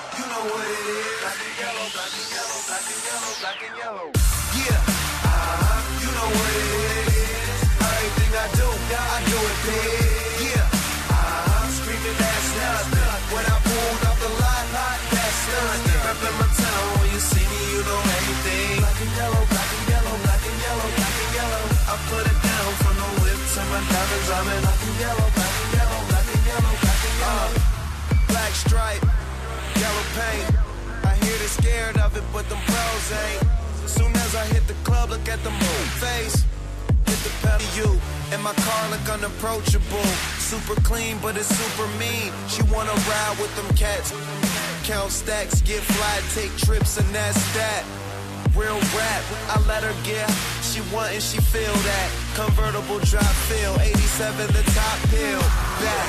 black and yellow. Yeah, you know what it is. Everything I do it big. Yeah, screaming that's nothing. When I pulled up the lot, that's nothing. Reppin' my town, when you see me, you know everything. Black and yellow, black and yellow, black and yellow, black and yellow. I put it down from the whip to my diamonds. I'm in black and yellow, black and yellow, black and yellow, black and yellow. Black stripe, yellow paint. I hear they scared of it, but them pros ain't. Soon as I hit the club, look at the moon face. Hit the pedal, you and my car look unapproachable. Super clean, but it's super mean. She wanna ride with them cats. Count stacks, get fly, take trips, and that's that. Real rap, I let her get. She want and she feel that. Convertible drop feel, 87 the top pill. Back.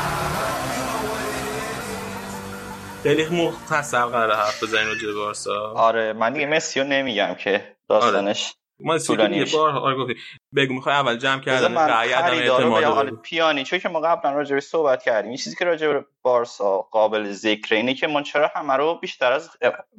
خیلی مختصر قراره حرف بزنیم راجع به بارسا. آره من دیگه مسی رو نمیگم که داستانش ما یه بار گفتیم بگو میخوای اول جمع کردن رأی عدم اعتماد پیانیچو که ما قبلا راجع به صحبت کردیم. این چیزی که راجع به بارسا قابل ذکر اینه که ما چرا همه رو بیشتر از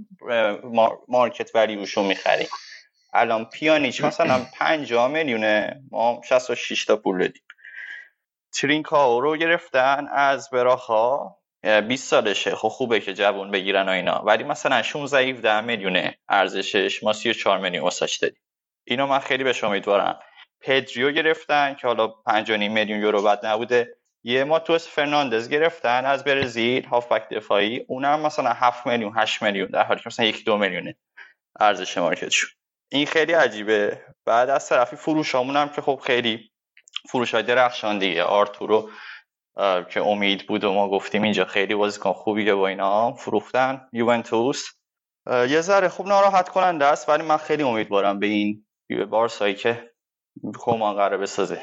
مارکت ولیوشو میخریم. الان پیانیچ مثلا 50 میلیونه، ما 66 تا پول دادیم. ترینکاو رو گرفتن از براخا، 20 سالشه. خب خوبه که جوون بگیرن و اینا، ولی مثلا 16-17 میلیونه ارزشش، ما 34 میلیون واسش دادیم. اینو من خیلی بهش امیدوارم. پدریو گرفتن که حالا 5.5 میلیون یورو بد نبوده. یه ماتوس فرناندز گرفتن از برزیل، هافبک دفاعی، اونم مثلا 7 میلیون 8 میلیون، در حالی که مثلا 1-2 میلیونه ارزش مارکتش. این خیلی عجیبه. بعد از طرفی فروشامون هم که خب خیلی فروشای درخشان دیگه. آرتورو که امید بود و ما گفتیم اینجا خیلی بازیکن خوبیه با اینا، فروختن. یوونتوس یه ذره خوب ناراحت کننده است، ولی من خیلی امیدوارم به این بارسایی که کمان قراره بسازه.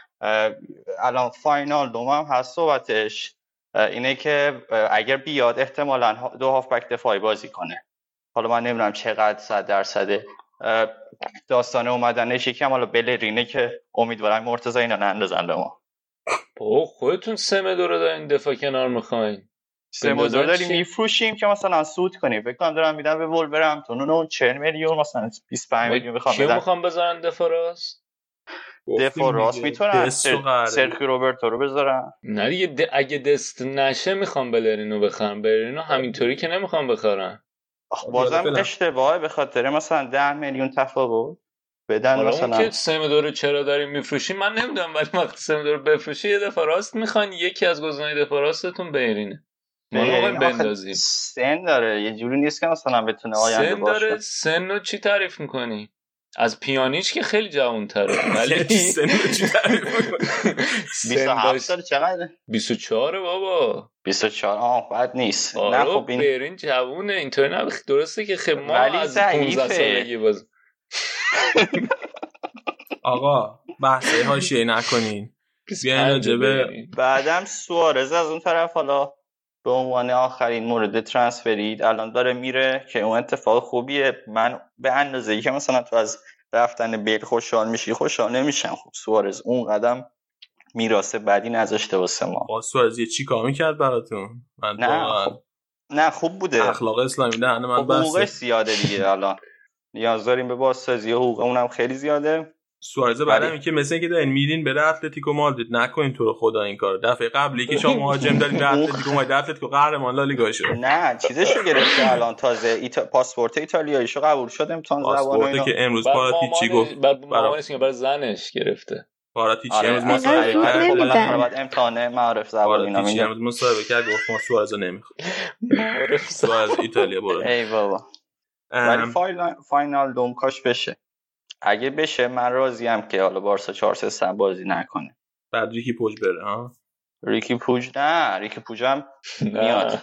الان فاینال دوم هم هست صحبتش اینه که اگر بیاد احتمالاً 2 هافبک دفاعی بازی کنه. حالا من نمیدونم چقدر 100% داستان اومدنش. یکم حالا بلرینه که امیدوارم مرتضی اینا نندازن به ما. خودتون سمدو رو دارین دفاع کنار میخواین؟ سمدو داریم میفروشیم که مثلا سود کنیم. فکر کنم دارم میدن به ولورهمپتون اون 40 میلیون مثلا 25 میلیون میخوام بدن. کیو میخوام بذارن دفاع راست؟ دفاع راست میتونن سرخی روبرتو رو بذارن. نه دیگه اگه دست نشه میخوام بلرینو بخرم. بلرینو همینطوری که نمیخوام بخرم. بازم اشتباهه، به خاطر مثلا 10 میلیون تفاوت بدن. مثلا اون که سمدو رو چرا داریم میفروشیم من نمیدونم، ولی وقتی سمدو رو بفروشی یه دفاع راست میخوان، یکی از گزینه‌های دفاع راستتون برینه. ما نمیخوایم بندازیم. سن داره، یه جوری نیست که مثلا بتونه آینده باشه. سن داره. سنو چی تعریف میکنی؟ از پیانیچ که خیلی جوان‌تره. ولی سنو چی تعریف میکنی؟ 27 سال چقدره؟ 24 بابا. 24 بد نیست. نه خب این برین جوونه اینطوری نه. درسته که خب ما از 15 سالگی باز. آقا بحثه حاشیه نکنین. بیاین راجبه بعدم سوارز از اون طرف حالا به عنوان آخرین مورد ترانسفرید الان داره میره که اون اتفاق خوبیه. من به اندازه‌ای که مثلا تو از رفتن بیل خوشحال میشی خوشحال نمیشم. خب سوارز اون قدم میراث بعدی نذاشته واسه ما. با سوارز چی کار میکرد براتون؟ نه خوب بوده. اخلاق اسلامی دهن من بسته. حقوقش زیاده دیگه. الان نیاز داریم به بازسازی حقوق اونم خیلی زیاده. سوارز بعدم این که مثل اینکه دارین میدین بره اتلتیکو مادرید، نکنین تو رو خدا این کارو. دفعه قبلی که شما مهاجم دارین به اتلتیکو مادرید، اتلتیکو قهرمان لالیگا شد. نه چیزشو گرفته الان تازه پاسپورت ایتالیاییشو قبول شد، امتحان زبان و اینا. پاسپورتی که امروز پاراتیچی گفت برای زنش گرفته. پاراتیچی امروز مصاحبه کرد. بعد امتحان معرف زبان اینا میگه. امروز مصاحبه کرد گفت ما سوارزو نمیخواد. سوارز ایتالیا برو. ای بابا. ولی فاینال دوم کاش بشه. اگه بشه من راضیم که حالا بارسا 4-3 بازی نکنه. بعد ریکی پوج بره ها. ریکی پوج هم میاد.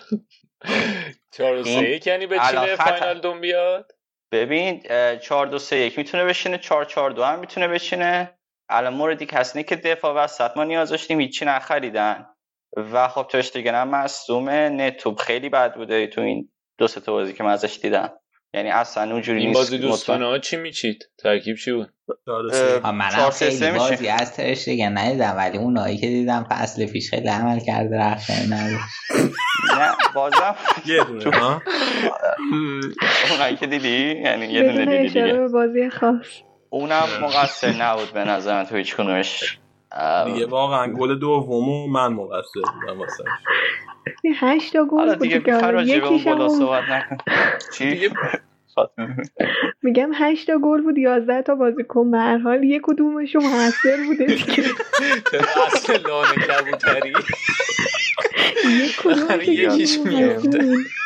4-3 یعنی بچینه فاینال دوم بیاد. ببین 4-2-3-1 میتونه بشینه، 4-4-2 هم میتونه بشینه. الان موردی کسنی که دفاع وسط ما نیاز داشتیم هیچی نخریدن و خب ترشتگن هم مصدومه. نتوب خیلی بد بوده تو این 2-3 بازی که من ازش دیدم. یعنی اصلا اونجوری این نیست. بازی دوستانه ها چی میچید؟ ترکیب چی بود؟ منم خیلی بازی از ترش دیگه ندیدم، ولی اونایی که دیدم فصل پیش خیلی عمل کرده رخشانی نداشت. نه بازم یه دونه ها اونایی که دیدی یعنی یه دونه دیدی دیگه، بازی خاص اونم مقصر نبود به نظر من تو هیچ کنونش دیگه. واقعا گل دومو من مقصر بودم واسه 8 تا گل بود دیگه. یکیش هم صحبت نکن. چی؟ میگم 8 تا گل بود 11 تا بازیکن، به هر حال یک کدومشون موثر بوده دیگه. اصل لانه کبوتری یک کدوم یکیش میفته.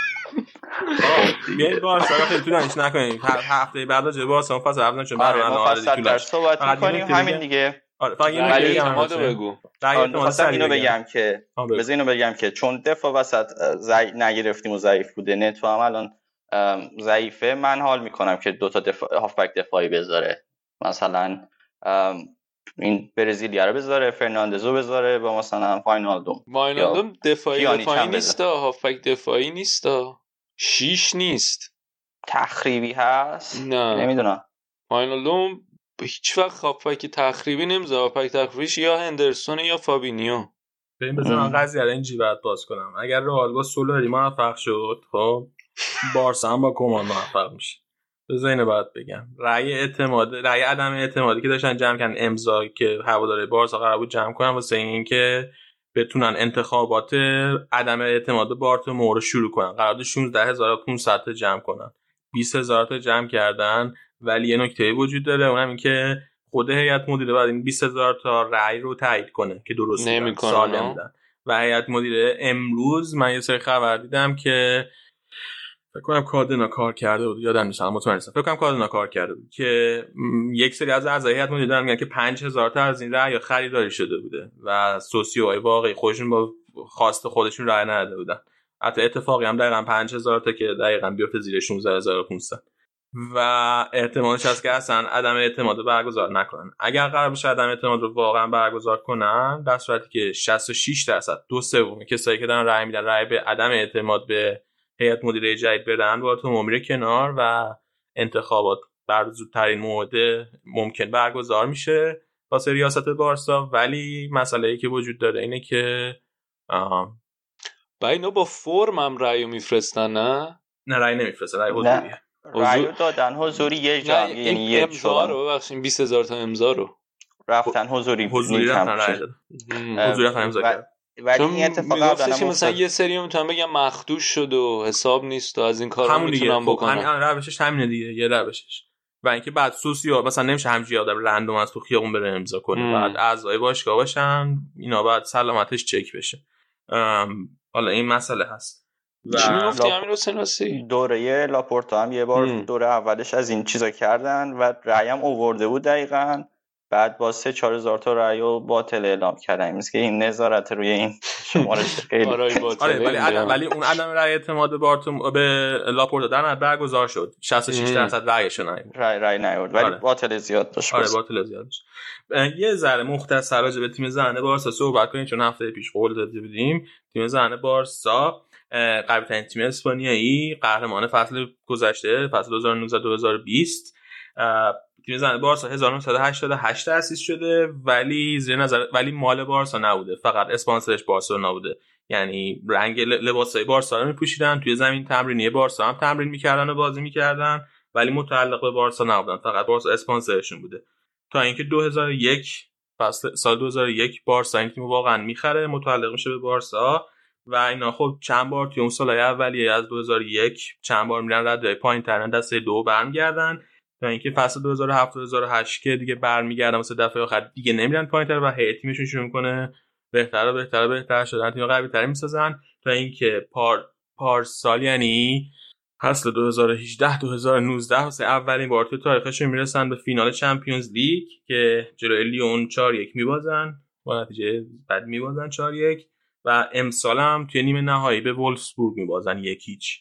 بیایید بارسا رو خیلی طولانیش نکنیم. هفته بعد راجع به بارسا فصل اول چون ما فصل صحبت می‌کنیم همین دیگه. فقط یه اعتماد بگو. اینو بگم که چون دفاع وسط نگرفتیم و ضعیف بوده، نتو هم الان ضعیفه، من حال میکنم که دوتا هافبک دفاعی بذاره، مثلا این برزیلیا رو بذاره، فرناندزو بذاره با مثلا فاینالدوم دفاعی نیست، هافبک دفاعی نیست، 6 نیست، تخریبی هست. نه نمیدونم فاینالدوم هیچ وقت هافبک تخریبی نمیذاره، هافبک تخریبیش یا هندرسون یا فابینیو. ببین بذار قضیه رو اینجوری بعد باز کنم. اگر رئال با سولاری موفق شد، خب بارسا هم با کومان موفق میشه. بذار اینو بعد بگم. رأی عدم اعتمادی که داشتن جمع کردن امضا که هواداره بارسا قرار بود جمع کنن واسه این که بتونن انتخابات عدم اعتماد بارتومئو رو شروع کنن. قرار بود 16500 تا جمع کنن، 20000 تا جمع کردن. ولی یه نکته وجود داره، اونم این که خود هیئت مدیره بعد این 20000 تا رأی رو تایید کنه که درست نمی‌کنه سالم بودن. و هیئت مدیره امروز من یه سری خبر دیدم که فکر کنم کاردنا کار کرده بود، یادم نیست، مطمئن نیستم، فکر کنم کاردنا کار کرده بود که یک سری از اعضای هیئت مدیره میگن که 5000 تا از این رأی خریداری شده بوده و سوسیوهای واقعی خودشون با خواست خودشون رأی نداده بودن. حتی اتفاقی هم دقیقاً 5000 تا که دقیقاً بیفته زیر 16500 و احتمالش هست که اصلا عدم اعتماد برگزار نکنن. اگر قرار بشه عدم اعتماد رو واقعا برگزار کنن، در صورتی که 66% 2/3 کسایی که دارن رأی میدن رأی به عدم اعتماد به هیئت مدیره جدید بدن، بارتومئو میره کنار و انتخابات بر زودترین موعد ممکن برگزار میشه واسه ریاست بارسا. ولی مسئله‌ای که وجود داره اینه که با اینا با فرم هم رأی میفرستن. نه رأی نمیفرستن، رأی حضوریه. رأی دادن حضوری یه جا، یعنی یه امضا رو ببخشید 20000 تا امضا رو رفتن حضوری رفتن رأی دادن، حضوری رفتن امضا کردن. ولی این اتفاق قبلا مثلا یه سری میتونم بگم مخدوش شد و حساب نیست و از این کارا میتونم بکنم. همین روشش همینه دیگه، یه روشش. و اینکه بعد سوسیو مثلا نمیشه همینجوری آدم رندوم از تو خیابون بره امضا کنه، بعد اعضای باشگاه باشن، اینا بعد سلامتش چک بشه. حالا این مسئله هست. چی میگفتی امیر حسین واسی؟ دوره لاپورتا هم یه بار دوره اولش از این چیزا کردن و رأی هم آورده بود دقیقاً، بعد با 3-4 هزار تا رأی رو باطل اعلام کردن. مثل که این نظارت روی این شمارش خیلی ولی اون عدم رأی اعتماد بارتومئو به لاپورتا در برگزار شد، 66% رأیش رأی نیورد ولی باطل زیاد داشت. باطل زیاد داشت. یه ذره مختصر راجع به تیم زنه بارسا صحبت کنیم، چون هفته پیش قول داده بودیم تیم زنه بارسا قوی‌ترین تیم اسپانیایی، قهرمان فصل گذشته، فصل 2019-2020. تیم زنه بارسا 1988 تأسیس شده، ولی مال بارسا نبوده، فقط اسپانسرش بارسلونا بوده. یعنی رنگ لباسای بارسا رو میپوشیدن، توی زمین تمرینی بارسا هم تمرین میکردن و بازی میکردن، ولی متعلق به بارسا نبودن، فقط بارسا اسپانسرشون بوده. تا اینکه 2001 سال 2001 بارسا این تیم واقعا میخره، متعلق میشه به بارسا و اینا خب چند بار توی اون سالهای اولیه از 2001 چند بار میرن رده پایین‌ترن دسته دو برمیگردن، تا اینکه فصل 2007-2008 که دیگه برمیگردن واسه دفعه آخر دیگه نمیرن پایین‌تر و هیئت تیمشون شروع می‌کنه بهتر شدن، تیم قوی‌تری می‌سازن، تا اینکه پارسال یعنی فصل 2018-2019 واسه اولین بار تو تاریخشون میرسن به فینال چمپیونز لیگ که جلوی لیون 4-1 میبازن، با نتیجه بد میبازن 4-1 و امسال هم توی نیمه نهایی به وولفسبورگ میبازن 1-0.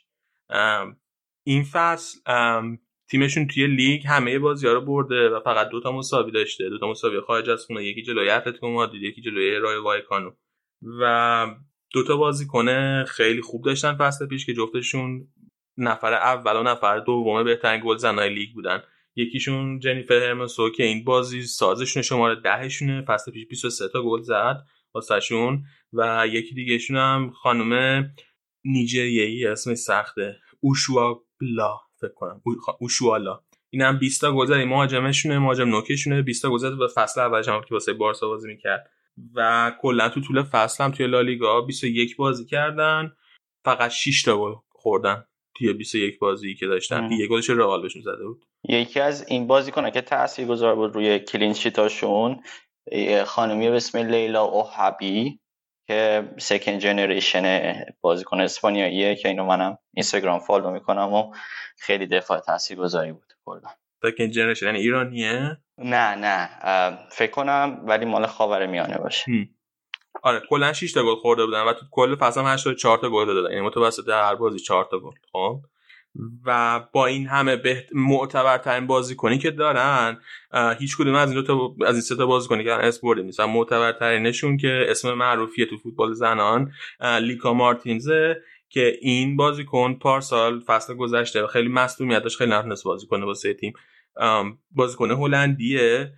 این فصل تیمشون توی لیگ همه بازی‌ها رو برده و فقط 2 تا مساوی داشته، 2 تا مساوی خارج از خونه، یکی جلوی اتلتیکو مادرید، یکی جلوی رایو وایکانو و 2 تا بازیکن خیلی خوب داشتن فصل پیش که جفتشون نفر اول و نفر دوم بهترین گلزنای لیگ بودن. یکیشون جنیفر هرمسو که این بازی سازشون شماره 10 شونه، فصل پیش 23 تا گل زد واسهشون، و یکی دیگه شون هم خانم نیجریه‌ای اسمش سخته، اوشوابلا فکر کنم، اوشوالا، اینم 20 تا گل زد. مهاجمشونه، مهاجم نوکشونه، 20 تا گل زد و فصل اولش هم که واسه بارسا بازی می‌کرد و کلا تو طول فصل هم توی لالیگا 21 بازی کردن، فقط 6 تا گل خوردن توی 21 بازی که داشتن. یه گلش رئال بهشون زده بود. یکی از این بازیکن‌ها که تاثیرگذار بود روی کلین شیتاشون خانمی به اسم لیلا اوهابی که سکند جنریشن بازیکن اسپانیاییه که اینو منم اینستاگرام فالو میکنم و خیلی دفاع تاثیرگذاری بود کلا. سکند جنریشن یعنی ایرانیه؟ نه فکر کنم ولی مال خاورمیانه باشه. آره کلا 6 تا گل خورده بودن و تو کل فصل هم 84 تا گل دادن، یعنی متوسط هر بازی 4 تا گل. خب و با این همه معتبرترین بازیکنی که دارن، هیچ کدوم از این دو تا از این سه تا بازیکنی که اسپورت نیستن، معتبرترینشون که اسم معروفیه تو فوتبال زنان لیکا مارتینزه که این بازیکن پارسال فصل گذشته خیلی مصدومیت داشت، خیلی نتونست بازی کنه واسه تیم. بازیکن هلندیه،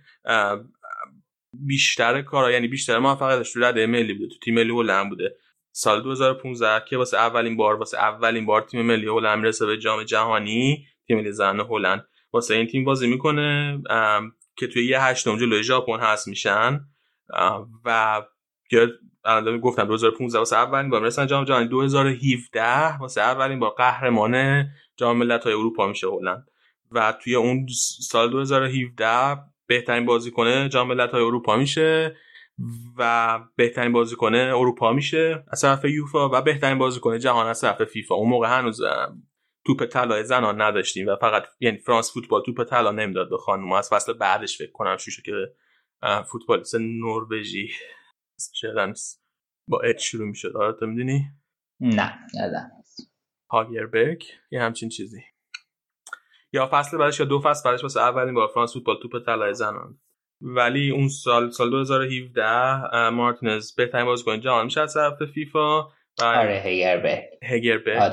بیشتر کارا یعنی بیشتر موفقیتش تو رده ملی بوده، تو تیم ملی هلند بوده. سال 2015 که واسه اولین بار تیم ملی هلند میرسه به جام جهانی، تیم ملی زن هلند واسه این تیم بازی میکنه که توی یه هشتم جلوی ژاپن هست میشن و که الان گفتم 2015 واسه اولین بار میرسن جام جهانی. 2017 واسه اولین بار قهرمان جام ملت‌های اروپا میشه هلند و توی اون سال 2017 بهترین بازیکن جام ملت‌های اروپا میشه و بهترین بازیکن اروپا میشه از طرف یوفا و بهترین بازیکن جهان از طرف فیفا. اون موقع هنوز توپ طلای زنان نداشتیم و فقط یعنی فرانس فوتبال توپ طلا نمیداد به خانم. از فصل بعدش فکر کنم شوشو که فوتبالیست نروژی شدن با اچ شروع میشد. آره تو میدونی؟ نه یادم نیست. هاگربرگ یه همچین چیزی، یا فصل بعدش یا دو فصل بعدش واسه اولین بار فرانس فوتبال توپ طلای زنان. ولی اون سال 2017 مارتینز بهترین بازیکن جهان میشه از طرف فیفا. آره هگربرگ.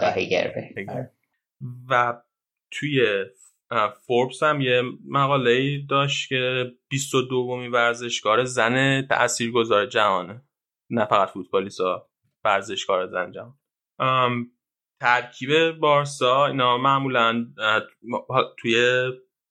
و توی فوربس هم یه مقاله‌ای داشت که 22مین ورزشکار زن تاثیرگذار جهانه، نه فقط فوتبالیستا، ورزشکار زن جهان. ترکیب بارسا اینا معمولاً توی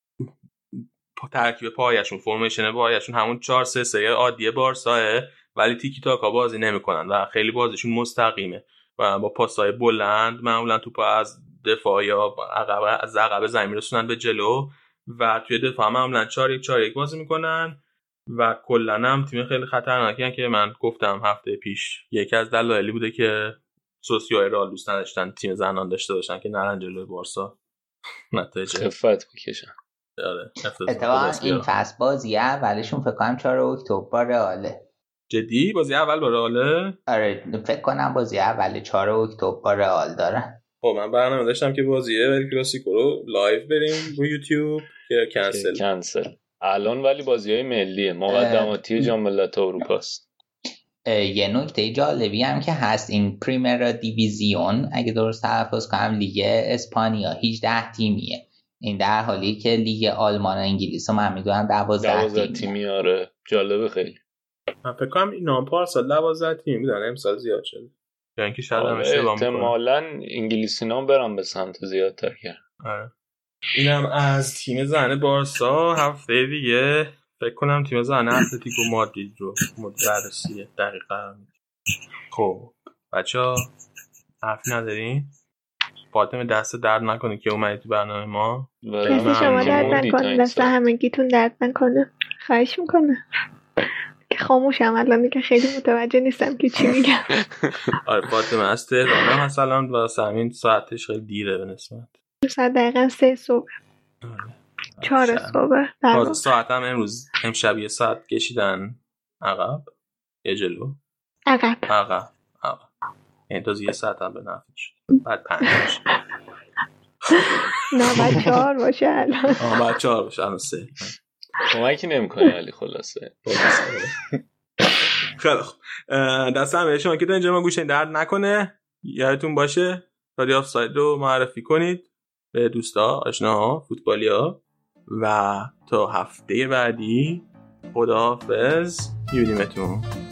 ترکیب پایشون، فرمیشن پایشون همون 4-3-3 عادی بارساه، ولی تیکی تاکا بازی نمی‌کنن و خیلی بازیشون مستقیمه و با پاس‌های بلند معمولا توپ از دفاع یا از عقب زمین میرسونن به جلو و توی دفاع معمولا 4-1-4-1 بازی میکنن و کلا هم تیم خیلی خطرناکیه که من گفتم هفته پیش یکی از دلایلی بوده که سوسیو رئال دوست نداشتن تیم زنان داشته باشن که نرن جلوی بارسا نتایج خفت بکشن. آره اتفاقا این فصل بازی اولشون فکر کنم 4 اکتبر با رئاله. جدی بازی اول با رئاله؟ آره فکر کنم بازی اول 4 اکتبر با رئال دارن. خب من برنامه داشتم که بازی ال کلاسیکو رو لایو بریم رو یوتیوب که کنسل. الان ولی بازی‌های ملیه، مقدماتی جام ملت‌های اروپا است. یه نکته جالبی هم که هست، این پریمرا دیویزیون اگه درست تلفظ کنم لیگ اسپانیا 18 تیمیه. این در حالی که لیگ آلمان و انگلیس هم میدونن 12 تیمی. آره جالبه خیلی. من فکر کنم اینا پارسال 12 تیم بودن، امسال زیاد شده. یعنی که شاید هم اشتباه میکنم. احتمالاً انگلیسی‌ها برام به سمت زیادتر کردن. آره. اینم از تیم زن بارسا. هفته دیگه فکر کنم تیم زن اتلتیکو مادرید رو بررسی دقیقاً. خب بچه‌ها حرف ندارین؟ فاطمه دست درد نکنه که اومدی تو برنامه ما. دست شما درد نکنه، دست همگیتون درد نکنه. خواهش میکنه که خاموشم الان که خیلی متوجه نیستم که چی میگم. آره فاطمه از تهران مثلا و همین ساعتش خیلی دیره به نسبت. ساعت دقیقا 3 صبح. 4 صبح. ساعت هم امشب یه ساعت کشیدن عقب یه جلو. عقب. این تازه یه ساعت هم به نفع شد. بعد 5 باشه. نه بعد 4 باشه الان. بعد 4 باشه الان 3. کمکی نمی‌کنه ولی خلاصه. خیلی خوب. دست همه شما که تا اینجا ما گوشین درد نکنه. یادتون باشه رادیو آفساید رو معرفی کنید به دوستا، آشناها، فوتبالیا و تا هفته بعدی خداحافظ، می‌بینیمتون.